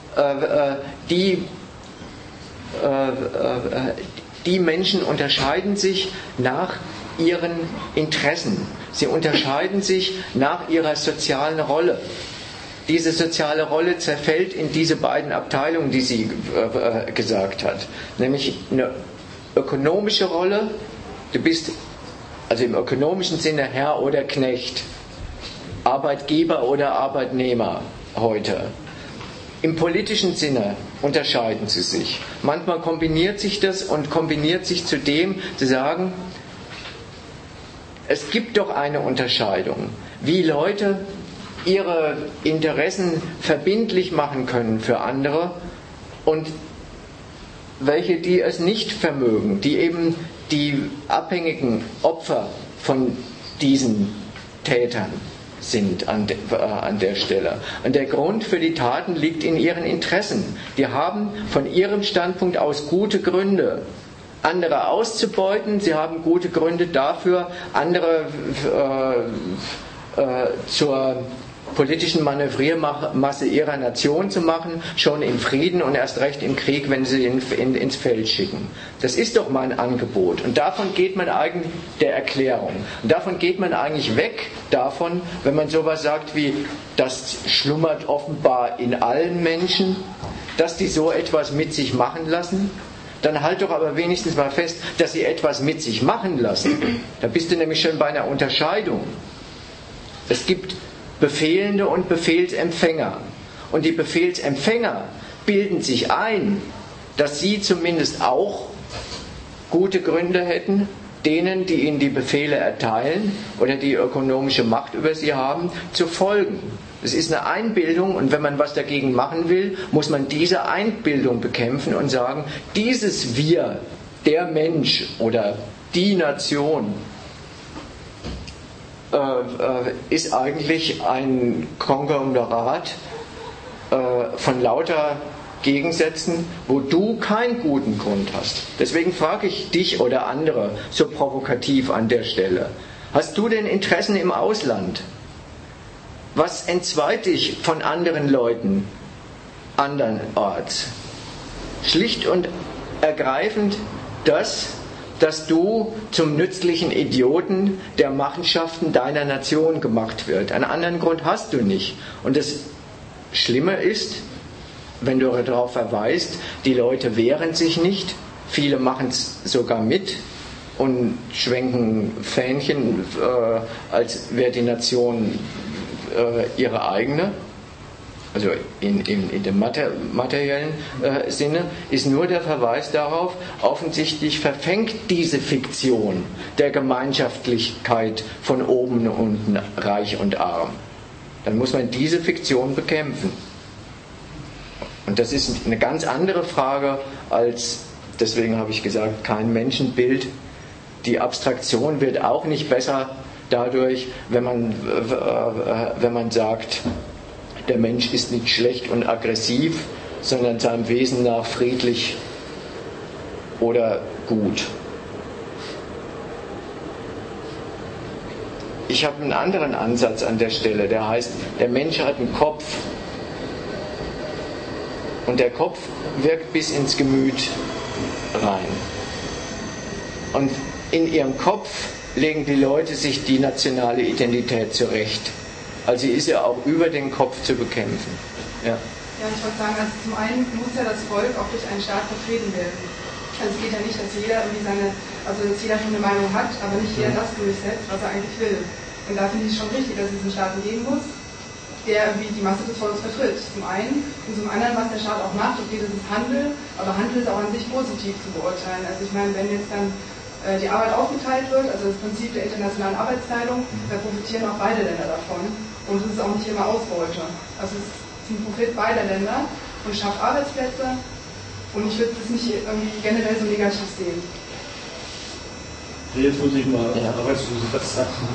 die Menschen unterscheiden sich nach ihren Interessen. Sie unterscheiden sich nach ihrer sozialen Rolle. Diese soziale Rolle zerfällt in diese beiden Abteilungen, die sie gesagt hat. Nämlich eine ökonomische Rolle, du bist also im ökonomischen Sinne Herr oder Knecht, Arbeitgeber oder Arbeitnehmer heute. Im politischen Sinne unterscheiden sie sich. Manchmal kombiniert sich das und kombiniert sich zu dem, zu sagen, es gibt doch eine Unterscheidung, wie Leute ihre Interessen verbindlich machen können für andere und welche, die es nicht vermögen, die eben die abhängigen Opfer von diesen Tätern sind an der Stelle. Und der Grund für die Taten liegt in ihren Interessen. Die haben von ihrem Standpunkt aus gute Gründe, andere auszubeuten. Sie haben gute Gründe dafür, andere zur politischen Manövriermasse ihrer Nation zu machen, schon im Frieden und erst recht im Krieg, wenn sie ins Feld schicken. Das ist doch mein Angebot. Und davon geht man eigentlich der Erklärung. Und davon geht man eigentlich weg davon, wenn man sowas sagt wie, das schlummert offenbar in allen Menschen, dass die so etwas mit sich machen lassen. Dann halt doch aber wenigstens mal fest, dass sie etwas mit sich machen lassen. Da bist du nämlich schon bei einer Unterscheidung. Es gibt Befehlende und Befehlsempfänger. Und die Befehlsempfänger bilden sich ein, dass sie zumindest auch gute Gründe hätten, denen, die ihnen die Befehle erteilen oder die ökonomische Macht über sie haben, zu folgen. Es ist eine Einbildung, und wenn man was dagegen machen will, muss man diese Einbildung bekämpfen und sagen, dieses Wir, der Mensch oder die Nation, ist eigentlich ein Konglomerat von lauter Gegensätzen, wo du keinen guten Grund hast. Deswegen frage ich dich oder andere so provokativ an der Stelle: Hast du denn Interessen im Ausland? Was entzweit dich von anderen Leuten andernorts? Schlicht und ergreifend das, dass du zum nützlichen Idioten der Machenschaften deiner Nation gemacht wird. Einen anderen Grund hast du nicht. Und das Schlimme ist, wenn du darauf verweist, die Leute wehren sich nicht, viele machen es sogar mit und schwenken Fähnchen, als wäre die Nation ihre eigene, also in dem materiellen Sinne, ist nur der Verweis darauf, offensichtlich verfängt diese Fiktion der Gemeinschaftlichkeit von oben und unten, reich und arm. Dann muss man diese Fiktion bekämpfen. Und das ist eine ganz andere Frage als, deswegen habe ich gesagt, kein Menschenbild. Die Abstraktion wird auch nicht besser dadurch, wenn man sagt, der Mensch ist nicht schlecht und aggressiv, sondern seinem Wesen nach friedlich oder gut. Ich habe einen anderen Ansatz an der Stelle, der heißt, der Mensch hat einen Kopf. Und der Kopf wirkt bis ins Gemüt rein. Und in ihrem Kopf legen die Leute sich die nationale Identität zurecht. Also sie ist ja auch über den Kopf zu bekämpfen. Ja, ich wollte sagen, also zum einen muss ja das Volk auch durch einen Staat vertreten werden. Also es geht ja nicht, dass jeder irgendwie dass jeder schon eine Meinung hat, aber nicht jeder das durchsetzt, was er eigentlich will. Und da finde ich es schon richtig, dass es einen Staat geben muss, der irgendwie die Masse des Volkes vertritt. Zum einen. Und zum anderen, was der Staat auch macht, okay, das ist Handel, aber Handel ist auch an sich positiv zu beurteilen. Also ich meine, wenn jetzt dann die Arbeit aufgeteilt wird, also das Prinzip der internationalen Arbeitsteilung, da profitieren auch beide Länder davon. Und es ist auch nicht immer Ausbeute. Also es ist ein Profit beider Länder und schafft Arbeitsplätze. Und ich würde das nicht irgendwie generell so negativ sehen. Jetzt muss ich mal Arbeitslosigkeit sagen.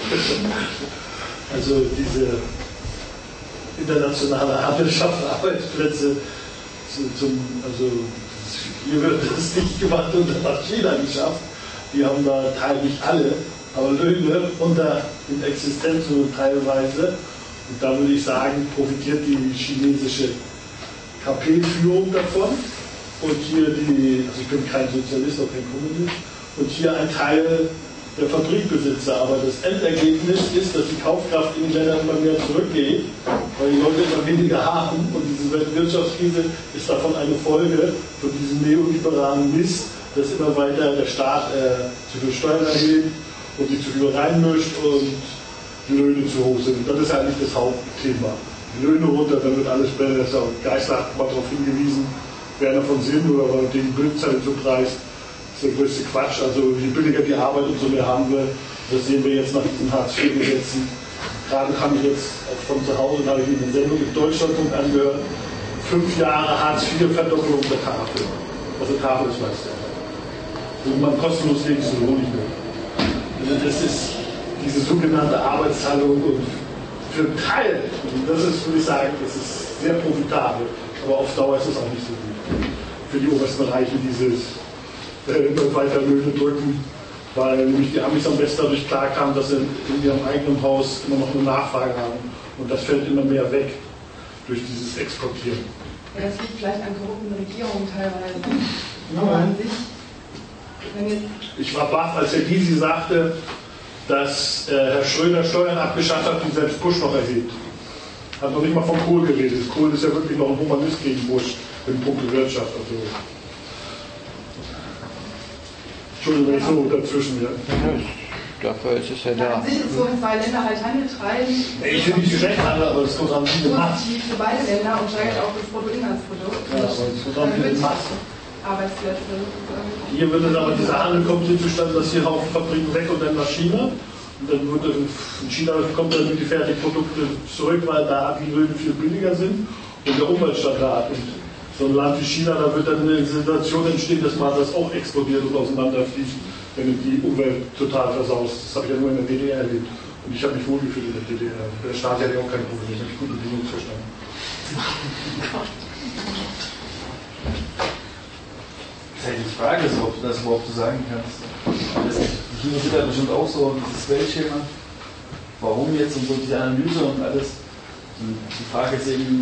Also diese internationale Handel schafft Arbeitsplätze. Hier wird das nicht gemacht und das hat China geschafft. Die haben da Teil nicht alle, aber Löhne unter den Existenzen teilweise. Und da würde ich sagen, profitiert die chinesische KP-Führung davon. Und hier also ich bin kein Sozialist, auch kein Kommunist, und hier ein Teil der Fabrikbesitzer. Aber das Endergebnis ist, dass die Kaufkraft in den Ländern immer mehr zurückgeht, weil die Leute immer weniger haben. Und diese Weltwirtschaftskrise ist davon eine Folge von diesem neoliberalen Mist, dass immer weiter der Staat zu viel Steuern erhebt und sich zu viel reinmischt und die Löhne zu hoch sind. Und das ist eigentlich das Hauptthema. Die Löhne runter, dann wird alles besser. Das ist auch Geisler hat mal darauf hingewiesen, Werner von Sinn oder den Bildzeitung so preist. Das ist der größte Quatsch. Also je billiger die Arbeit, umso mehr haben wir. Das sehen wir jetzt nach diesen Hartz-IV-Gesetzen. Gerade kam ich jetzt auch von zu Hause, da habe ich mir eine Sendung im Deutschlandfunk angehört. 5 Jahre Hartz-IV-Verdopplung der Tafel. Also Tafel ist meist und man kostenlos leben so nicht mehr. Also das ist diese sogenannte Arbeitsteilung und für einen Teil, und das ist, würde ich sagen, das ist sehr profitabel, aber auf Dauer ist es auch nicht so gut. Für die obersten Reiche dieses immer weiter Löhne drücken, weil nämlich die Amis am besten dadurch klarkamen, dass sie in ihrem eigenen Haus immer noch eine Nachfrage haben und das fällt immer mehr weg durch dieses Exportieren. Ja, das liegt vielleicht an korrupten Regierungen teilweise. Aber an sich, ich war baff, als Herr Gysi sagte, dass Herr Schröder Steuern abgeschafft hat, die selbst Bush noch erhebt. Hat noch nicht mal von Kohl geredet. Kohl ist ja wirklich noch ein Humanist gegen Bush in puncto Wirtschaft. Also. Entschuldigung, wenn ich so dazwischen bin. Dafür ist es ja da. An sich ist so, wenn 2 Länder halt Handel treiben. Ich finde nicht schlecht Handel, aber es kommt an die Masse. Positiv für beide Länder und steigert auch das Bruttoinlandsprodukt. Ja, aber es kommt an die Masse. Arbeitsplätze. Hier würde dann aber dieser Handel kommt hier zustande, dass hier Haufen Fabriken weg und dann nach China. Und dann wird in China kommt dann die Fertigprodukte zurück, weil da die Löhne viel billiger sind und der Umweltstandard. Und so ein Land wie China, da wird dann eine Situation entstehen, dass man das auch explodiert und auseinanderfliegt, wenn die Umwelt total versaust. Das habe ich ja nur in der DDR erlebt. Und ich habe mich wohlgefühlt in der DDR. Der Staat hat ja auch kein Problem, ich habe gute Bedingungsverstand. Das ist ja die Frage, ob du das überhaupt so sagen kannst. Die China wird ja bestimmt auch so dieses Weltschema. Warum jetzt und so diese Analyse und alles. Und die Frage ist eben,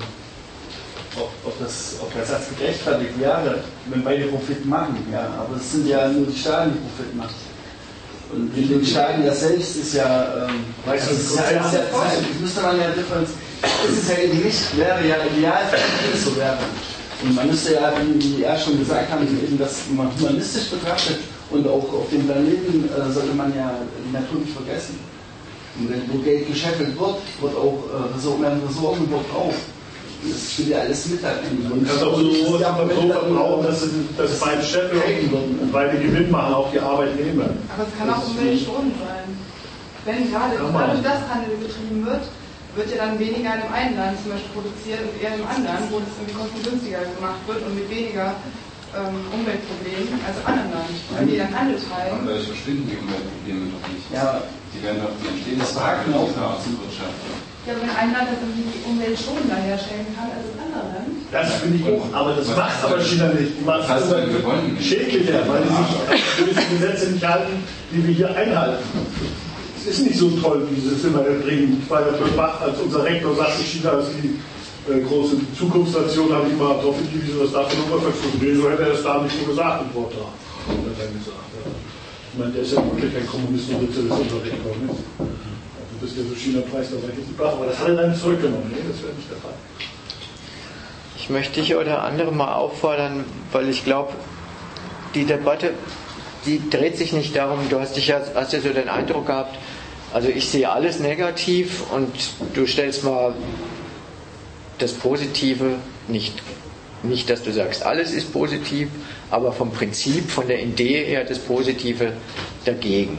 ob der Satz gerechtfertigt wäre, wenn beide Profit machen. Ja, aber es sind ja nur die Staaten, die Profit machen. Und in den Staaten ja selbst ist ja, das müsste man ja differenzieren. Das ist ja eben nicht, wäre ja ideal, wenn es so wäre. Und man müsste ja, wie er schon gesagt haben, eben das man humanistisch betrachtet und auch auf dem Planeten sollte man ja die Natur nicht vergessen. Und wenn wo Geld gescheffelt wird, wird auch Ressourcen wird auf. Das spielt ja alles mit da rein. Man kann es auch so verbrauchen, dass beide Scheffel und beide Gewinn machen, auch die Arbeitnehmer. Aber es kann auch umweltschonend sein. Wenn gerade dadurch, dass Handel betrieben wird ja dann weniger in dem einen Land zum Beispiel produziert und eher im anderen, wo das irgendwie kostengünstiger gemacht wird und mit weniger Umweltproblemen als im anderen Land. Wenn die dann Handel treiben. Aber dadurch verschwinden die Umweltprobleme doch nicht. Ja, die werden doch, die entstehen das Fragen auch in der Außenwirtschaft. Ja, wenn ein Land das irgendwie die Umwelt schonender herstellen kann als das andere Land. Das finde ich auch, aber das macht aber China nicht. Die macht es schädlicher, weil die sich gewisse Gesetze nicht halten, die wir hier einhalten. Es ist nicht so toll, wie sie es immer erbringen. Ich war ja bewacht, als unser Rektor sagte, China ist die große Zukunftsstation, habe ich mal darauf hingewiesen, dass dafür nur verstoßen wird. So hätte er es da nicht so gesagt im Vortrag. Ich meine, der ist ja wirklich kein Kommunist und Sozialist, unser Rektor. Ne? Du bist ja so China-Preis, da war ich jetzt aber das hat er dann zurückgenommen. Nee, das wäre nicht der Fall. Ich möchte dich oder andere mal auffordern, weil ich glaube, die Debatte, die dreht sich nicht darum, du hast ja so den Eindruck gehabt, also ich sehe alles negativ und du stellst mal das Positive, nicht, dass du sagst, alles ist positiv, aber vom Prinzip, von der Idee her das Positive dagegen.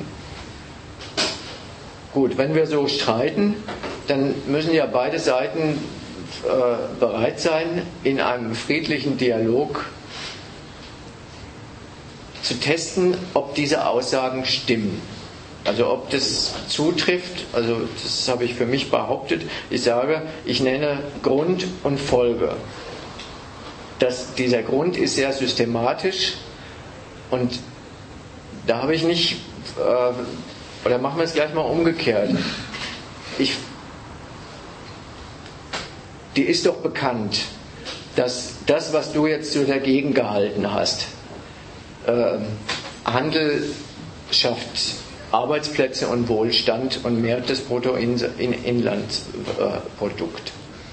Gut, wenn wir so streiten, dann müssen ja beide Seiten bereit sein, in einem friedlichen Dialog zu testen, ob diese Aussagen stimmen. Also ob das zutrifft, also das habe ich für mich behauptet. Ich sage, ich nenne Grund und Folge. Dieser Grund ist sehr systematisch und da habe ich nicht, oder machen wir es gleich mal umgekehrt. Dir ist doch bekannt, dass das, was du jetzt so dagegen gehalten hast, Handel schafft Arbeitsplätze und Wohlstand und mehrt das Bruttoinlandsprodukt.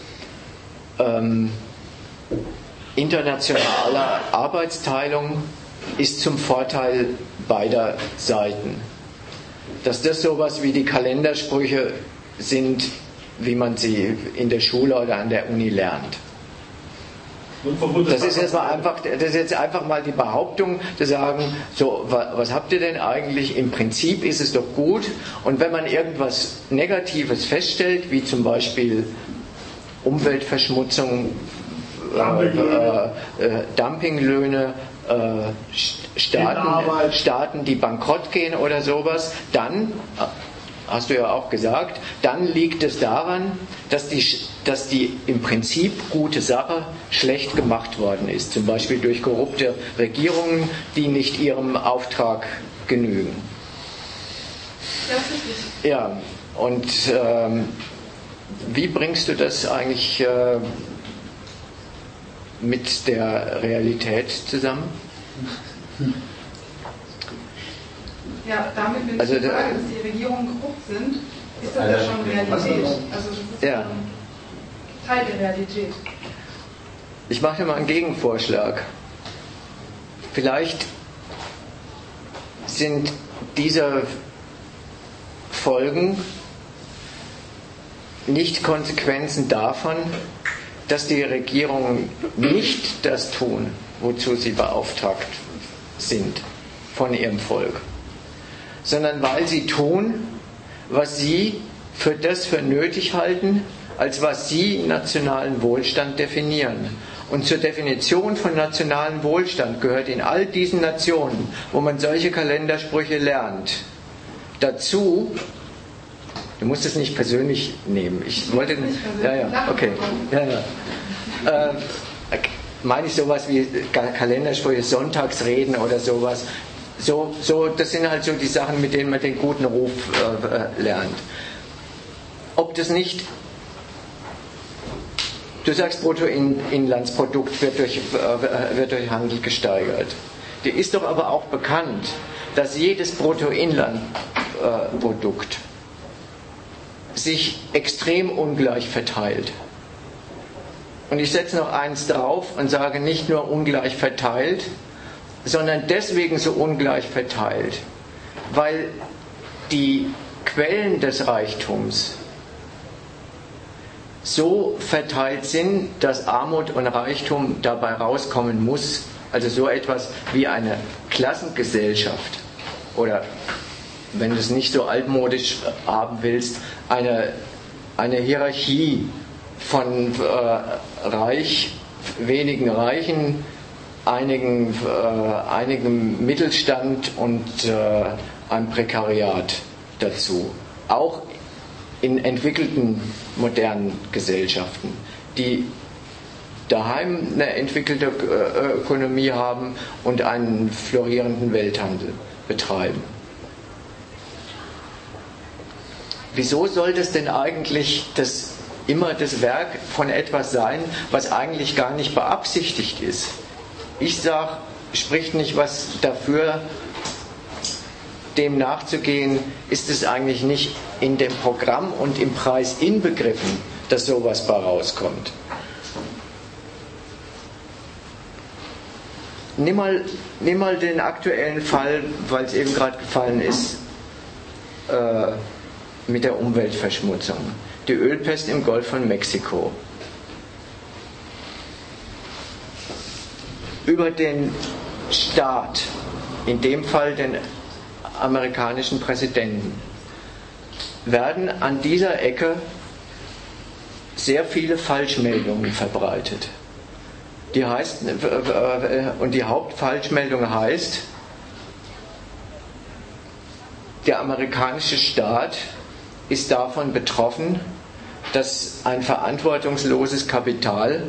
Internationale Arbeitsteilung ist zum Vorteil beider Seiten. Dass das sowas wie die Kalendersprüche sind, wie man sie in der Schule oder an der Uni lernt. Das ist jetzt einfach mal die Behauptung, zu sagen, so, was habt ihr denn eigentlich? Im Prinzip ist es doch gut. Und wenn man irgendwas Negatives feststellt, wie zum Beispiel Umweltverschmutzung, Dumpinglöhne, Staaten, die bankrott gehen oder sowas, dann, hast du ja auch gesagt, dann liegt es daran, dass die im Prinzip gute Sache schlecht gemacht worden ist. Zum Beispiel durch korrupte Regierungen, die nicht ihrem Auftrag genügen. Ja, und wie bringst du das eigentlich mit der Realität zusammen? Ja, damit, wenn ich sage, dass die Regierungen korrupt sind, ist das ja schon Realität. Also das ist ja Teil der Realität. Ich mache dir mal einen Gegenvorschlag. Vielleicht sind diese Folgen nicht Konsequenzen davon, dass die Regierungen nicht das tun, wozu sie beauftragt sind von ihrem Volk, sondern weil sie tun, was sie für nötig halten, als was sie nationalen Wohlstand definieren. Und zur Definition von nationalem Wohlstand gehört in all diesen Nationen, wo man solche Kalendersprüche lernt, dazu, du musst es nicht persönlich nehmen, ich wollte, meine ich sowas wie Kalendersprüche, Sonntagsreden oder sowas. Das sind halt so die Sachen, mit denen man den guten Ruf lernt. Ob das nicht, du sagst, Bruttoinlandsprodukt wird durch Handel gesteigert. Dir ist doch aber auch bekannt, dass jedes Bruttoinlandprodukt sich extrem ungleich verteilt. Und ich setze noch eins drauf und sage nicht nur ungleich verteilt, sondern deswegen so ungleich verteilt, weil die Quellen des Reichtums so verteilt sind, dass Armut und Reichtum dabei rauskommen muss. Also so etwas wie eine Klassengesellschaft oder, wenn du es nicht so altmodisch haben willst, eine Hierarchie von wenigen Reichen, einigem Mittelstand und einem Prekariat dazu. Auch in entwickelten modernen Gesellschaften, die daheim eine entwickelte Ökonomie haben und einen florierenden Welthandel betreiben. Wieso soll das denn eigentlich immer das Werk von etwas sein, was eigentlich gar nicht beabsichtigt ist? Ich sage, spricht nicht was dafür, dem nachzugehen, ist es eigentlich nicht in dem Programm und im Preis inbegriffen, dass sowas bei rauskommt. Nimm mal den aktuellen Fall, weil es eben gerade gefallen ist, mit der Umweltverschmutzung. Die Ölpest im Golf von Mexiko. Über den Staat, in dem Fall den amerikanischen Präsidenten, werden an dieser Ecke sehr viele Falschmeldungen verbreitet. Und die Hauptfalschmeldung heißt, der amerikanische Staat ist davon betroffen, dass ein verantwortungsloses Kapital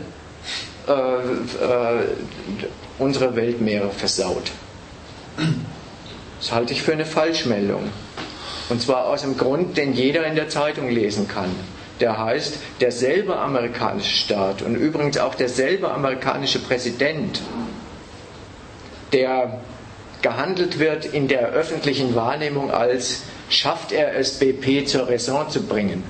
unsere Weltmeere versaut. Das halte ich für eine Falschmeldung. Und zwar aus dem Grund, den jeder in der Zeitung lesen kann. Der heißt, derselbe amerikanische Staat und übrigens auch derselbe amerikanische Präsident, der gehandelt wird in der öffentlichen Wahrnehmung als, schafft er es, BP zur Raison zu bringen.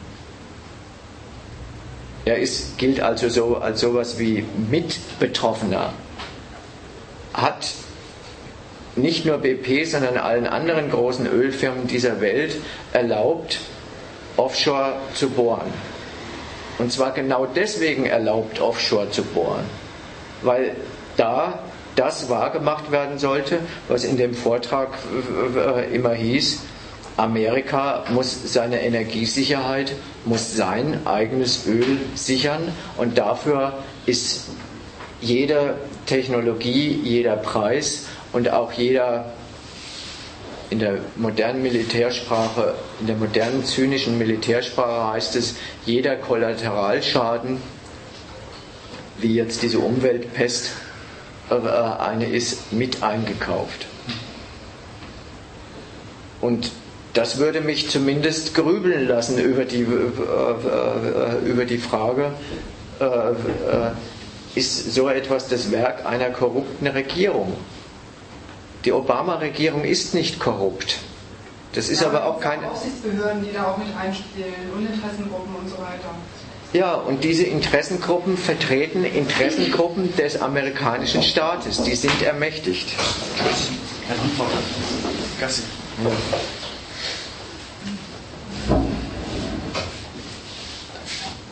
Er gilt also als sowas wie Mitbetroffener, hat nicht nur BP, sondern allen anderen großen Ölfirmen dieser Welt erlaubt, offshore zu bohren. Und zwar genau deswegen erlaubt, offshore zu bohren, weil da das wahrgemacht werden sollte, was in dem Vortrag immer hieß, Amerika muss seine Energiesicherheit, muss sein eigenes Öl sichern und dafür ist jede Technologie, jeder Preis und auch jeder, in der modernen Militärsprache, in der modernen zynischen Militärsprache heißt es, jeder Kollateralschaden, wie jetzt diese Umweltpest eine ist, mit eingekauft. Und das würde mich zumindest grübeln lassen über die Frage, ist so etwas das Werk einer korrupten Regierung? Die Obama-Regierung ist nicht korrupt. Das ist aber auch keine... Aufsichtsbehörden, die da auch mit einspielen und Interessengruppen und so weiter. Ja, und diese Interessengruppen vertreten Interessengruppen des amerikanischen Staates. Die sind ermächtigt. Herr Antwort. Gassi. Ja.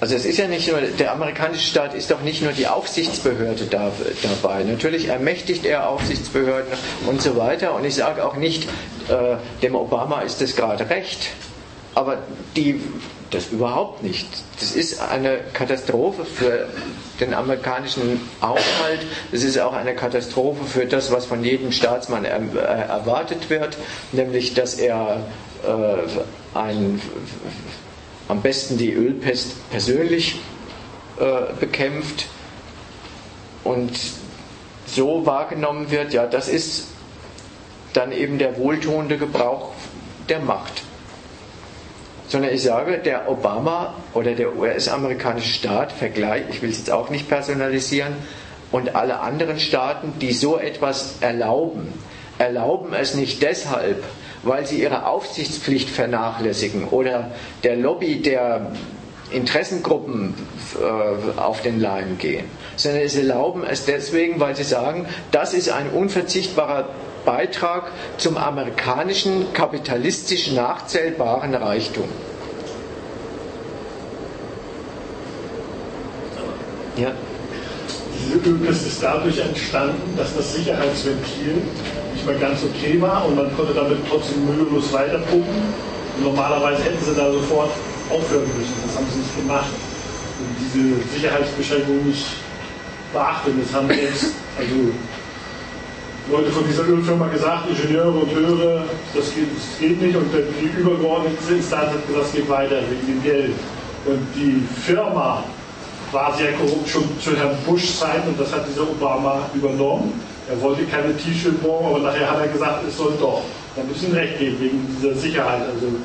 Also es ist ja nicht nur, der amerikanische Staat ist doch nicht nur die Aufsichtsbehörde dabei. Natürlich ermächtigt er Aufsichtsbehörden und so weiter. Und ich sage auch nicht, dem Obama ist das gerade recht. Aber das überhaupt nicht. Das ist eine Katastrophe für den amerikanischen Haushalt. Es ist auch eine Katastrophe für das, was von jedem Staatsmann erwartet wird, nämlich, dass er am besten die Ölpest persönlich bekämpft und so wahrgenommen wird, ja, das ist dann eben der wohltuende Gebrauch der Macht. Sondern ich sage, der Obama oder der US-amerikanische Staat, ich will es jetzt auch nicht personalisieren, und alle anderen Staaten, die so etwas erlauben es nicht deshalb, weil sie ihre Aufsichtspflicht vernachlässigen oder der Lobby der Interessengruppen auf den Leim gehen, sondern sie erlauben es deswegen, weil sie sagen, das ist ein unverzichtbarer Beitrag zum amerikanischen kapitalistisch nachzählbaren Reichtum. Ja. Diese Ölpest ist dadurch entstanden, dass das Sicherheitsventil nicht mehr ganz okay war und man konnte damit trotzdem mühelos weiterpumpen. Und normalerweise hätten sie da sofort aufhören müssen. Das haben sie nicht gemacht. Und diese Sicherheitsbeschränkungen nicht beachtet. Das haben jetzt Leute von dieser Ölfirma gesagt, Ingenieure und Hörer, das geht nicht. Und die übergeordnete Instanz hat gesagt, es geht weiter wegen dem Geld. Und die Firma war sehr korrupt schon zu Herrn Bush Zeit und das hat dieser Obama übernommen. Er wollte keine T-Shirt-Bomben, aber nachher hat er gesagt, es soll doch. Da müssen ihm recht geben, wegen dieser Sicherheit.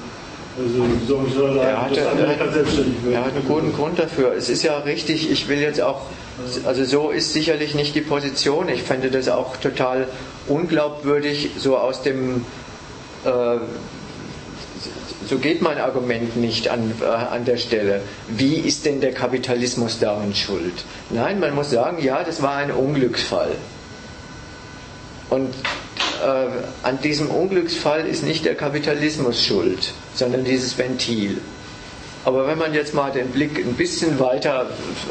Er hat einen guten Grund dafür. Es ist ja richtig, ich will jetzt auch, also so ist sicherlich nicht die Position. Ich fände das auch total unglaubwürdig, so aus dem, so geht mein Argument nicht an der Stelle. Wie ist denn der Kapitalismus daran schuld? Nein, man muss sagen, ja, das war ein Unglücksfall. Und an diesem Unglücksfall ist nicht der Kapitalismus schuld, sondern dieses Ventil. Aber wenn man jetzt mal den Blick ein bisschen weiter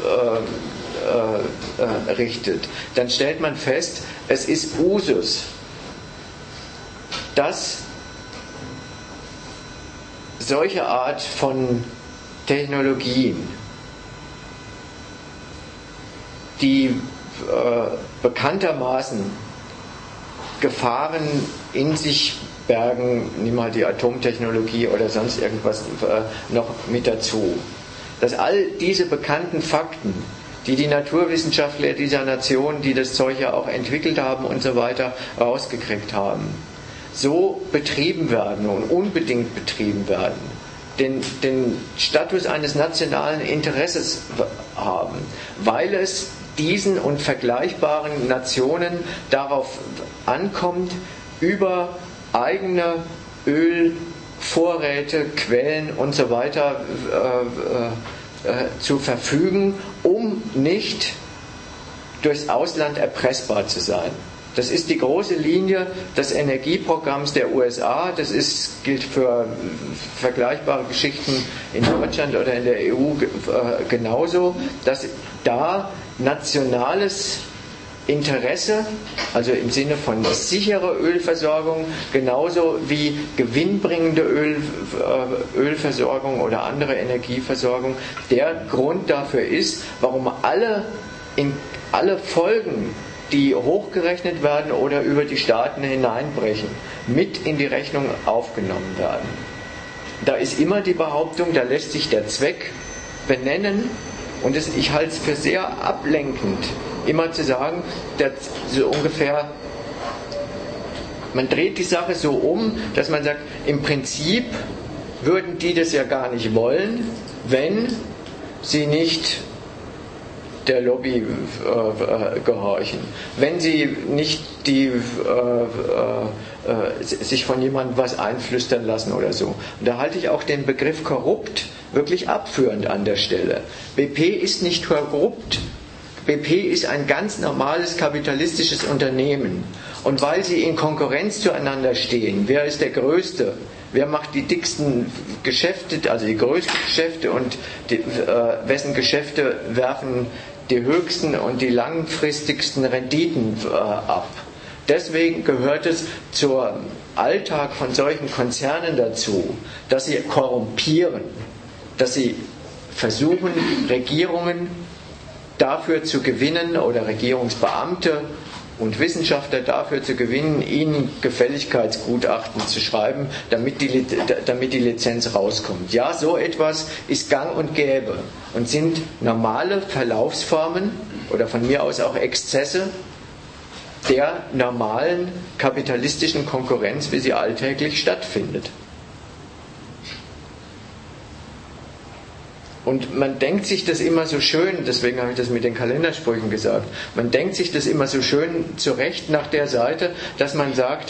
richtet, dann stellt man fest, es ist Usus, dass solche Art von Technologien, die bekanntermaßen Gefahren in sich bergen, nimm mal die Atomtechnologie oder sonst irgendwas noch mit dazu. Dass all diese bekannten Fakten, die Naturwissenschaftler dieser Nation, die das Zeug ja auch entwickelt haben und so weiter, rausgekriegt haben, so betrieben werden und unbedingt betrieben werden, den Status eines nationalen Interesses haben, weil es diesen und vergleichbaren Nationen darauf ankommt, über eigene Ölvorräte, Quellen und so weiter zu verfügen, um nicht durchs Ausland erpressbar zu sein. Das ist die große Linie des Energieprogramms der USA. Das gilt für vergleichbare Geschichten in Deutschland oder in der EU genauso, dass da nationales Interesse, also im Sinne von sichere Ölversorgung, genauso wie gewinnbringende Ölversorgung oder andere Energieversorgung, der Grund dafür ist, warum alle Folgen, die hochgerechnet werden oder über die Staaten hineinbrechen, mit in die Rechnung aufgenommen werden. Da ist immer die Behauptung, da lässt sich der Zweck benennen, und ich halte es für sehr ablenkend, immer zu sagen, so ungefähr, man dreht die Sache so um, dass man sagt, im Prinzip würden die das ja gar nicht wollen, wenn sie nicht der Lobby gehorchen, wenn sie nicht sich von jemandem was einflüstern lassen oder so. Und da halte ich auch den Begriff korrupt wirklich abführend an der Stelle. BP ist nicht korrupt. BP ist ein ganz normales kapitalistisches Unternehmen. Und weil sie in Konkurrenz zueinander stehen, wer ist der Größte, wer macht die dicksten Geschäfte, also die größten Geschäfte und wessen Geschäfte werfen die höchsten und die langfristigsten Renditen ab. Deswegen gehört es zum Alltag von solchen Konzernen dazu, dass sie korrumpieren, dass sie versuchen, Regierungen dafür zu gewinnen oder Regierungsbeamte und Wissenschaftler dafür zu gewinnen, ihnen Gefälligkeitsgutachten zu schreiben, damit die Lizenz rauskommt. Ja, so etwas ist gang und gäbe und sind normale Verlaufsformen oder von mir aus auch Exzesse der normalen kapitalistischen Konkurrenz, wie sie alltäglich stattfindet. Und man denkt sich das immer so schön, deswegen habe ich das mit den Kalendersprüchen gesagt, man denkt sich das immer so schön zurecht nach der Seite, dass man sagt,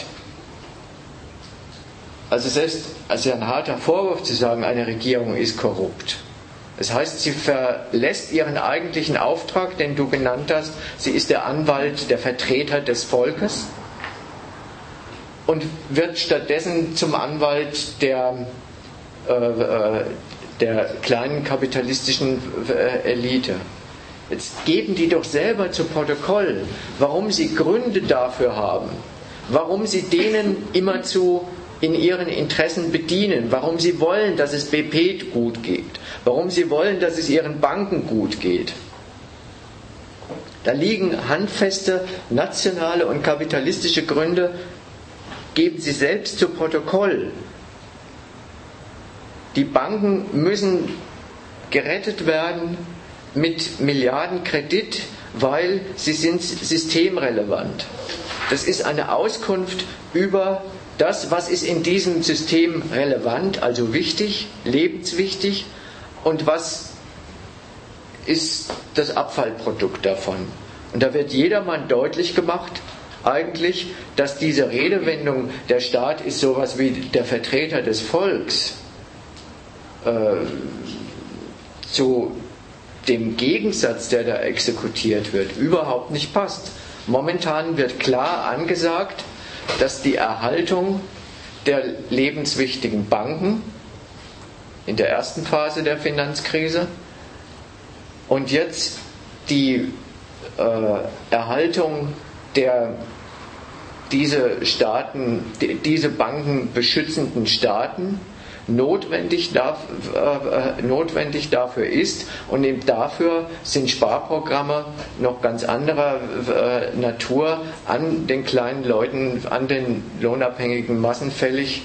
also selbst, also ein harter Vorwurf zu sagen, eine Regierung ist korrupt. Das heißt, sie verlässt ihren eigentlichen Auftrag, den du genannt hast, sie ist der Anwalt, der Vertreter des Volkes und wird stattdessen zum Anwalt der kleinen kapitalistischen Elite. Jetzt geben die doch selber zu Protokoll, warum sie Gründe dafür haben, warum sie denen immerzu in ihren Interessen bedienen, warum sie wollen, dass es BP gut geht, warum sie wollen, dass es ihren Banken gut geht. Da liegen handfeste nationale und kapitalistische Gründe, geben sie selbst zu Protokoll. Die Banken müssen gerettet werden mit Milliardenkredit, weil sie sind systemrelevant. Das ist eine Auskunft über das, was ist in diesem System relevant, also wichtig, lebenswichtig, und was ist das Abfallprodukt davon. Und da wird jedermann deutlich gemacht, eigentlich, dass diese Redewendung, der Staat ist sowas wie der Vertreter des Volks, zu dem Gegensatz, der da exekutiert wird, überhaupt nicht passt. Momentan wird klar angesagt, dass die Erhaltung der lebenswichtigen Banken in der ersten Phase der Finanzkrise und jetzt die Erhaltung der diese Banken beschützenden Staaten notwendig dafür ist, und eben dafür sind Sparprogramme noch ganz anderer Natur an den kleinen Leuten, an den lohnabhängigen Massen fällig,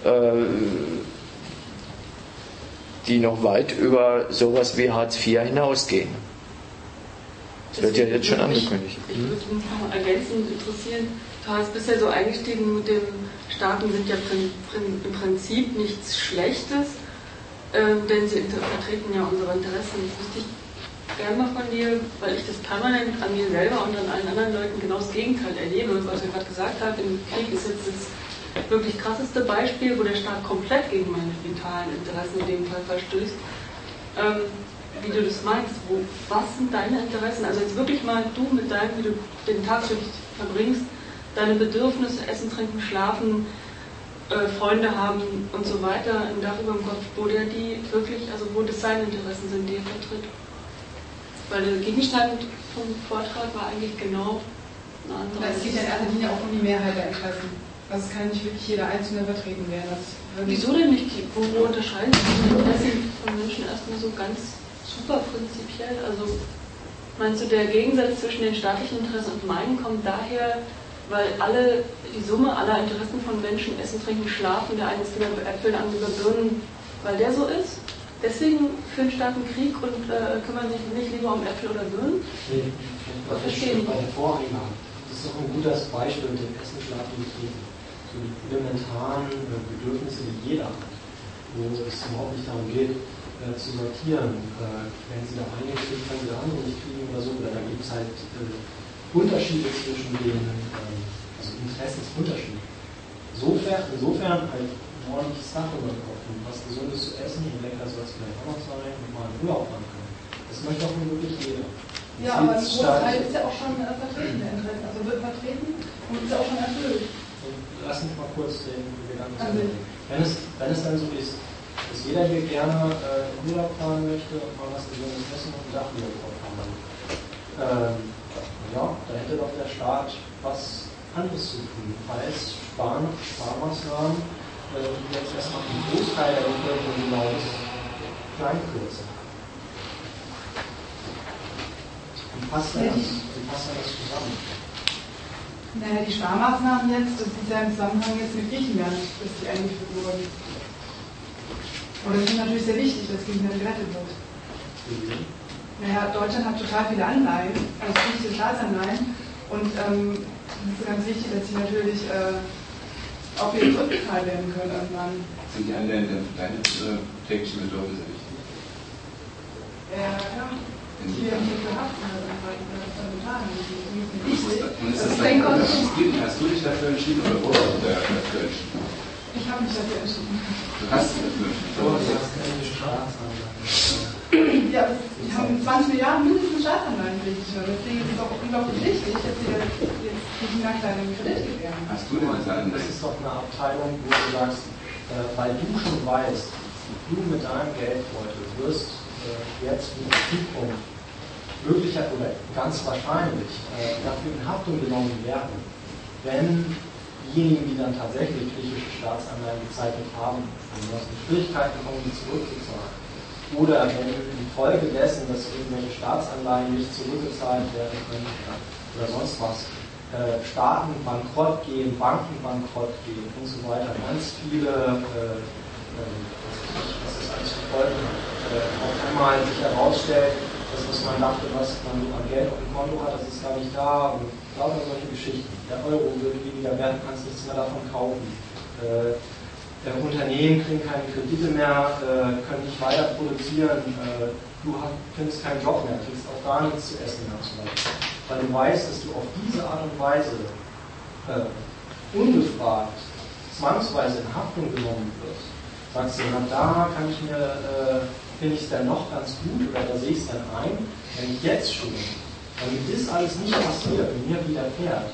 die noch weit über sowas wie Hartz IV hinausgehen. Das wird ja jetzt schon angekündigt. Ich würde mich noch ergänzend interessieren. Du hast bisher so eingestiegen mit dem Staaten sind ja im Prinzip nichts Schlechtes, denn sie vertreten ja unsere Interessen. Das wüsste ich gerne mal von dir, weil ich das permanent an mir selber und an allen anderen Leuten genau das Gegenteil erlebe. Was ich gerade gesagt habe, im Krieg ist jetzt das wirklich krasseste Beispiel, wo der Staat komplett gegen meine vitalen Interessen in dem Fall verstößt. Wie du das meinst, was sind deine Interessen? Also jetzt wirklich mal du mit deinem, wie du den Tag wirklich verbringst, deine Bedürfnisse, Essen, Trinken, Schlafen, Freunde haben und so weiter, ein Dach über dem Kopf, wo der die wirklich, also wo das seine Interessen sind, die er vertritt. Weil der Gegenstand vom Vortrag war eigentlich genau eine andere. Es geht ja in erster Linie auch um die Mehrheit der Interessen. Also es kann nicht wirklich jeder Einzelne vertreten werden. Wieso denn nicht? Wo unterscheiden sich die Interessen von Menschen erstmal so ganz super prinzipiell? Also meinst du, der Gegensatz zwischen den staatlichen Interessen und meinen kommt daher, weil die Summe aller Interessen von Menschen, Essen, Trinken, Schlafen, der eine ist lieber Äpfel, der andere lieber Birnen, weil der so ist? Deswegen führen Staaten Krieg und kümmern sich nicht lieber um Äpfel oder Birnen? Nee, das verstehen bei den Vorrednern. Das ist doch ein gutes Beispiel mit dem Essen, Schlafen und Trinken. So die elementaren Bedürfnisse, die jeder hat, wo es überhaupt nicht darum geht, zu sortieren. Wenn sie da eine kriegen, können sie da andere nicht kriegen oder so. Oder da gibt es halt Unterschiede zwischen den, also Interessensunterschiede. Insofern halt ein ordentliches Dach über den Kopf und was Gesundes zu essen und lecker soll es vielleicht auch noch sein und mal einen Urlaub machen können. Das möchte auch nur wirklich jeder. Ja, aber ein Großteil ist ja auch schon vertreten, der Interessen. Also wird vertreten und ist ja auch schon erfüllt. lass mich mal kurz den Gedanken sagen. Wenn es dann so ist, dass jeder hier gerne in Urlaub fahren möchte und mal was Gesundes essen und ein Dach wieder drauf haben, ja, da hätte doch der Staat was anderes zu tun. Heißt, Sparmaßnahmen, die jetzt erstmal einen Großteil der Bevölkerung hinaus klein kürzen. Wie passt denn das zusammen? Naja, die Sparmaßnahmen jetzt, das ist ja im Zusammenhang jetzt mit Griechenland, dass die eingeführt wurden. Und das ist natürlich sehr wichtig, dass Griechenland gerettet wird. Naja, Deutschland hat total viele Anleihen, also viele Staatsanleihen. Und es ist ganz wichtig, dass sie natürlich auch wieder zurückgezahlt werden können irgendwann. Sind die Anleihen denn für kleine tägliche Bedürfnisse sehr wichtig? Ja, klar. Die haben nicht gehabt, dann bezahlen. Hast du dich dafür entschieden oder wurde du dafür entschieden? Ich habe mich dafür entschieden. Du hast dich dafür entschieden. Du hast keine Staatsanleihen. Ja, wir haben 20 Milliarden mindestens Staatsanleihen Griechenland. Deswegen ist es auch unglaublich wichtig, dass wir jetzt Griechenland einen Kredit gewähren. Hast du denn Das ist doch eine Abteilung, wo du sagst, weil du schon weißt, du mit deinem Geldbeutel wirst jetzt in der Zukunft möglicher oder ganz wahrscheinlich dafür in Haftung genommen werden, wenn diejenigen, die dann tatsächlich griechische Staatsanleihen gezeichnet haben, in Schwierigkeiten kommen, die zurückzuzahlen. Oder wenn infolgedessen, dass irgendwelche Staatsanleihen nicht zurückgezahlt werden können oder sonst was, Staaten bankrott gehen, Banken bankrott gehen und so weiter, ganz viele, was das alles für Folgen auf einmal sich herausstellt, dass was man dachte, was man an Geld auf dem Konto hat, das ist gar nicht da und lauter solche Geschichten. Der Euro wird weniger wert, du kannst nichts mehr davon kaufen. Unternehmen kriegen keine Kredite mehr, können nicht weiter produzieren, du findest keinen Job mehr, kriegst auch gar nichts zu essen mehr zum Beispiel. Weil du weißt, dass du auf diese Art und Weise ungefragt, zwangsweise in Haftung genommen wirst. Sagst du, na da kann ich mir, finde ich es dann noch ganz gut oder da sehe ich es dann ein, wenn ich jetzt schon, damit das alles nicht passiert und mir widerfährt,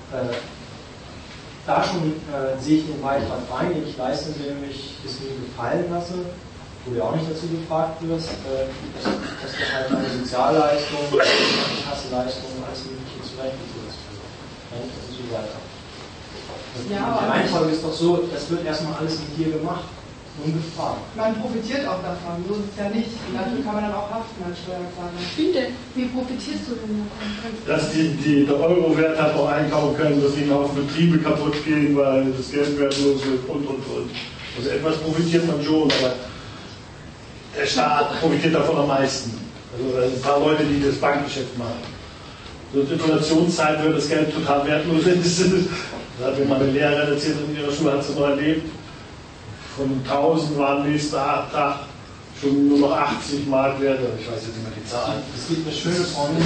da schon sehe ich den Beitrag rein, den ich leiste, indem ich es mir gefallen lasse, wo du auch nicht dazu gefragt wirst, dass du halt eine Sozialleistung, eine Kassenleistung, alles Mögliche zurechtgesetzt wird. Und so weiter. Die Reihenfolge ist doch so, das wird erstmal alles mit dir gemacht, ungefragt. Man profitiert auch davon, so ist es ja nicht. Und dafür kann man dann auch haften als Steuerzahler. Wie profitierst du denn davon? Dass der Euro-Wert hat auch einkaufen können, dass ihnen auch Betriebe kaputt gehen, weil das Geld wertlos wird und. Also etwas profitiert man schon, aber der Staat profitiert davon am meisten. Also da sind ein paar Leute, die das Bankgeschäft machen. So in Inflationszeit wird das Geld total wertlos. Das hat mir meine Lehrerin erzählt, in ihrer Schule hat sie noch erlebt. Von 1000 waren nächsten Tag schon nur noch 80 Mark wert. Ich weiß jetzt nicht mehr die Zahlen. Es gibt eine schöne Freundin,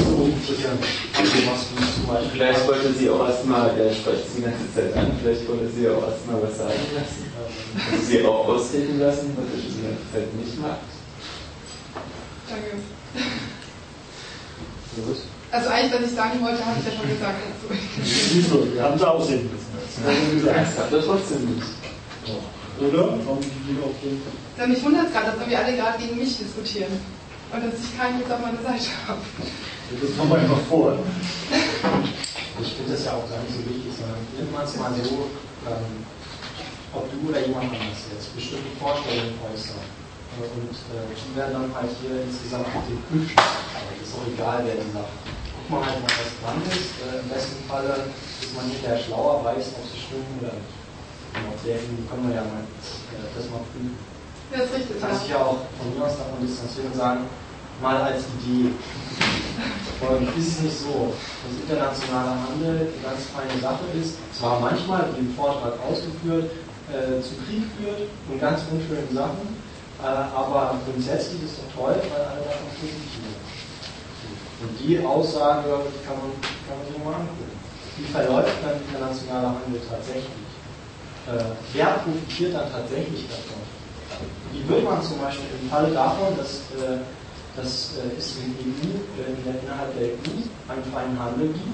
vielleicht wollte sie auch erstmal, ich spreche sie die ganze Zeit an, vielleicht wollte sie auch erstmal was sagen lassen. Also sie auch ausreden lassen, was sie die ganze Zeit nicht macht. Danke. Gut. Also eigentlich, was ich sagen wollte, habe ich ja schon gesagt dazu. Siehst du, wir haben es ausreden müssen. Das habt ihr trotzdem nicht. Oder? Ja, mich wundert es gerade, dass irgendwie alle gerade gegen mich diskutieren. Und dass ich keinen jetzt auf meiner Seite habe. Das kommt mir einfach vor. Ich finde das ja auch gar nicht so wichtig, sondern nimmt man es mal so, ob du oder jemand anderes jetzt bestimmte Vorstellungen äußern. Und die werden dann halt hier insgesamt auf den Prüfstand. Das ist auch egal, wer die sagt. Guck mal halt mal, was dran ist. Im besten Falle ist man hinterher schlauer, weiß, ob sie stimmen oder nicht. Und auf der Ebene können wir ja mal das mal prüfen. Ja, das ist richtig. Kann sich ja auch von mir aus davon distanzieren und sagen, mal als Idee. Und ist es nicht so, dass internationaler Handel eine ganz feine Sache ist, zwar manchmal, wie im Vortrag ausgeführt, zu Krieg führt und ganz unschönen Sachen, aber grundsätzlich ist es doch toll, weil alle davon profitieren. Und die Aussage kann man sich mal angucken. Wie verläuft dann internationaler Handel tatsächlich? Wer profitiert dann tatsächlich davon? Wie wird man zum Beispiel im Falle davon, dass es innerhalb der EU einen freien Handel gibt,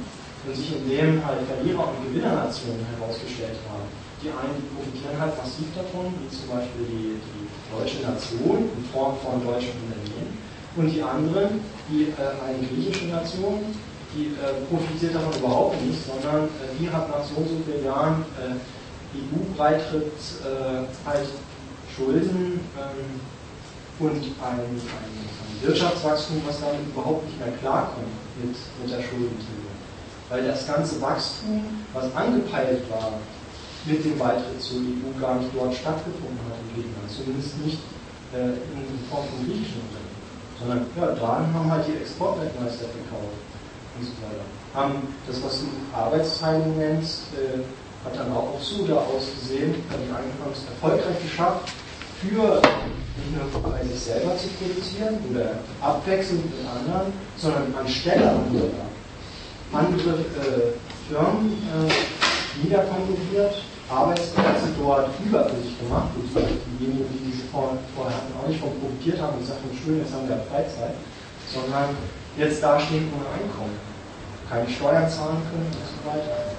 und sich in dem halt Verlierer- und Gewinnernationen herausgestellt haben. Die einen profitieren halt massiv davon, wie zum Beispiel die deutsche Nation in Form von deutschen Unternehmen, und die anderen, eine griechische Nation, die profitiert davon überhaupt nicht, sondern die hat nach so und so vielen Jahren EU-Beitritt halt Schulden und ein Wirtschaftswachstum, was damit überhaupt nicht mehr klarkommt mit der Schuldentilgung. Weil das ganze Wachstum, was angepeilt war, mit dem Beitritt zur EU gar nicht dort stattgefunden hat in Griechenland, zumindest nicht in Form von griechischen Unternehmen, sondern ja, da haben halt die Exportweltmeister gekauft und so weiter. Das, was du Arbeitsteilung nennst, hat dann auch so da ausgesehen, haben die anfangs erfolgreich geschafft, für nicht nur bei sich selber zu produzieren oder abwechselnd mit anderen, sondern anstelle anderer andere Firmen niederkonkurriert, Arbeitsplätze dort überflüssig gemacht, sozusagen diejenigen, die diese vorher hatten, auch nicht von profitiert haben und sagten, schön, jetzt haben wir Freizeit, sondern jetzt dastehen ohne Einkommen, keine Steuern zahlen können und so weiter.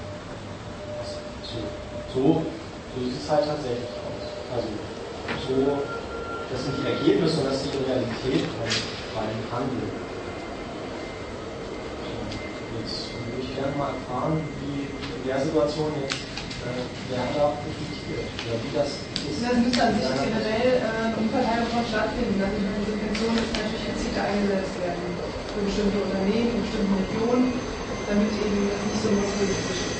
So sieht es halt tatsächlich aus. Also das sind die Ergebnisse und das ist die Realität beim Handel. Jetzt würde ich gerne mal erfahren, wie in der Situation jetzt wer da profitiert oder wie das ist. Das müsste an sich generell eine Umverteilung von stattfinden. Also die Subventionen müssen natürlich gezielt eingesetzt werden für bestimmte Unternehmen, in bestimmten Regionen, damit eben das nicht so monopolistisch ist.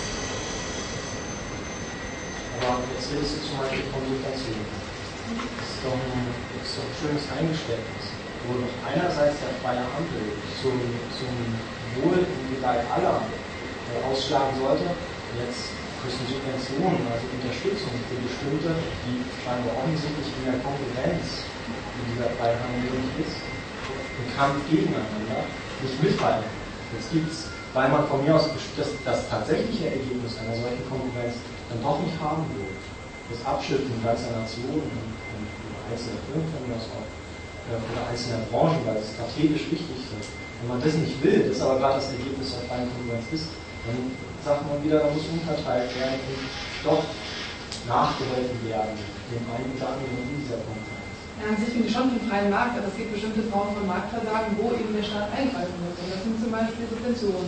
Aber jetzt redest du zum Beispiel von Subventionen. Das ist doch ein schönes Eingeständnis, wo doch einerseits der freie Handel zum Wohl und Geleit aller ausschlagen sollte, jetzt müssen Subventionen, also Unterstützung für bestimmte, die scheinbar offensichtlich in der Konkurrenz in dieser Freihandel ist, im Kampf gegeneinander, nicht mithalten. Jetzt gibt es, weil man von mir aus das tatsächliche Ergebnis einer solchen Konkurrenz dann doch nicht haben will. Das Abschütteln ganzer Nationen und einzelner Firmen von mir aus auch, oder einzelner Branchen, weil es strategisch wichtig ist. Wenn man das nicht will, das aber gerade das Ergebnis der freien Konkurrenz ist, dann sagt man wieder, da muss umverteilt werden und doch nachgeholfen werden, dem einen oder anderen in dieser Konkurrenz. Ja, an sich finde ich schon den freien Markt, aber es gibt bestimmte Formen von Marktversagen, wo eben der Staat eingreifen muss. Und das sind zum Beispiel Subventionen.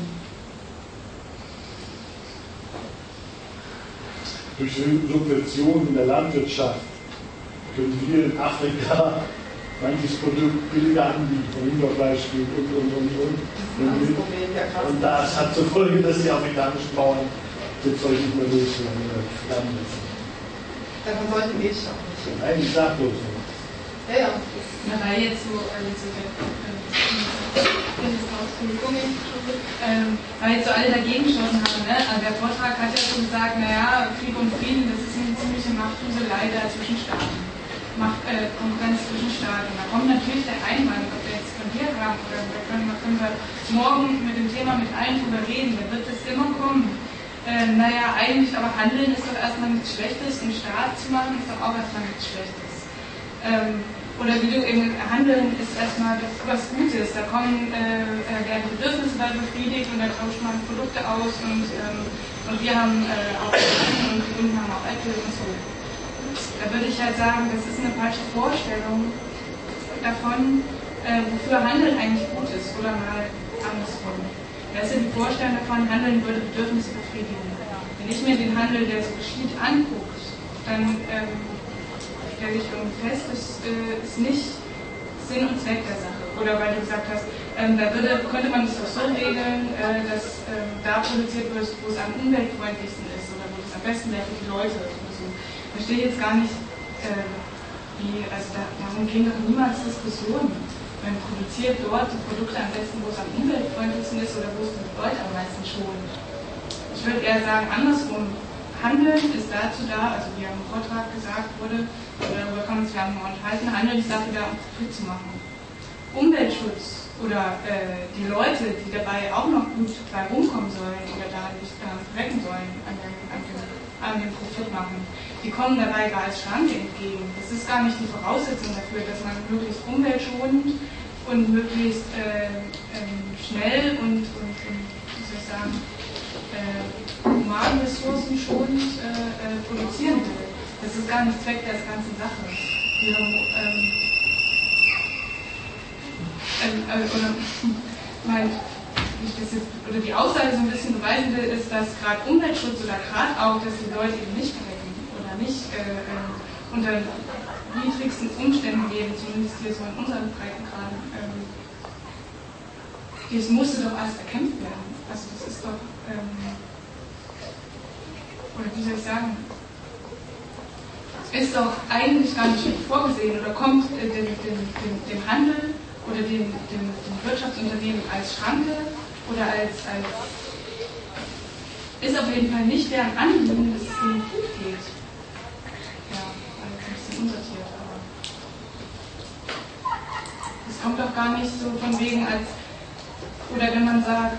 Durch Subventionen in der Landwirtschaft können wir in Afrika manches Produkt billiger anbieten, von Hühnerfleisch und. Und das hat zur Folge, dass die afrikanischen Bauern jetzt solche nicht mehr loswerden. Davon sollten wir auch nicht. Eigentlich saglos nicht. Ja. Na, weil jetzt so, weil jetzt so alle dagegen geschossen haben, ne? Also der Vortrag hat ja schon gesagt, naja, Krieg und Frieden, das ist eine ziemliche Machtfuselei da zwischen Staaten. Konkurrenz zwischen Staaten. Da kommt natürlich der Einwand, ob wir jetzt von hier haben oder können wir morgen mit dem Thema mit allen drüber reden, da wird es immer kommen. Naja, eigentlich, aber Handeln ist doch erstmal nichts Schlechtes, einen Staat zu machen ist doch auch erstmal nichts Schlechtes. Oder wie du eben, Handeln ist erstmal was Gutes, da werden Bedürfnisse da befriedigt und da tauscht man Produkte aus und wir haben auch und die Kunden haben auch Äpfel und so. Da würde ich halt sagen, das ist eine falsche Vorstellung davon, wofür Handeln eigentlich gut ist, oder mal andersrum. Das ist ja die Vorstellung davon, Handeln würde Bedürfnisse befriedigen. Wenn ich mir den Handel, der so geschieht, angucke, dann stelle ich irgendwie fest, das ist nicht Sinn und Zweck der Sache. Oder weil du gesagt hast, könnte man es doch so regeln, dass da produziert wird, wo es am umweltfreundlichsten ist oder wo es am besten wäre für die Leute. Ich verstehe jetzt gar nicht, darum gehen doch niemals Diskussionen. Man produziert dort die Produkte am besten, wo es am umweltfreundlichsten ist oder wo es die Leute am meisten schont. Ich würde eher sagen, andersrum. Handeln ist dazu da, also wie am Vortrag gesagt wurde, darüber kann man sich ja mal unterhalten, Handeln ist dafür da, um Profit zu machen. Umweltschutz oder die Leute, die dabei auch noch gut bei rumkommen sollen oder da nicht verrecken sollen an dem Profit machen, die kommen dabei gar als Schranke entgegen. Das ist gar nicht die Voraussetzung dafür, dass man möglichst umweltschonend und möglichst schnell und wie soll ich sagen, humanen Ressourcen schonend produzieren will. Das ist gar nicht Zweck der ganzen Sache. Oder die Aussage so ein bisschen beweisen will, ist, dass gerade Umweltschutz oder gerade auch, dass die Leute eben nicht verrecken oder nicht unter niedrigsten Umständen leben, zumindest hier so in unseren Breitengraden, das musste doch erst erkämpft werden. Also das ist doch, oder wie soll ich sagen, ist doch eigentlich gar nicht vorgesehen oder kommt dem Handel oder dem Wirtschaftsunternehmen als Schranke oder als ist auf jeden Fall nicht deren Anliegen, dass es ihnen gut geht. Ja, also ein bisschen unsortiert, aber es kommt doch gar nicht so von wegen als, oder wenn man sagt,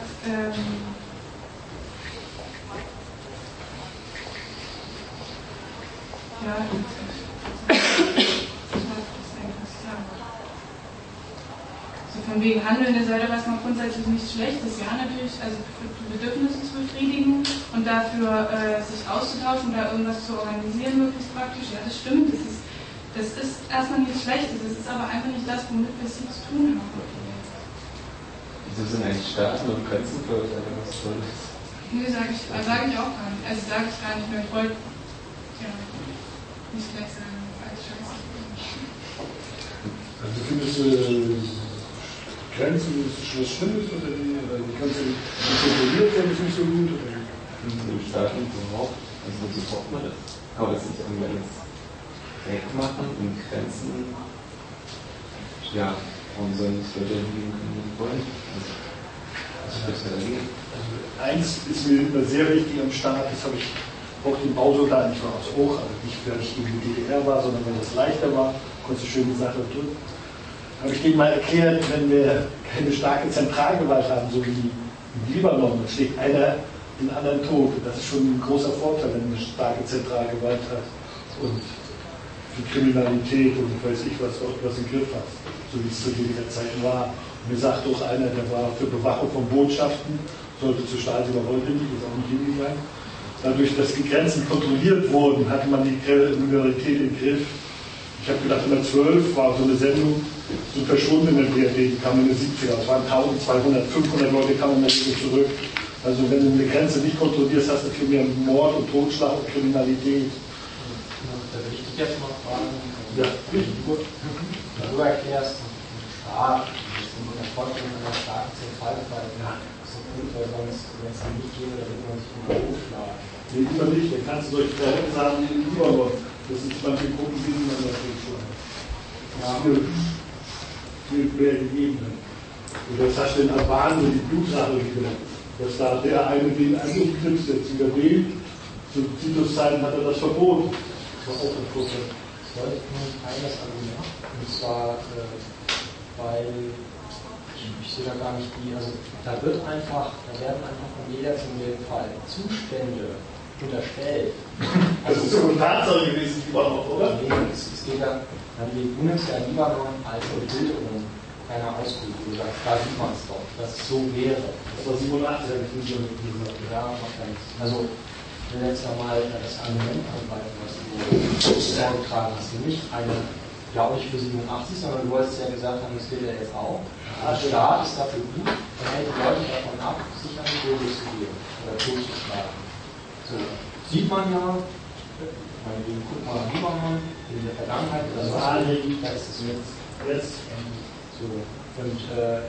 so von wegen Handeln sei doch erstmal grundsätzlich nichts Schlechtes. Ja, natürlich, also Bedürfnisse zu befriedigen und dafür sich auszutauschen oder irgendwas zu organisieren, möglichst praktisch. Ja, das stimmt. Das ist erstmal nichts Schlechtes. Das ist aber einfach nicht das, womit wir es hier zu tun haben. Wieso sind eigentlich Staaten und Grenzen für euch was Tolles? Nee, sage ich auch gar nicht. Also sage ich gar nicht mehr. Ich wollte nicht gleich sagen, als Scheiße. Also findest du Grenzen ist was Schlimmes oder die Grenzen kontrolliert werden, ist nicht so gut? Im Staaten überhaupt, also so braucht man das. Aber das nicht irgendwie alles wegmachen und Grenzen, ja, warum sollen es Leute hingehen können, wie wollen? Also eins ist mir immer sehr wichtig am Staat, das habe ich auch den Bausoldaten, ich war auch, also nicht, weil ich in der DDR war, sondern weil das leichter war, konntest du schön die Sache drücken. Habe ich denen mal erklärt, wenn wir keine starke Zentralgewalt haben, so wie im Libanon, dann schlägt einer den anderen tot. Und das ist schon ein großer Vorteil, wenn du eine starke Zentralgewalt hast und die Kriminalität und weiß ich was im Griff hast, so wie es zu DDR-Zeiten war. Und mir sagt auch einer, der war für Bewachung von Botschaften, sollte zur Stasi überrollt nicht, ist auch nicht hingegangen. Dadurch, dass die Grenzen kontrolliert wurden, hatte man die Kriminalität im Griff. Ich habe gedacht, 112 war so eine Sendung, so verschwunden in der BRD, die kam in den 70er. Es waren 1200, 500 Leute kamen dann wieder zurück. Also wenn du eine Grenze nicht kontrollierst, hast du viel mehr Mord und Totschlag und Kriminalität. Da will ich dich jetzt mal fragen, ja, du erklärst, Staat, in der Vorstellung einer starken Zentralgewalt, so gut, weil sonst, wenn es nicht geht, dann wird man sich immer hochschlagen. Nee, immer nicht. Da kannst du solche Verhältnisse haben wie in Libanon. Das sind manche Gruppen, die man da schon. Das ist viel mehr gegeben. Und das hast du in Albanien die Blutrache wieder. Dass da der eine den anderen knipst, jetzt wieder wählt. Zu Titus-Zeiten hat er das verboten. Das war auch ein Vorteil. Das war ein kleines Argument. Und zwar, weil ich sehe da gar nicht die, also da werden einfach von jeder in dem Fall Zustände unterstellt. Das ist so eine Tatsache gewesen, die war noch, oder? Nee, es geht dann die Bundeswehr Libanon als Bildung keiner Ausbildung. Da sieht man es doch, dass es so wäre. Das war 87, habe ich nicht so gesagt. Ja, wahrscheinlich. Also, ich will jetzt nochmal das Argument angreifen, was du vorgetragen hast. Nicht eine, glaube ich, für 87, sondern du wolltest ja gesagt haben, das gilt ja jetzt auch. Der Staat ist dafür gut, dann hält die Leute davon ab, sich an die Bildung zu gehen oder totzuschlagen. So, sieht man ja, guck mal nach Libanon, in der Vergangenheit oder so, da ist es jetzt. So. Und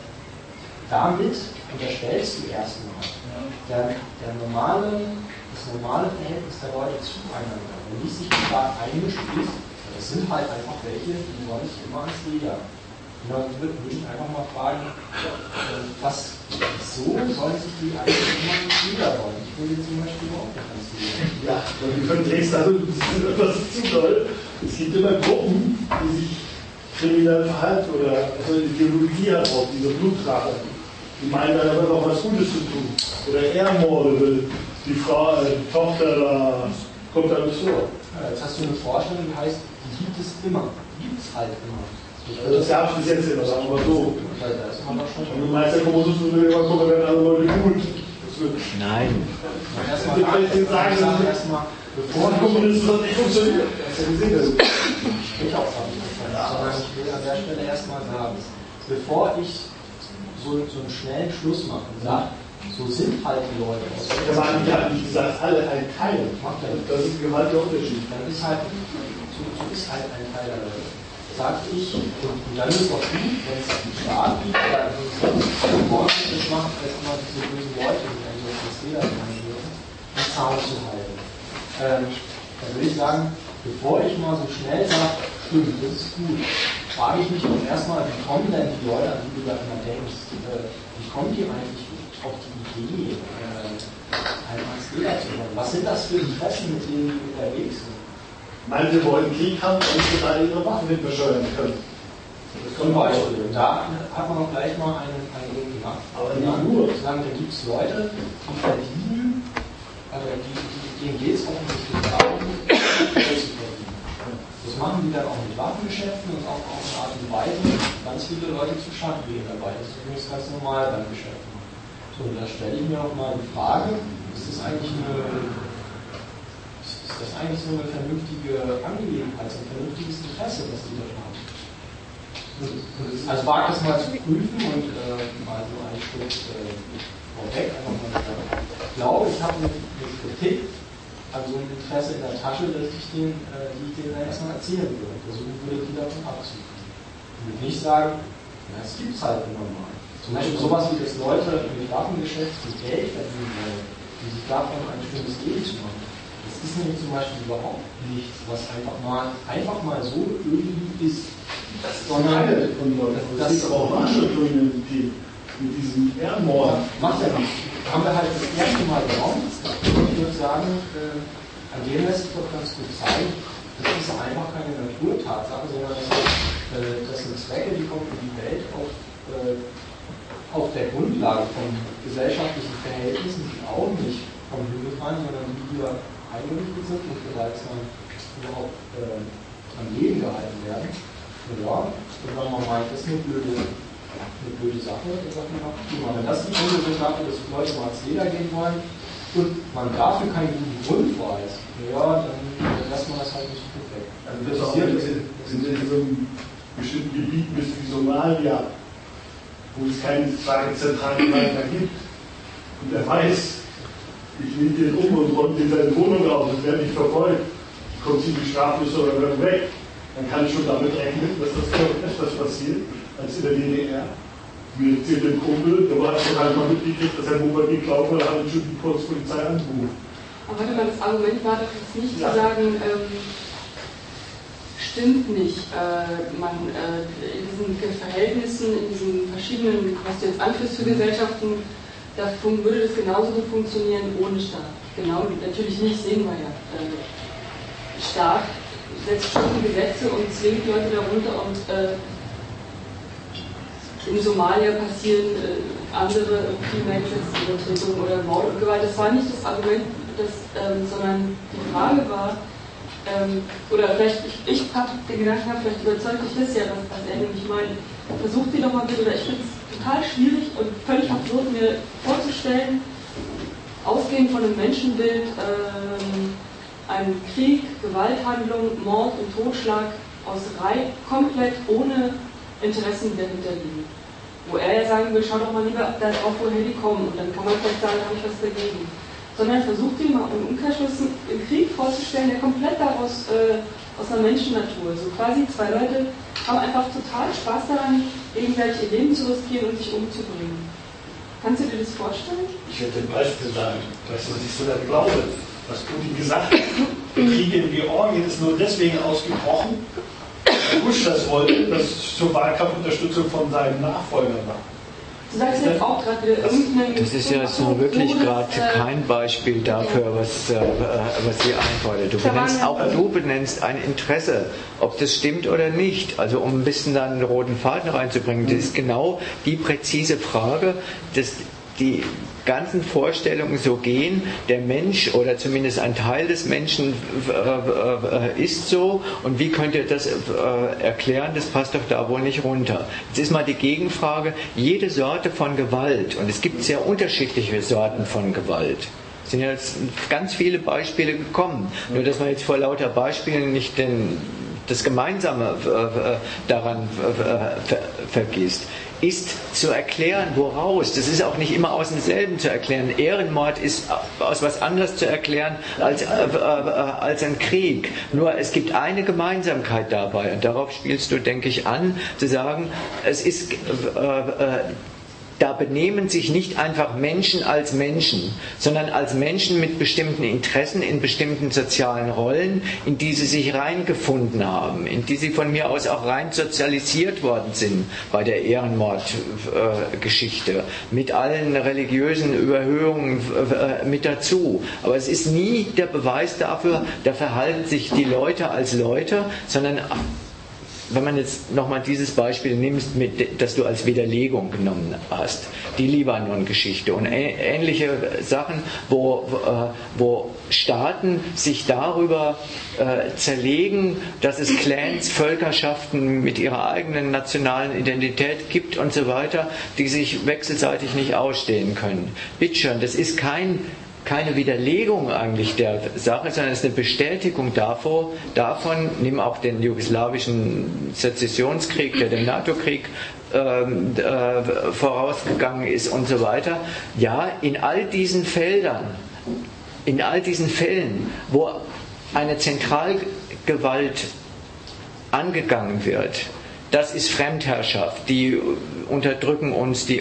damit unterstellst du erstmal das normale Verhältnis der Leute zueinander. Wenn die sich stark einmischt ist, das sind halt einfach welche, die wollen sich immer ans Leder. Und dann würde ich einfach mal fragen, wieso sollen sich die eigentlich immer ans Leder wollen? Ich will jetzt zum Beispiel überhaupt nicht ans Leder. Ja, du verträgst also, das ist zu toll. Es gibt immer Gruppen, die sich kriminell verhalten oder also Ideologie hat auch, diese Blutrache. Die meinen dann aber noch was Gutes zu tun. Oder Ehrenmorde will die Frau, die Tochter, da kommt alles vor. Ja, jetzt hast du eine Vorstellung, die heißt, die gibt es immer. Die gibt es halt immer. Also das gab es bis jetzt immer, sagen wir mal so. Da ist man doch schon. Und du meinst, der Kommunismus will immer gucken, wenn alle Leute gut. Das Nein. Erstmal bevor Kommunismus hat nicht funktioniert. Ich will an der Stelle erstmal sagen, bevor ich so einen schnellen Schluss mache und sage, so sind halt die Leute aus. Der Mann hat nicht gesagt, alle ein Teil. Das ist ein gewaltiger Unterschied. Dann ist halt, so ist halt ein Teil der Leute. Sag ich, und dann ist es auch gut, wenn es einen Staat gibt, oder das macht, als immer diese bösen Leute, die dann so das Fehler machen dürfen, den Zaun zu halten. Dann würde ich sagen, bevor ich mal so schnell sage, stimmt, das ist gut, frage ich mich auch erstmal, wie kommen denn die Leute, an die du da immer denkst, wie kommen die eigentlich auf die Idee, einen Fehler zu machen? Was sind das für Interessen, mit denen die unterwegs sind? Manche wollen Krieg haben, damit sie da ihre Waffen nicht bescheuern können. Zum Beispiel. Da hat man auch gleich mal einen Ding gemacht. Aber nicht nur. Da gibt es Leute, die verdienen, also denen geht es offensichtlich darum, Geld zu verdienen. Das machen die dann auch mit Waffengeschäften und auch auf eine Art und Weise. Ganz viele Leute zu Schaden gehen dabei. Das ist übrigens ganz normal beim Geschäft. So, und da stelle ich mir auch mal die Frage, ist das eigentlich so eine vernünftige Angelegenheit, so ein vernünftiges Interesse, was die da haben? Also wage das mal zu prüfen und mal so einen Schritt vorweg. Ich glaube, ich habe eine Kritik an so einem Interesse in der Tasche, die ich denen dann erstmal erzählen würde. Versuchen würde, die davon abzuführen. Ich würde nicht sagen, ja, es gibt es halt normal. Zum Beispiel sowas wie das Leute mit Waffengeschäft mit Geld verdienen wollen, die sich davon ein schönes Leben zu machen. Das ist nämlich zum Beispiel überhaupt nichts, was einfach mal so irgendwie ist. Das ist keine Sekunde. Das ist aber auch Marshall-Kriminalität mit diesem Ehrenmord. Macht ja nichts. Haben wir halt das erste Mal genommen. Und ich würde sagen, an dem lässt sich doch ganz gut zeigen, das ist einfach keine Naturtatsache, sondern das sind Zwecke, die kommen für die Welt auf der Grundlage von gesellschaftlichen Verhältnissen, die auch nicht vom Himmel fallen, sondern die hier eingerichtet sind und gewaltsam überhaupt am Leben gehalten werden. Ja, und wenn man meint, das ist eine blöde Sache, dann sagt man auch, wenn das die Gründe sind dafür, dass die Leute mal ins Leder gehen wollen und man dafür keinen guten Grund weiß, ja, dann lässt man das halt nicht gut weg. Also das sind in so einem bestimmten Gebiet wie Somalia, wo es keine klare zentrale Leiter gibt. Und er weiß, ich nehme den und räume den seine Wohnung auf, das werde ich verfolgt. Kommt ziemlich straflos oder wird weg. Dann kann ich schon damit rechnen, dass das öfters passiert als in der DDR. Mir erzählt ein Kumpel, der hat schon einmal mitgekriegt, dass er Mobile geklaut hat, hat schon die Polizei angerufen. Aber warte mal, das Argument war doch jetzt nicht zu sagen, stimmt nicht. In diesen Verhältnissen, in diesen verschiedenen, was du jetzt anführst für Gesellschaften, da würde das genauso gut funktionieren ohne Staat. Genau, natürlich nicht, sehen wir ja. Staat setzt bestimmte Gesetze und zwingt Leute darunter und in Somalia passieren andere viel mehr Gesetzesübertretungen oder Mord und Gewalt. Das war nicht das Argument, sondern die Frage war, oder vielleicht, ich habe den Gedanken, vielleicht überzeugt dich das ja, was er nämlich meint. Versucht sie doch mal bitte, oder ich finde es total schwierig und völlig absurd, mir vorzustellen, ausgehend von einem Menschenbild, einen Krieg, Gewalthandlung, Mord und Totschlag komplett ohne Interessen, die dahinter liegen. Wo er ja sagen will, schau doch mal lieber darauf, woher die kommen, und dann kann man vielleicht sagen, habe ich was dagegen. Sondern versucht ihn mal im Umkehrschluss einen Krieg vorzustellen, der komplett daraus aus einer Menschennatur, so quasi zwei Leute haben einfach total Spaß daran, gegenseitig ihr Leben zu riskieren und sich umzubringen. Kannst du dir das vorstellen? Ich werde ein Beispiel sagen, was ich so da glaube, was Putin gesagt hat. Der Krieg in Georgien ist nur deswegen ausgebrochen, weil Bush das wollte, das zur Wahlkampfunterstützung von seinem Nachfolger war. Du sagst jetzt auch gerade wieder irgendeinen... Das ist ja so wirklich gerade kein Beispiel dafür, was sie einfordert. Du benennst ein Interesse, ob das stimmt oder nicht. Also um ein bisschen dann einen roten Faden reinzubringen, das ist genau die präzise Frage, die ganzen Vorstellungen so gehen, der Mensch oder zumindest ein Teil des Menschen ist so, und wie könnt ihr das erklären, das passt doch da wohl nicht runter. Jetzt ist mal die Gegenfrage, jede Sorte von Gewalt, und es gibt sehr unterschiedliche Sorten von Gewalt. Es sind ja jetzt ganz viele Beispiele gekommen, nur dass man jetzt vor lauter Beispielen nicht das Gemeinsame daran vergisst, ist zu erklären, woraus. Das ist auch nicht immer aus demselben zu erklären. Ehrenmord ist aus was anderes zu erklären als ein Krieg. Nur es gibt eine Gemeinsamkeit dabei, und darauf spielst du, denke ich, an, zu sagen, es ist da benehmen sich nicht einfach Menschen als Menschen, sondern als Menschen mit bestimmten Interessen in bestimmten sozialen Rollen, in die sie sich reingefunden haben, in die sie von mir aus auch rein sozialisiert worden sind bei der Ehrenmordgeschichte, mit allen religiösen Überhöhungen mit dazu. Aber es ist nie der Beweis dafür, da verhalten sich die Leute als Leute, sondern wenn man jetzt nochmal dieses Beispiel nimmst, das du als Widerlegung genommen hast, die Libanon-Geschichte und ähnliche Sachen, wo Staaten sich darüber zerlegen, dass es Clans, Völkerschaften mit ihrer eigenen nationalen Identität gibt und so weiter, die sich wechselseitig nicht ausstehen können. Bitteschön, das ist keine Widerlegung eigentlich der Sache, sondern es ist eine Bestätigung davon, nimm auch den jugoslawischen Sezessionskrieg, der dem NATO-Krieg vorausgegangen ist und so weiter. Ja, in all diesen Fällen, wo eine Zentralgewalt angegangen wird, das ist Fremdherrschaft, die unterdrücken uns, die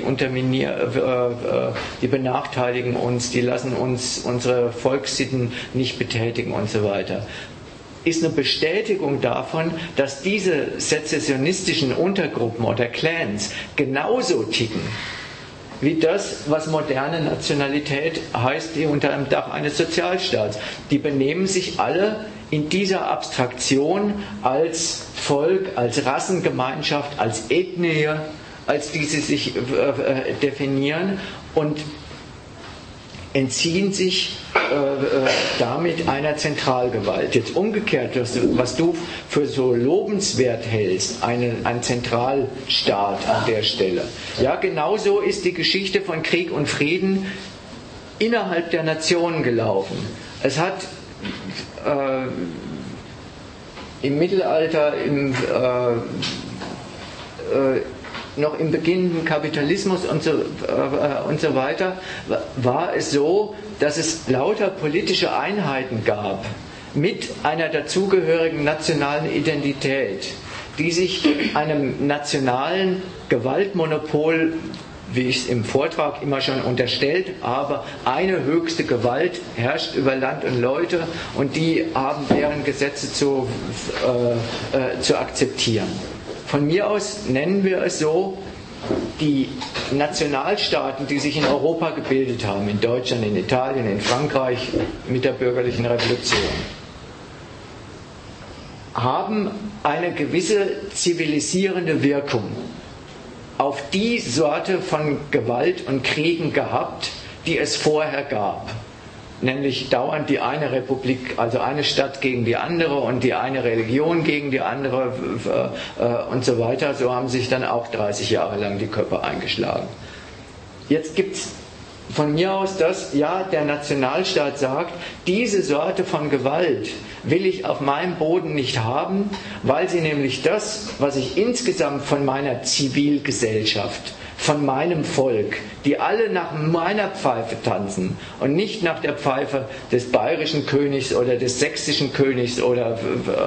benachteiligen uns, die lassen uns unsere Volkssitten nicht betätigen und so weiter. Ist eine Bestätigung davon, dass diese sezessionistischen Untergruppen oder Clans genauso ticken wie das, was moderne Nationalität heißt, die unter dem Dach eines Sozialstaats. Die benehmen sich alle in dieser Abstraktion als Volk, als Rassengemeinschaft, als Ethnie, als die sie sich definieren, und entziehen sich damit einer Zentralgewalt. Jetzt umgekehrt, was du für so lobenswert hältst, ein Zentralstaat an der Stelle. Ja, genauso ist die Geschichte von Krieg und Frieden innerhalb der Nationen gelaufen. Es hat im Mittelalter, noch im beginnenden Kapitalismus und so weiter, war es so, dass es lauter politische Einheiten gab mit einer dazugehörigen nationalen Identität, die sich einem nationalen Gewaltmonopol, wie ich es im Vortrag immer schon unterstellt habe, eine höchste Gewalt herrscht über Land und Leute, und die haben deren Gesetze zu akzeptieren. Von mir aus nennen wir es so, die Nationalstaaten, die sich in Europa gebildet haben, in Deutschland, in Italien, in Frankreich mit der bürgerlichen Revolution, haben eine gewisse zivilisierende Wirkung auf die Sorte von Gewalt und Kriegen gehabt, die es vorher gab. Nämlich dauernd die eine Republik, also eine Stadt gegen die andere und die eine Religion gegen die andere und so weiter. So haben sich dann auch 30 Jahre lang die Köpfe eingeschlagen. Jetzt gibt es von mir aus das, ja, der Nationalstaat sagt, diese Sorte von Gewalt will ich auf meinem Boden nicht haben, weil sie nämlich das, was ich insgesamt von meiner Zivilgesellschaft, von meinem Volk, die alle nach meiner Pfeife tanzen und nicht nach der Pfeife des bayerischen Königs oder des sächsischen Königs oder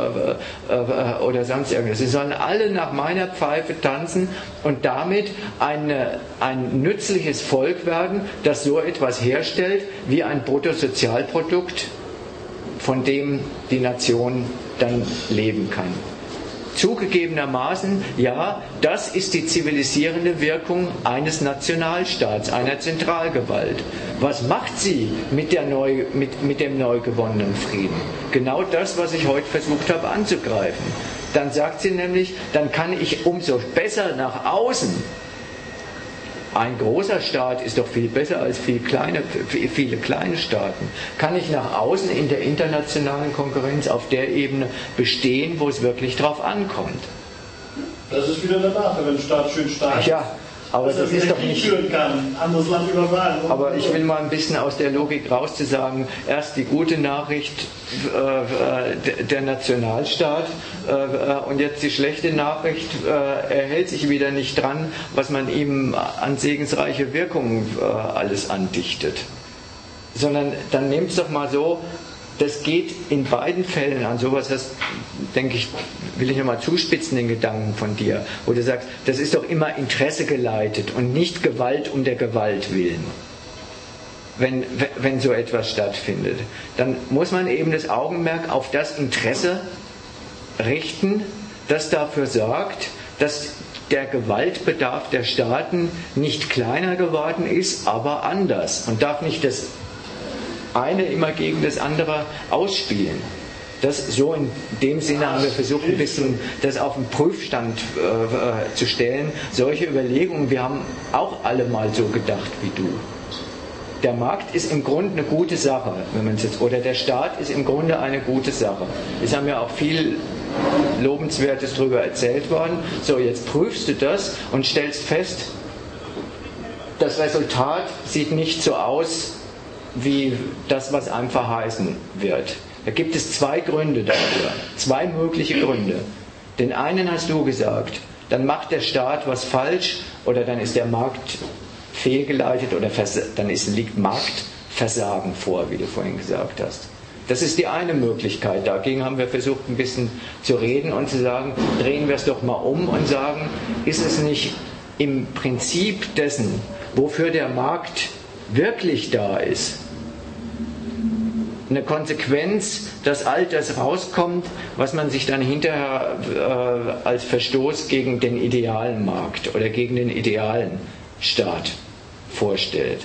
sonst irgendwas. Sie sollen alle nach meiner Pfeife tanzen und damit ein nützliches Volk werden, das so etwas herstellt wie ein Bruttosozialprodukt, von dem die Nation dann leben kann. Zugegebenermaßen, ja, das ist die zivilisierende Wirkung eines Nationalstaats, einer Zentralgewalt. Was macht sie mit dem neu gewonnenen Frieden? Genau das, was ich heute versucht habe anzugreifen. Dann sagt sie nämlich, dann kann ich umso besser nach außen ein großer Staat ist doch viel besser als viele kleine Staaten. Kann ich nach außen in der internationalen Konkurrenz auf der Ebene bestehen, wo es wirklich drauf ankommt? Das ist wieder der Nachteil, wenn ein Staat schön stark ist. Ja, aber das ist doch nicht. Anderes Land überfallen. Aber ich will mal ein bisschen aus der Logik raus zu sagen, erst die gute Nachricht, der Nationalstaat, und jetzt die schlechte Nachricht, er hält sich wieder nicht dran, was man ihm an segensreiche Wirkungen alles andichtet. Sondern dann nehmt es doch mal so, das geht in beiden Fällen an sowas, das denke ich, will ich nochmal zuspitzen, den Gedanken von dir, wo du sagst, das ist doch immer Interesse geleitet und nicht Gewalt um der Gewalt willen. Wenn so etwas stattfindet, dann muss man eben das Augenmerk auf das Interesse richten, das dafür sorgt, dass der Gewaltbedarf der Staaten nicht kleiner geworden ist, aber anders und darf nicht das eine immer gegen das andere ausspielen. Das so in dem Sinne haben wir versucht, ein bisschen das auf den Prüfstand zu stellen. Solche Überlegungen, wir haben auch alle mal so gedacht wie du. Der Markt ist im Grunde eine gute Sache, wenn man es jetzt, oder der Staat ist im Grunde eine gute Sache. Es haben ja auch viel Lobenswertes darüber erzählt worden. So, jetzt prüfst du das und stellst fest, das Resultat sieht nicht so aus, wie das, was einem verheißen wird. Da gibt es zwei Gründe dafür, zwei mögliche Gründe. Den einen hast du gesagt, dann macht der Staat was falsch oder dann ist der Markt fehlgeleitet oder dann liegt Marktversagen vor, wie du vorhin gesagt hast. Das ist die eine Möglichkeit. Dagegen haben wir versucht, ein bisschen zu reden und zu sagen, drehen wir es doch mal um und sagen, ist es nicht im Prinzip dessen, wofür der Markt wirklich da ist, eine Konsequenz, dass all das rauskommt, was man sich dann hinterher als Verstoß gegen den idealen Markt oder gegen den idealen Staat vorstellt.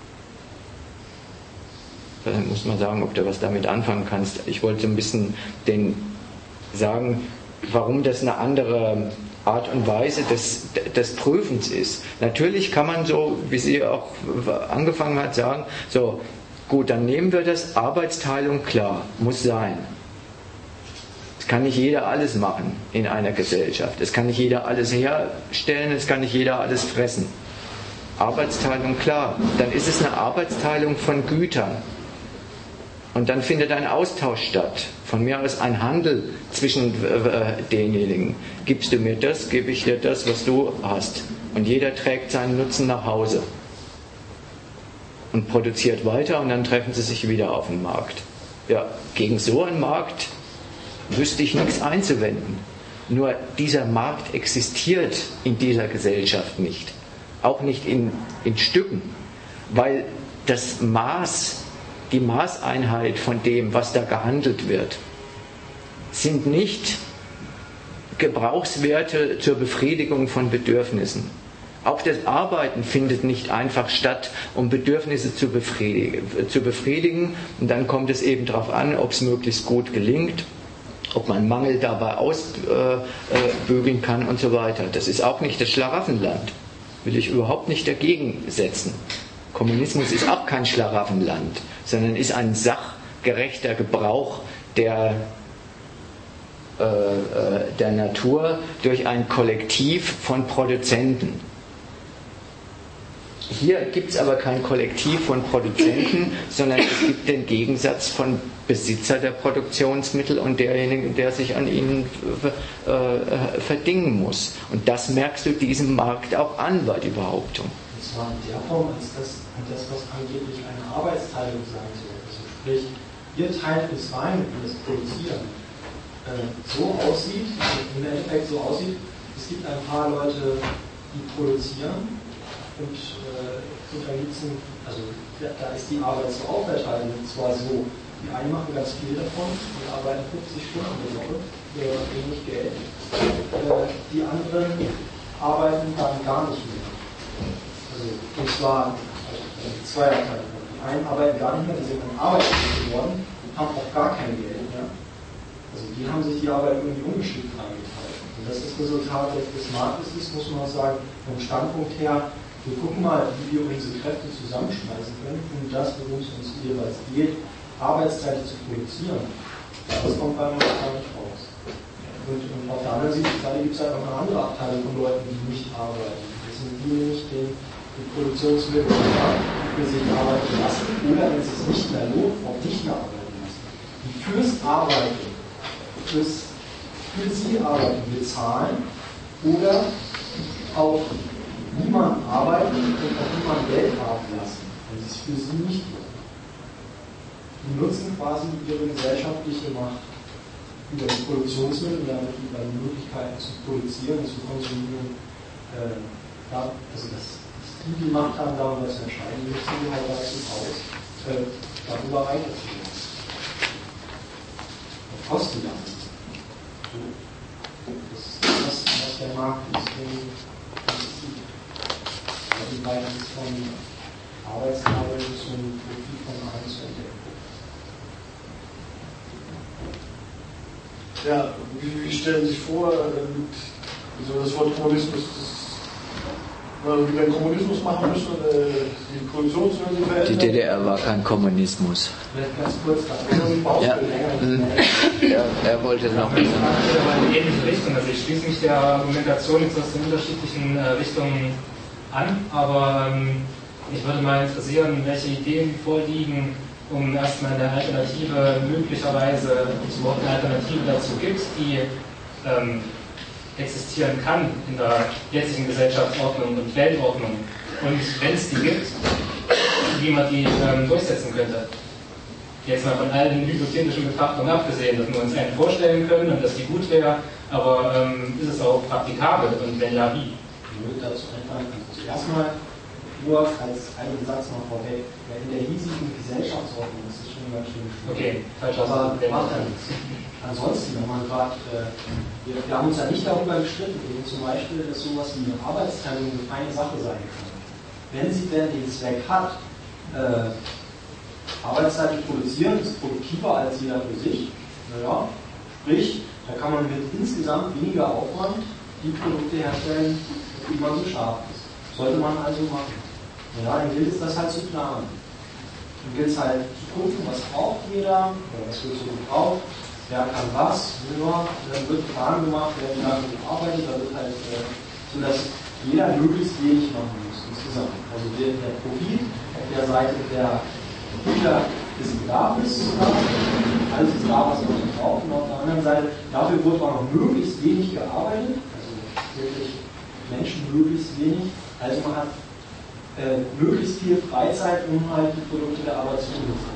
Da muss man sagen, ob du was damit anfangen kannst. Ich wollte ein bisschen sagen, warum das eine andere Art und Weise des Prüfens ist. Natürlich kann man so, wie sie auch angefangen hat, sagen, so, gut, dann nehmen wir das, Arbeitsteilung, klar, muss sein. Es kann nicht jeder alles machen in einer Gesellschaft. Es kann nicht jeder alles herstellen, es kann nicht jeder alles fressen. Arbeitsteilung, klar. Dann ist es eine Arbeitsteilung von Gütern. Und dann findet ein Austausch statt. Von mir aus ein Handel zwischen denjenigen. Gibst du mir das, gebe ich dir das, was du hast. Und jeder trägt seinen Nutzen nach Hause. Und produziert weiter und dann treffen sie sich wieder auf den Markt. Ja, gegen so einen Markt wüsste ich nichts einzuwenden. Nur dieser Markt existiert in dieser Gesellschaft nicht. Auch nicht in Stücken. Weil das Maß, die Maßeinheit von dem, was da gehandelt wird, sind nicht Gebrauchswerte zur Befriedigung von Bedürfnissen. Auch das Arbeiten findet nicht einfach statt, um Bedürfnisse zu befriedigen. Und dann kommt es eben darauf an, ob es möglichst gut gelingt, ob man Mangel dabei ausbügeln kann und so weiter. Das ist auch nicht das Schlaraffenland. Will ich überhaupt nicht dagegen setzen. Kommunismus ist auch kein Schlaraffenland, sondern ist ein sachgerechter Gebrauch der Natur durch ein Kollektiv von Produzenten. Hier gibt es aber kein Kollektiv von Produzenten, sondern es gibt den Gegensatz von Besitzer der Produktionsmittel und derjenigen, der sich an ihnen verdingen muss. Und das merkst du diesem Markt auch an bei der Behauptung. Und zwar in der Form, als das, was angeblich eine Arbeitsteilung sein soll. Also sprich, ihr teilt uns rein in das Produzieren. So aussieht, im Endeffekt so aussieht, es gibt ein paar Leute, die produzieren und unterliegen, also da ist die Arbeit so aufgeteilt, und zwar so, die einen machen ganz viel davon, die arbeiten 50 Stunden die Woche für wenig Geld, die anderen arbeiten dann gar nicht mehr. Also, und zwar zweierlei. Die einen arbeiten gar nicht mehr, die sind dann arbeitslos geworden, haben auch gar kein Geld mehr. Also die haben sich die Arbeit irgendwie ungeschickt reingeteilt. Und das ist Resultat des Marktes ist, muss man auch sagen, vom Standpunkt her, wir gucken mal, wie wir unsere Kräfte zusammenschmeißen können, um das, worum es uns jeweils geht, arbeitsteilig zu produzieren. Das kommt bei uns gar nicht raus. Und auf der anderen Seite gibt es halt noch eine andere Abteilung von Leuten, die nicht arbeiten. Das sind die nämlich die Produktionsmittel für sich arbeiten lassen oder, wenn es sich nicht mehr lohnt, auch nicht mehr arbeiten lassen. Die fürs Arbeiten, für sie arbeiten, bezahlen oder auch niemand arbeiten und auch niemand Geld haben lassen, wenn es für sie nicht lohnt. Die nutzen quasi ihre gesellschaftliche Macht über die Produktionsmittel und damit über die Möglichkeiten zu produzieren und zu konsumieren. Also dass die Macht haben, darüber zu entscheiden, nutzen die halt dazu aus, darüber weiterzugehen. Das kostet ja nichts. Das ist das, was der Markt ist. Die beiden von Arbeitskabel zum Profit von allen zu entdecken. Ja, wie stellen Sie sich vor, so das Wort Kommunismus, wie wir den Kommunismus machen müssen, die Produktionsmittel verändern? Die DDR war kein Kommunismus. Vielleicht ganz kurz, er wollte noch in eine ähnliche Richtung. Also ich schließe mich der Argumentation jetzt aus den unterschiedlichen Richtungen an, aber mich würde mal interessieren, welche Ideen vorliegen, um erstmal eine Alternative möglicherweise, ob es überhaupt eine Alternative dazu gibt, die existieren kann in der jetzigen Gesellschaftsordnung und Weltordnung. Und wenn es die gibt, wie man die durchsetzen könnte. Jetzt mal von allen hypothetischen Betrachtungen abgesehen, dass wir uns einen vorstellen können und dass die gut wäre, aber ist es auch praktikabel und wenn ja, wie? Ich würde dazu einfallen, also erstmal nur als einen Satz noch vorweg, in der hiesigen Gesellschaftsordnung ist es schon ganz schön schwierig. Okay, falsch aber macht ja nichts. Ansonsten, wenn man gerade, wir haben uns ja nicht darüber gestritten, eben zum Beispiel, dass sowas wie eine Arbeitsteilung eine feine Sache sein kann. Wenn sie denn den Zweck hat, arbeitszeitig produzieren, ist produktiver als jeder für sich, naja, sprich, da kann man mit insgesamt weniger Aufwand die Produkte herstellen, die man so scharf ist. Sollte man also machen. Ja, dann gilt es, das halt zu planen. Dann gilt es halt zu gucken, was braucht jeder, oder was wird so gebraucht, wer kann was, ja, dann wird ein Plan gemacht, wer daran arbeitet, da wird halt, sodass jeder möglichst wenig machen muss insgesamt. Also der Profit auf der Seite der Güter des Bedarfs ist da, alles ist da, was man braucht, und auf der anderen Seite, dafür wird auch noch möglichst wenig gearbeitet, also wirklich Menschen möglichst wenig, also man hat möglichst viel Freizeit, um halt die Produkte der Arbeit zu nutzen.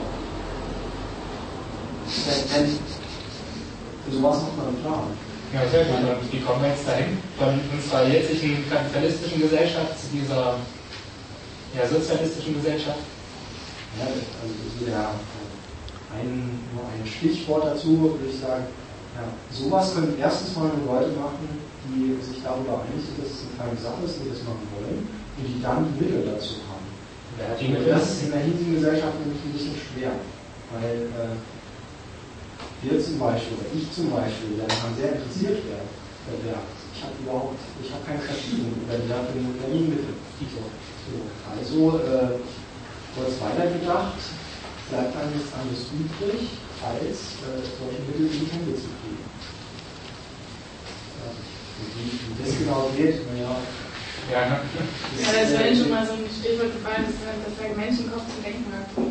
Für sowas muss man planen. Ja, sehr gut. Und wie kommen wir jetzt dahin? Von unserer jetzigen kapitalistischen Gesellschaft zu dieser sozialistischen Gesellschaft? Ja, also das wäre nur ein Stichwort dazu, würde ich sagen, ja, sowas können erstens mal nur Leute machen, die sich darüber einig sind, dass es eine feine Sache ist, die das machen wollen, und die dann die Mittel dazu haben. Ja, das ist in der hiesigen Gesellschaft nämlich ein bisschen schwer, weil wir zum Beispiel, oder ich zum Beispiel, der daran sehr interessiert wäre, ich habe keine Verschiebung über die dafür notwendigen Mittel. Also, kurz weitergedacht, bleibt einem nichts anderes übrig, als solche Mittel in die Hände zu kriegen. Wie das genau geht, naja. Ja, das wäre schon mal so ein Stichwort gefallen, dass der Menschenkopf zu denken hat. Und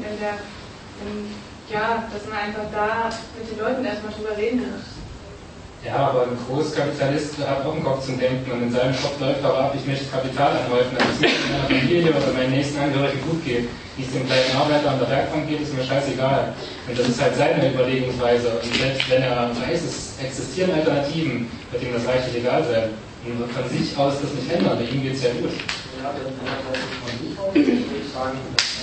dass man einfach da mit den Leuten erstmal drüber reden muss. Ja, aber ein Großkapitalist hat auch einen Kopf zum Denken und in seinem Kopf läuft auch ab, ich möchte Kapital anhäufen, dass es mir in meiner Familie oder meinen nächsten Angehörigen gut geht. Wie es dem kleinen Arbeiter an der Werkbank geht, ist mir scheißegal. Und das ist halt seine Überlegungsweise. Und selbst wenn er weiß, es existieren Alternativen, wird ihm das reichlich egal sein. Und wird von sich aus das nicht ändern, bei ihm geht es ja gut. Ja, wenn er das von sich aus, würde ich sagen,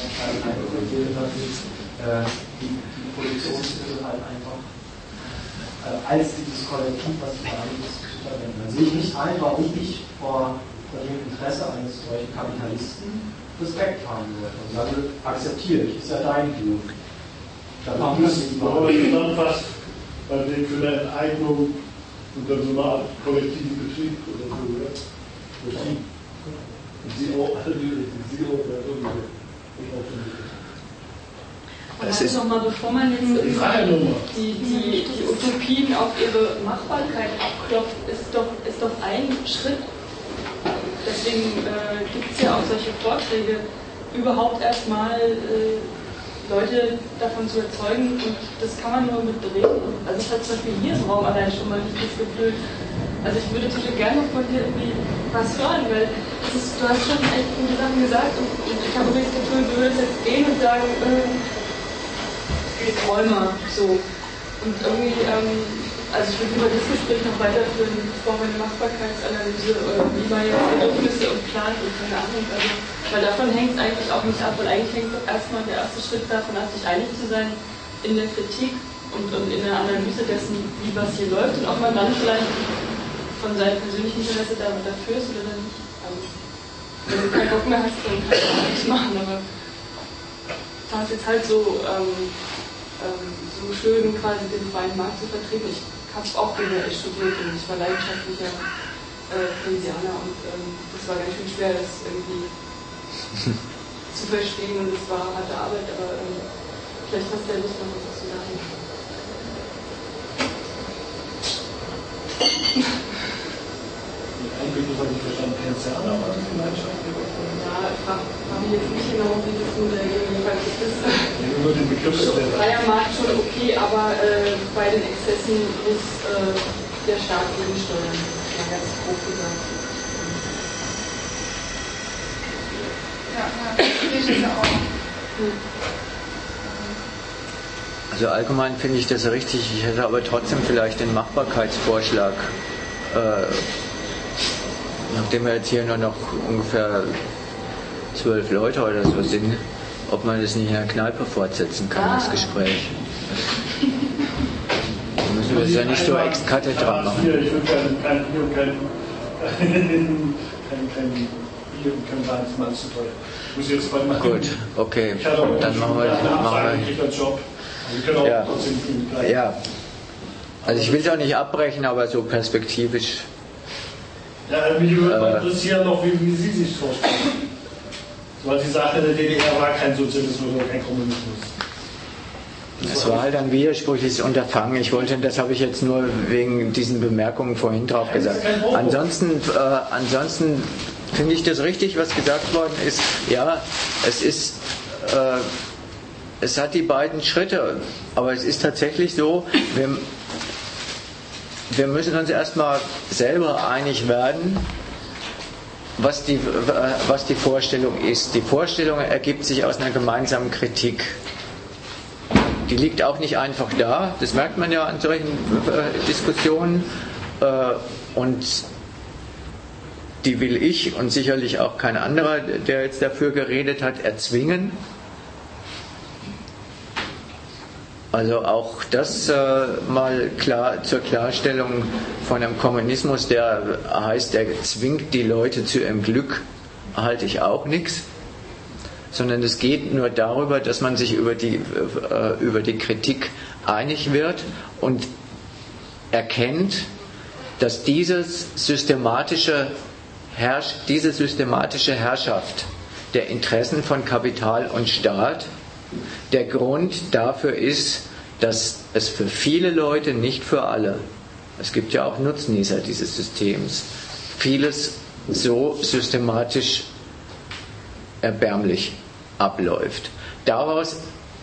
die Produktionsmittel halt einfach als dieses Kollektiv, was vorhanden ist, zu verwenden. Dann sehe ich nicht ein, warum ich vor dem Interesse eines solchen Kapitalisten Respekt haben sollte. Und sage, akzeptiere ich, ist ja dein View. Aber dann fast bei dem für eine Enteignung und dann so eine Art kollektiven Betrieb oder so, ja. Das ist nochmal, bevor man jetzt die Utopien auf ihre Machbarkeit abklopft, ist doch ein Schritt. Deswegen gibt es ja auch solche Vorträge, überhaupt erstmal Leute davon zu erzeugen, und das kann man nur mit Reden. Also ich habe zum Beispiel hier im Raum allein schon mal nicht das Gefühl. Also ich würde total gerne von dir irgendwie was hören, weil du hast schon echt gute Sachen gesagt, und ich habe das Gefühl, du würdest jetzt gehen und sagen, ich träume so. Und irgendwie, also ich würde lieber das Gespräch noch weiterführen, bevor wir eine Machbarkeitsanalyse oder wie man jetzt Bedürfnisse und plant und keine Ahnung. Also, weil davon hängt es eigentlich auch nicht ab, weil eigentlich hängt doch erstmal der erste Schritt davon ab, sich einig zu sein in der Kritik und in der Analyse dessen, wie was hier läuft, und ob man dann vielleicht von seinem persönlichen Interesse dafür ist oder dann nicht. Wenn du keinen Bock mehr hast, dann kannst du das nicht machen, aber du hast jetzt halt so schön quasi den freien Markt zu vertreten. Ich habe auch BWL studiert und ich war leidenschaftlicher Keynesianer, und das war ganz schön schwer, das irgendwie zu verstehen, und es war harte Arbeit, aber vielleicht hast du ja Lust, noch was zu sagen. Eigentlich habe ich verstanden, Keynesianer war die Gemeinschaft. Ja, ich frage mich jetzt nicht genau, wie das Modell jedenfalls ist. Nur den Begriff ist der freier Markt schon okay, aber bei den Exzessen muss der Staat gegensteuern. Mal ganz grob gesagt. Ja, das ist ja auch. Also allgemein finde ich das richtig. Ich hätte aber trotzdem vielleicht den Machbarkeitsvorschlag, nachdem wir jetzt hier nur noch ungefähr 12 Leute oder so sind, ob man das nicht in der Kneipe fortsetzen kann, das Gespräch. Da müssen wir das ja nicht so ex cathedra machen. Ich will kein Bier und kein Wein, das ist zu teuer. Ich muss jetzt bald mal. Gut, okay. Dann machen wir. Ja. Ja. Also ich will es auch nicht abbrechen, aber so perspektivisch. Ja, mich würde interessieren noch, wie Sie sich vorstellen. Weil Sie sagten, der DDR war kein Sozialismus oder kein Kommunismus. Das war halt ein widersprüchliches Unterfangen. Ich wollte, das habe ich jetzt nur wegen diesen Bemerkungen vorhin drauf gesagt. Ansonsten finde ich das richtig, was gesagt worden ist. Ja, es hat die beiden Schritte, aber es ist tatsächlich so, wir müssen uns erstmal selber einig werden, was die Vorstellung ist. Die Vorstellung ergibt sich aus einer gemeinsamen Kritik. Die liegt auch nicht einfach da, das merkt man ja an solchen Diskussionen, und die will ich und sicherlich auch kein anderer, der jetzt dafür geredet hat, erzwingen. Also auch das mal klar zur Klarstellung von einem Kommunismus, der heißt, der zwingt die Leute zu ihrem Glück, halte ich auch nichts. Sondern es geht nur darüber, dass man sich über die Kritik einig wird und erkennt, dass diese systematische Herrschaft der Interessen von Kapital und Staat der Grund dafür ist, dass es für viele Leute, nicht für alle, es gibt ja auch Nutznießer dieses Systems, vieles so systematisch erbärmlich abläuft. Daraus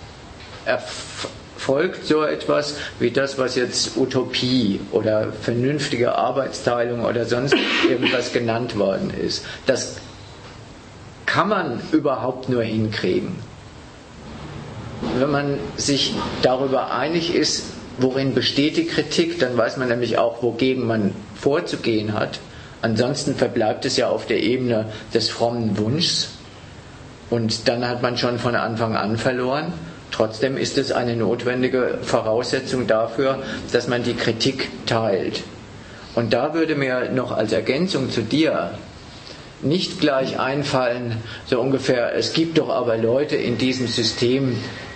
erfolgt so etwas wie das, was jetzt Utopie oder vernünftige Arbeitsteilung oder sonst irgendwas genannt worden ist. Das kann man überhaupt nur hinkriegen, wenn man sich darüber einig ist, worin besteht die Kritik, dann weiß man nämlich auch, wogegen man vorzugehen hat. Ansonsten verbleibt es ja auf der Ebene des frommen Wunschs. Und dann hat man schon von Anfang an verloren. Trotzdem ist es eine notwendige Voraussetzung dafür, dass man die Kritik teilt. Und da würde mir noch als Ergänzung zu dir nicht gleich einfallen, so ungefähr, es gibt doch aber Leute in diesem System,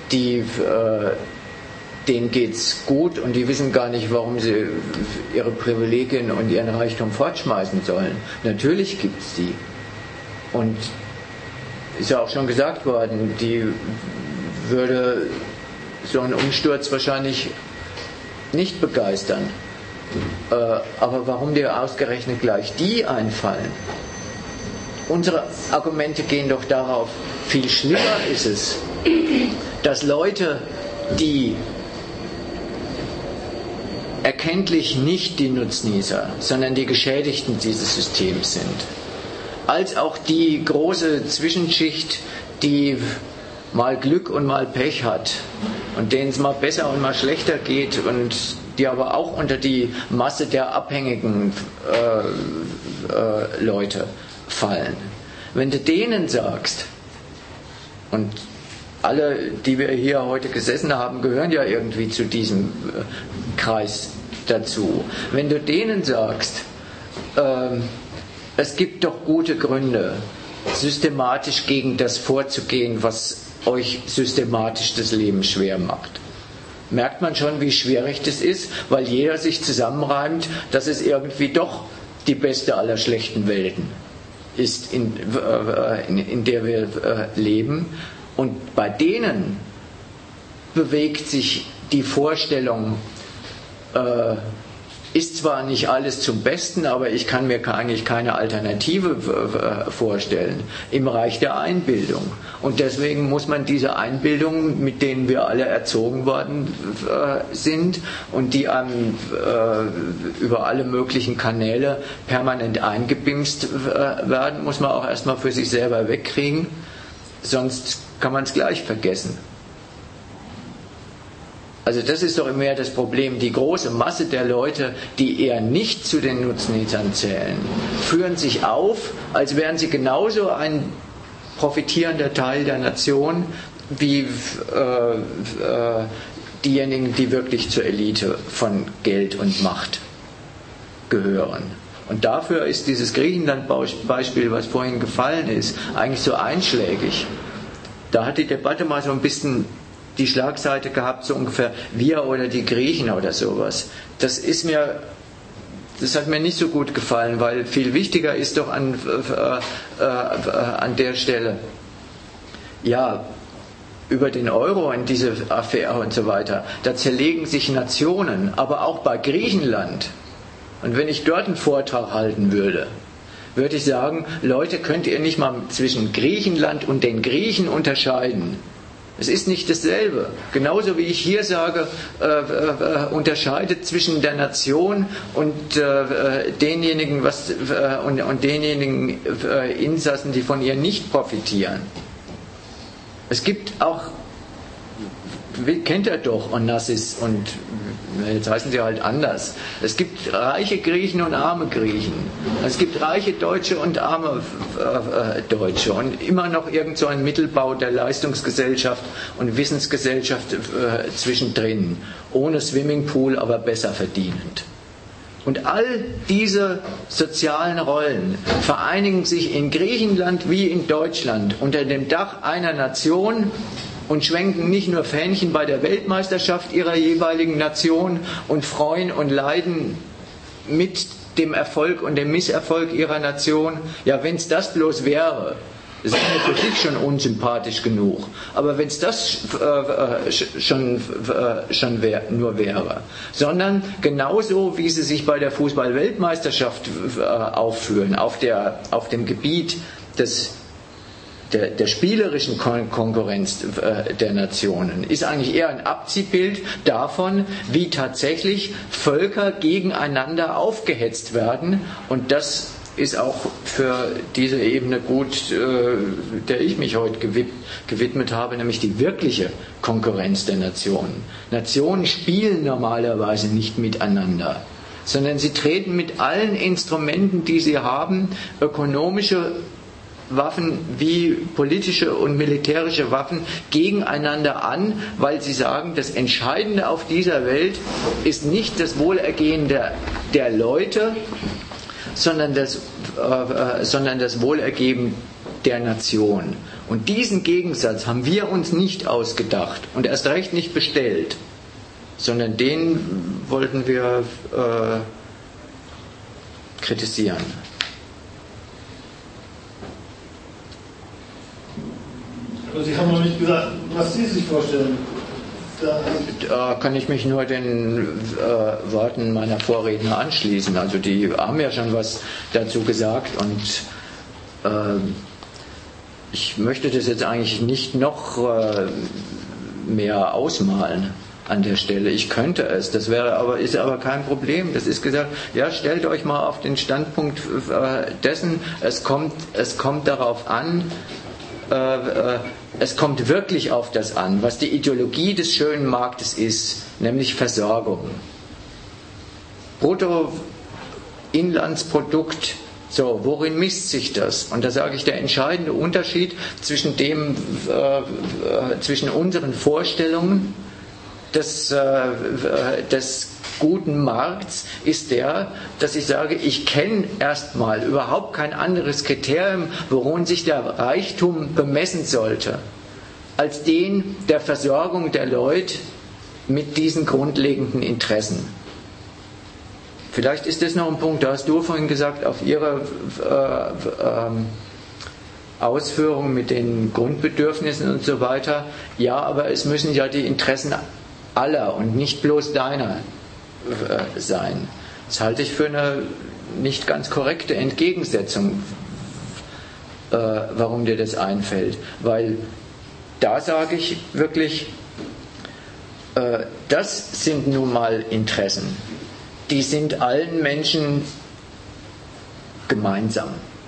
denen geht's gut und die wissen gar nicht, warum sie ihre Privilegien und ihren Reichtum fortschmeißen sollen. Natürlich gibt's die. Und ist ja auch schon gesagt worden, die würde so einen Umsturz wahrscheinlich nicht begeistern. Aber warum dir ausgerechnet gleich die einfallen? Unsere Argumente gehen doch darauf, viel schlimmer ist es, dass Leute, die erkenntlich nicht die Nutznießer, sondern die Geschädigten dieses Systems sind, als auch die große Zwischenschicht, die mal Glück und mal Pech hat und denen es mal besser und mal schlechter geht und die aber auch unter die Masse der abhängigen Leute fallen. Wenn du denen sagst, und alle, die wir hier heute gesessen haben, gehören ja irgendwie zu diesem Kreis dazu. Wenn du denen sagst, es gibt doch gute Gründe, systematisch gegen das vorzugehen, was euch systematisch das Leben schwer macht, merkt man schon, wie schwierig das ist, weil jeder sich zusammenreimt, dass es irgendwie doch die beste aller schlechten Welten ist, in der wir leben. Und bei denen bewegt sich die Vorstellung, ist zwar nicht alles zum Besten, aber ich kann mir eigentlich keine Alternative vorstellen, im Reich der Einbildung. Und deswegen muss man diese Einbildungen, mit denen wir alle erzogen worden sind und die einem über alle möglichen Kanäle permanent eingebimst werden, muss man auch erstmal für sich selber wegkriegen, sonst kann man es gleich vergessen. Also das ist doch immer das Problem. Die große Masse der Leute, die eher nicht zu den Nutznießern zählen, führen sich auf, als wären sie genauso ein profitierender Teil der Nation wie diejenigen, die wirklich zur Elite von Geld und Macht gehören. Und dafür ist dieses Griechenland-Beispiel, was vorhin gefallen ist, eigentlich so einschlägig. Da hat die Debatte mal so ein bisschen die Schlagseite gehabt, so ungefähr wir oder die Griechen oder sowas. Das hat mir nicht so gut gefallen, weil viel wichtiger ist doch an der Stelle, ja, über den Euro in diese Affäre und so weiter, da zerlegen sich Nationen, aber auch bei Griechenland. Und wenn ich dort einen Vortrag halten würde ich sagen, Leute, könnt ihr nicht mal zwischen Griechenland und den Griechen unterscheiden? Es ist nicht dasselbe. Genauso wie ich hier sage, unterscheidet zwischen der Nation und denjenigen und denjenigen Insassen, die von ihr nicht profitieren. Es gibt auch, kennt ihr doch, Onassis und jetzt heißen sie halt anders. Es gibt reiche Griechen und arme Griechen. Es gibt reiche Deutsche und arme Deutsche und immer noch irgend so ein Mittelbau der Leistungsgesellschaft und Wissensgesellschaft zwischendrin. Ohne Swimmingpool, aber besser verdienend. Und all diese sozialen Rollen vereinigen sich in Griechenland wie in Deutschland unter dem Dach einer Nation und schwenken nicht nur Fähnchen bei der Weltmeisterschaft ihrer jeweiligen Nation und freuen und leiden mit dem Erfolg und dem Misserfolg ihrer Nation. Ja, wenn es das bloß wäre, das ist mir für sich schon unsympathisch genug. Aber wenn es das schon nur wäre, sondern genauso wie sie sich bei der Fußball-Weltmeisterschaft aufführen, auf dem Gebiet der spielerischen Konkurrenz der Nationen, ist eigentlich eher ein Abziehbild davon, wie tatsächlich Völker gegeneinander aufgehetzt werden. Und das ist auch für diese Ebene gut, der ich mich heute gewidmet habe, nämlich die wirkliche Konkurrenz der Nationen. Nationen spielen normalerweise nicht miteinander, sondern sie treten mit allen Instrumenten, die sie haben, ökonomische Waffen wie politische und militärische Waffen gegeneinander an, weil sie sagen, das Entscheidende auf dieser Welt ist nicht das Wohlergehen der Leute, sondern das Wohlergehen der Nation. Und diesen Gegensatz haben wir uns nicht ausgedacht und erst recht nicht bestellt, sondern den wollten wir kritisieren. Aber Sie haben noch nicht gesagt, was Sie sich vorstellen. Da kann ich mich nur den Worten meiner Vorredner anschließen. Also die haben ja schon was dazu gesagt und ich möchte das jetzt eigentlich nicht noch mehr ausmalen an der Stelle. Ich könnte es, das ist aber kein Problem. Das ist gesagt, ja, stellt euch mal auf den Standpunkt dessen, es kommt darauf an, es kommt wirklich auf das an, was die Ideologie des schönen Marktes ist, nämlich Versorgung. Bruttoinlandsprodukt, so, worin misst sich das? Und da sage ich, der entscheidende Unterschied zwischen unseren Vorstellungen des guten Markts ist der, dass ich sage, ich kenne erstmal überhaupt kein anderes Kriterium, worin sich der Reichtum bemessen sollte, als den der Versorgung der Leute mit diesen grundlegenden Interessen. Vielleicht ist das noch ein Punkt, da hast du vorhin gesagt, auf Ihre Ausführungen mit den Grundbedürfnissen und so weiter, ja, aber es müssen ja die Interessen aller und nicht bloß deiner sein. Das halte ich für eine nicht ganz korrekte Entgegensetzung, warum dir das einfällt. Weil da sage ich wirklich, das sind nun mal Interessen. Die sind allen Menschen gemeinsam.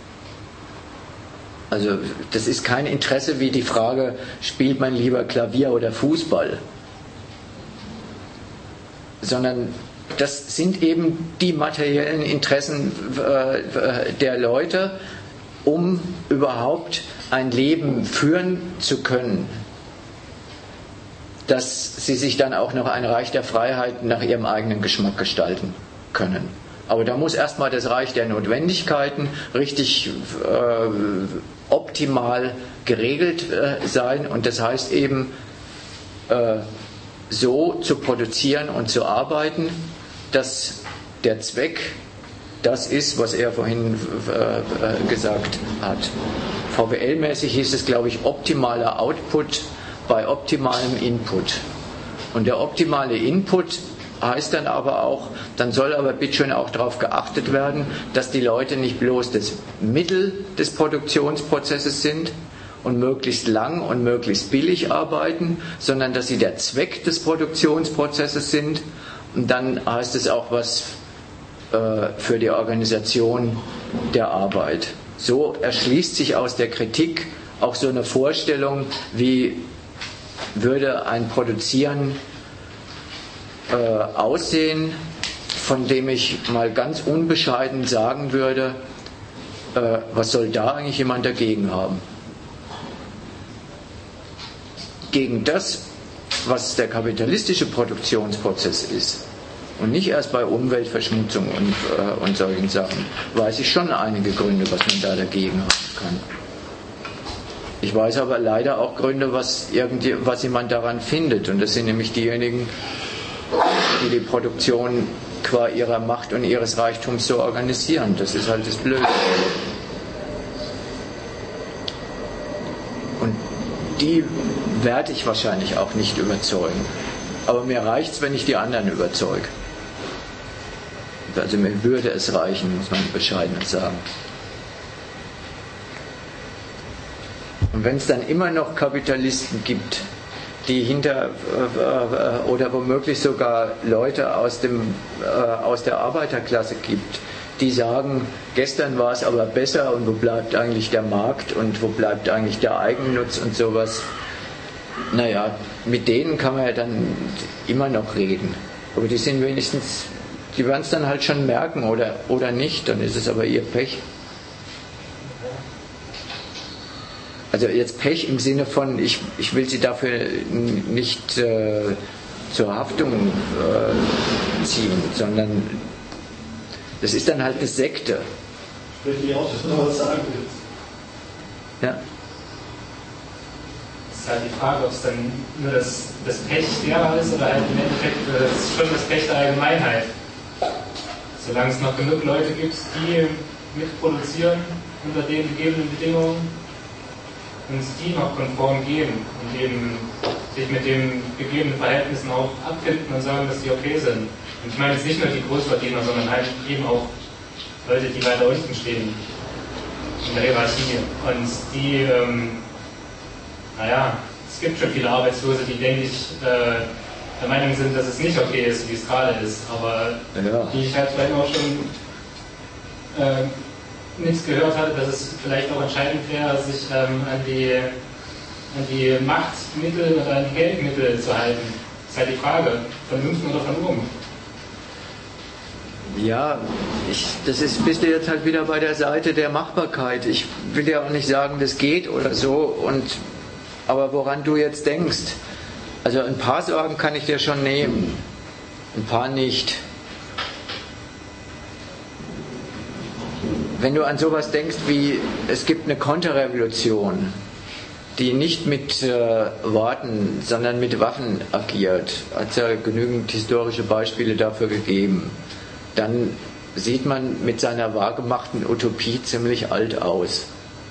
Also das ist kein Interesse wie die Frage, spielt man lieber Klavier oder Fußball? Sondern das sind eben die materiellen Interessen der Leute, um überhaupt ein Leben führen zu können, dass sie sich dann auch noch ein Reich der Freiheit nach ihrem eigenen Geschmack gestalten können. Aber da muss erstmal das Reich der Notwendigkeiten richtig optimal geregelt sein, und das heißt eben so zu produzieren und zu arbeiten, dass der Zweck das ist, was er vorhin gesagt hat. VWL-mäßig hieß es, glaube ich, optimaler Output bei optimalem Input. Und der optimale Input heißt dann aber auch, dann soll aber bitte schön auch darauf geachtet werden, dass die Leute nicht bloß das Mittel des Produktionsprozesses sind und möglichst lang und möglichst billig arbeiten, sondern dass sie der Zweck des Produktionsprozesses sind. Und dann heißt es auch was für die Organisation der Arbeit. So erschließt sich aus der Kritik auch so eine Vorstellung, wie würde ein Produzieren aussehen, von dem ich mal ganz unbescheiden sagen würde, was soll da eigentlich jemand dagegen haben? Gegen das, was der kapitalistische Produktionsprozess ist, und nicht erst bei Umweltverschmutzung und solchen Sachen, weiß ich schon einige Gründe, was man da dagegen haben kann. Ich weiß aber leider auch Gründe, was jemand daran findet, und das sind nämlich diejenigen, die die Produktion qua ihrer Macht und ihres Reichtums so organisieren. Das ist halt das Blöde. Und die werde ich wahrscheinlich auch nicht überzeugen. Aber mir reicht es, wenn ich die anderen überzeuge. Also mir würde es reichen, muss man bescheiden sagen. Und wenn es dann immer noch Kapitalisten gibt, die oder womöglich sogar Leute aus der Arbeiterklasse gibt, die sagen, gestern war es aber besser und wo bleibt eigentlich der Markt und wo bleibt eigentlich der Eigennutz und sowas. Naja, mit denen kann man ja dann immer noch reden. Aber die sind wenigstens, die werden es dann halt schon merken oder nicht, dann ist es aber ihr Pech. Also jetzt Pech im Sinne von, ich will sie dafür nicht zur Haftung ziehen, sondern das ist dann halt eine Sekte. Ich will nicht auch, dass du noch was sagen willst. Ja. Es ist halt die Frage, ob es dann nur das Pech derer ist oder halt im Endeffekt schon das Pech der Allgemeinheit. Solange es noch genug Leute gibt, die mitproduzieren unter den gegebenen Bedingungen, uns die noch konform gehen und eben sich mit den gegebenen Verhältnissen auch abfinden und sagen, dass die okay sind. Und ich meine jetzt nicht nur die Großverdiener, sondern halt eben auch Leute, die weiter unten stehen in der Hierarchie. Und die, es gibt schon viele Arbeitslose, die, denke ich, der Meinung sind, dass es nicht okay ist, wie es gerade ist, aber die ich halt vielleicht auch schon nichts gehört hatte, dass es vielleicht auch entscheidend wäre, sich an die Machtmittel oder an die Geldmittel zu halten. Das ist halt die Frage, von unten oder von oben. Ja, bist du jetzt halt wieder bei der Seite der Machbarkeit. Ich will ja auch nicht sagen, das geht oder so, aber woran du jetzt denkst, also ein paar Sorgen kann ich dir schon nehmen, ein paar nicht. Wenn du an sowas denkst wie, es gibt eine Konterrevolution, die nicht mit Worten, sondern mit Waffen agiert, hat es ja genügend historische Beispiele dafür gegeben, dann sieht man mit seiner wahrgemachten Utopie ziemlich alt aus.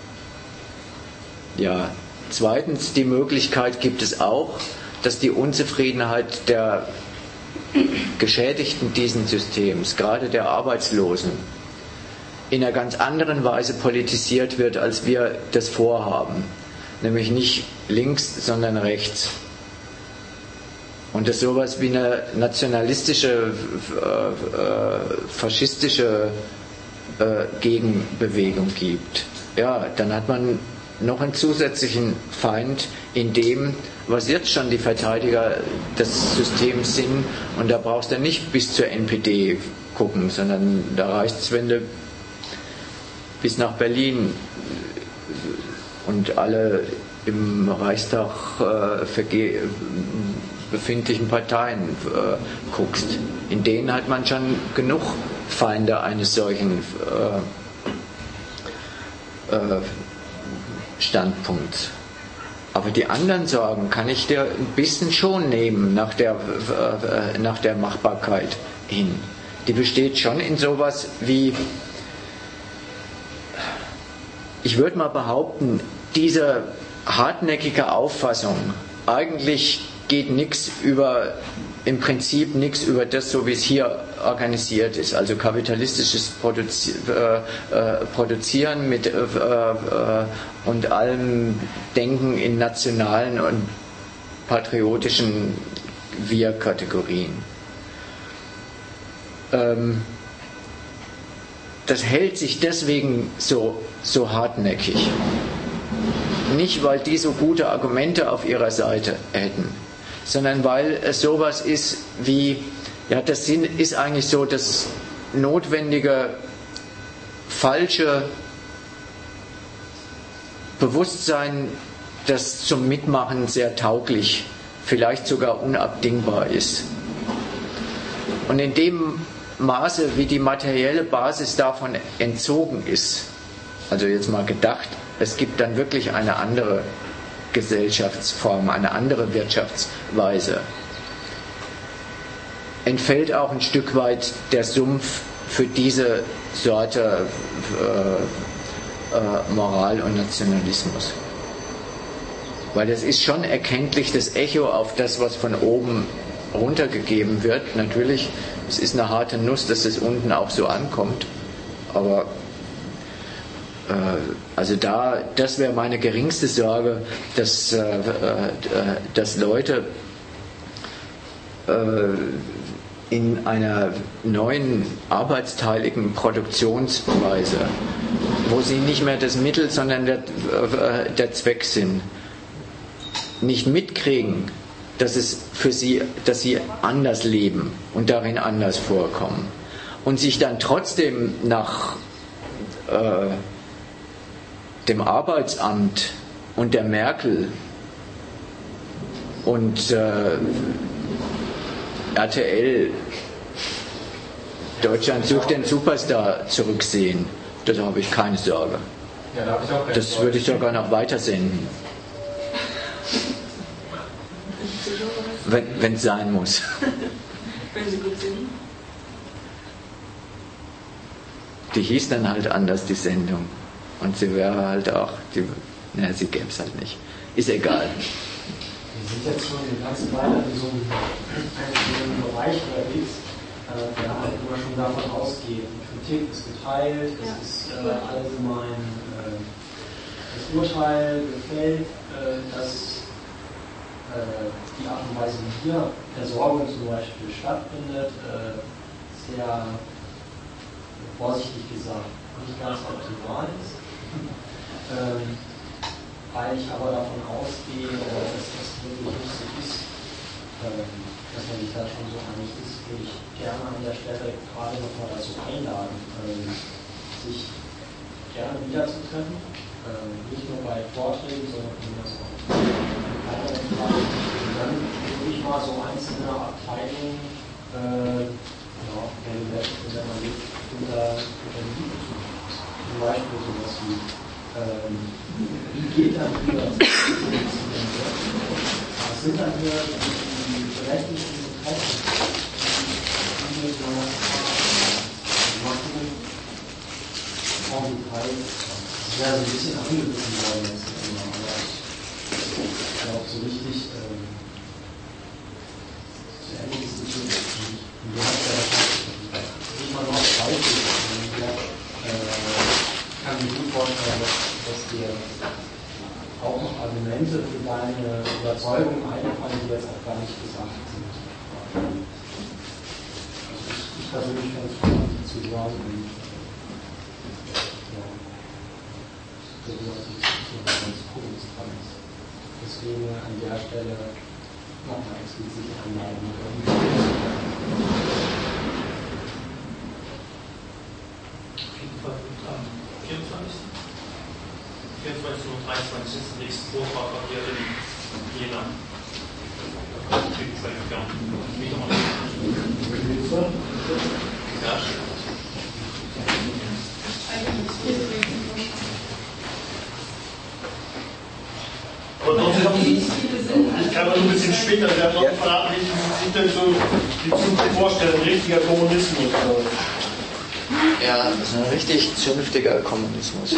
Ja, zweitens, die Möglichkeit gibt es auch, dass die Unzufriedenheit der Geschädigten dieses Systems, gerade der Arbeitslosen, in einer ganz anderen Weise politisiert wird, als wir das vorhaben. Nämlich nicht links, sondern rechts. Und es sowas wie eine nationalistische, faschistische Gegenbewegung gibt. Ja, dann hat man noch einen zusätzlichen Feind in dem, was jetzt schon die Verteidiger des Systems sind. Und da brauchst du nicht bis zur NPD gucken, sondern da reicht es, wenn du bis nach Berlin und alle im Reichstag befindlichen Parteien guckst. In denen hat man schon genug Feinde eines solchen Standpunkts. Aber die anderen Sorgen kann ich dir ein bisschen schon nehmen nach der Machbarkeit hin. Die besteht schon in sowas wie, ich würde mal behaupten, diese hartnäckige Auffassung, eigentlich geht im Prinzip nichts über das, so wie es hier organisiert ist, also kapitalistisches Produzieren mit und allem Denken in nationalen und patriotischen Wir-Kategorien. Das hält sich deswegen so hartnäckig. Nicht, weil die so gute Argumente auf ihrer Seite hätten, sondern weil es sowas ist wie, ja, das ist eigentlich so das notwendige, falsche Bewusstsein, das zum Mitmachen sehr tauglich, vielleicht sogar unabdingbar ist. Und in dem Maße, wie die materielle Basis davon entzogen ist, also jetzt mal gedacht, es gibt dann wirklich eine andere Gesellschaftsform, eine andere Wirtschaftsweise, entfällt auch ein Stück weit der Sumpf für diese Sorte Moral und Nationalismus. Weil das ist schon erkenntlich das Echo auf das, was von oben runtergegeben wird. Natürlich, es ist eine harte Nuss, dass es unten auch so ankommt, aber also das wäre meine geringste Sorge, dass Leute in einer neuen arbeitsteiligen Produktionsweise, wo sie nicht mehr das Mittel, sondern der Zweck sind, nicht mitkriegen, dass sie anders leben und darin anders vorkommen und sich dann trotzdem nach dem Arbeitsamt und der Merkel und RTL, Deutschland sucht den Superstar, zurücksehen. Da habe ich keine Sorge. Ja, da habe ich auch keine Das Sorge. würde ich sogar noch weitersenden. Wenn es sein muss. Wenn sie gut sind. Die hieß dann halt anders, die Sendung. Und sie wäre halt auch, Naja, sie gäbe es halt nicht. Ist egal. Wir sind jetzt schon eine ganze Weile in so einem Bereich unterwegs, der halt immer schon davon ausgeht, die Kritik ist geteilt, es ist allgemein, das Urteil gefällt, dass die Art und Weise, wie hier Versorgung zum Beispiel stattfindet, sehr vorsichtig gesagt nicht ganz optimal ist. Weil ich aber davon ausgehe, dass das wirklich nicht so ist, dass man sich da schon so einig ist, würde ich gerne an der Stelle gerade nochmal dazu einladen, sich gerne wiederzutreffen, nicht nur bei Vorträgen, sondern immer so kleineren Fragen. Und dann würde ich mal so einzelne Abteilungen, wenn man nicht unter die Liebe zu machen. Zum Beispiel sowas wie wie geht dann hier das? Was sind dann hier die berechtigten Interessen, die wir so machen? En Detail. Das wäre so ein bisschen angegriffen worden jetzt immer, aber ich glaube, so richtig zu Ende diskutiert ist nicht. Und du hast ja nicht mal noch Beispiele. Ich kann mir gut vorstellen, dass dir auch noch Argumente für deine Überzeugung einfallen, die jetzt auch gar nicht gesagt sind. Also ich persönlich fände es spannend zu hören und ja, so ganz cool ist dran ist. Deswegen an der Stelle nochmal explizit einladen. Auf jeden Fall gut am 24. 24. und 23. ist der nächste Vortrag hier in Jena. Ja. Aber trotzdem, ich kann noch ein bisschen später, wir haben noch verraten, wie sich denn so die Zukunft vorstellen, richtiger Kommunismus. Ja, das ist ein richtig zünftiger Kommunismus.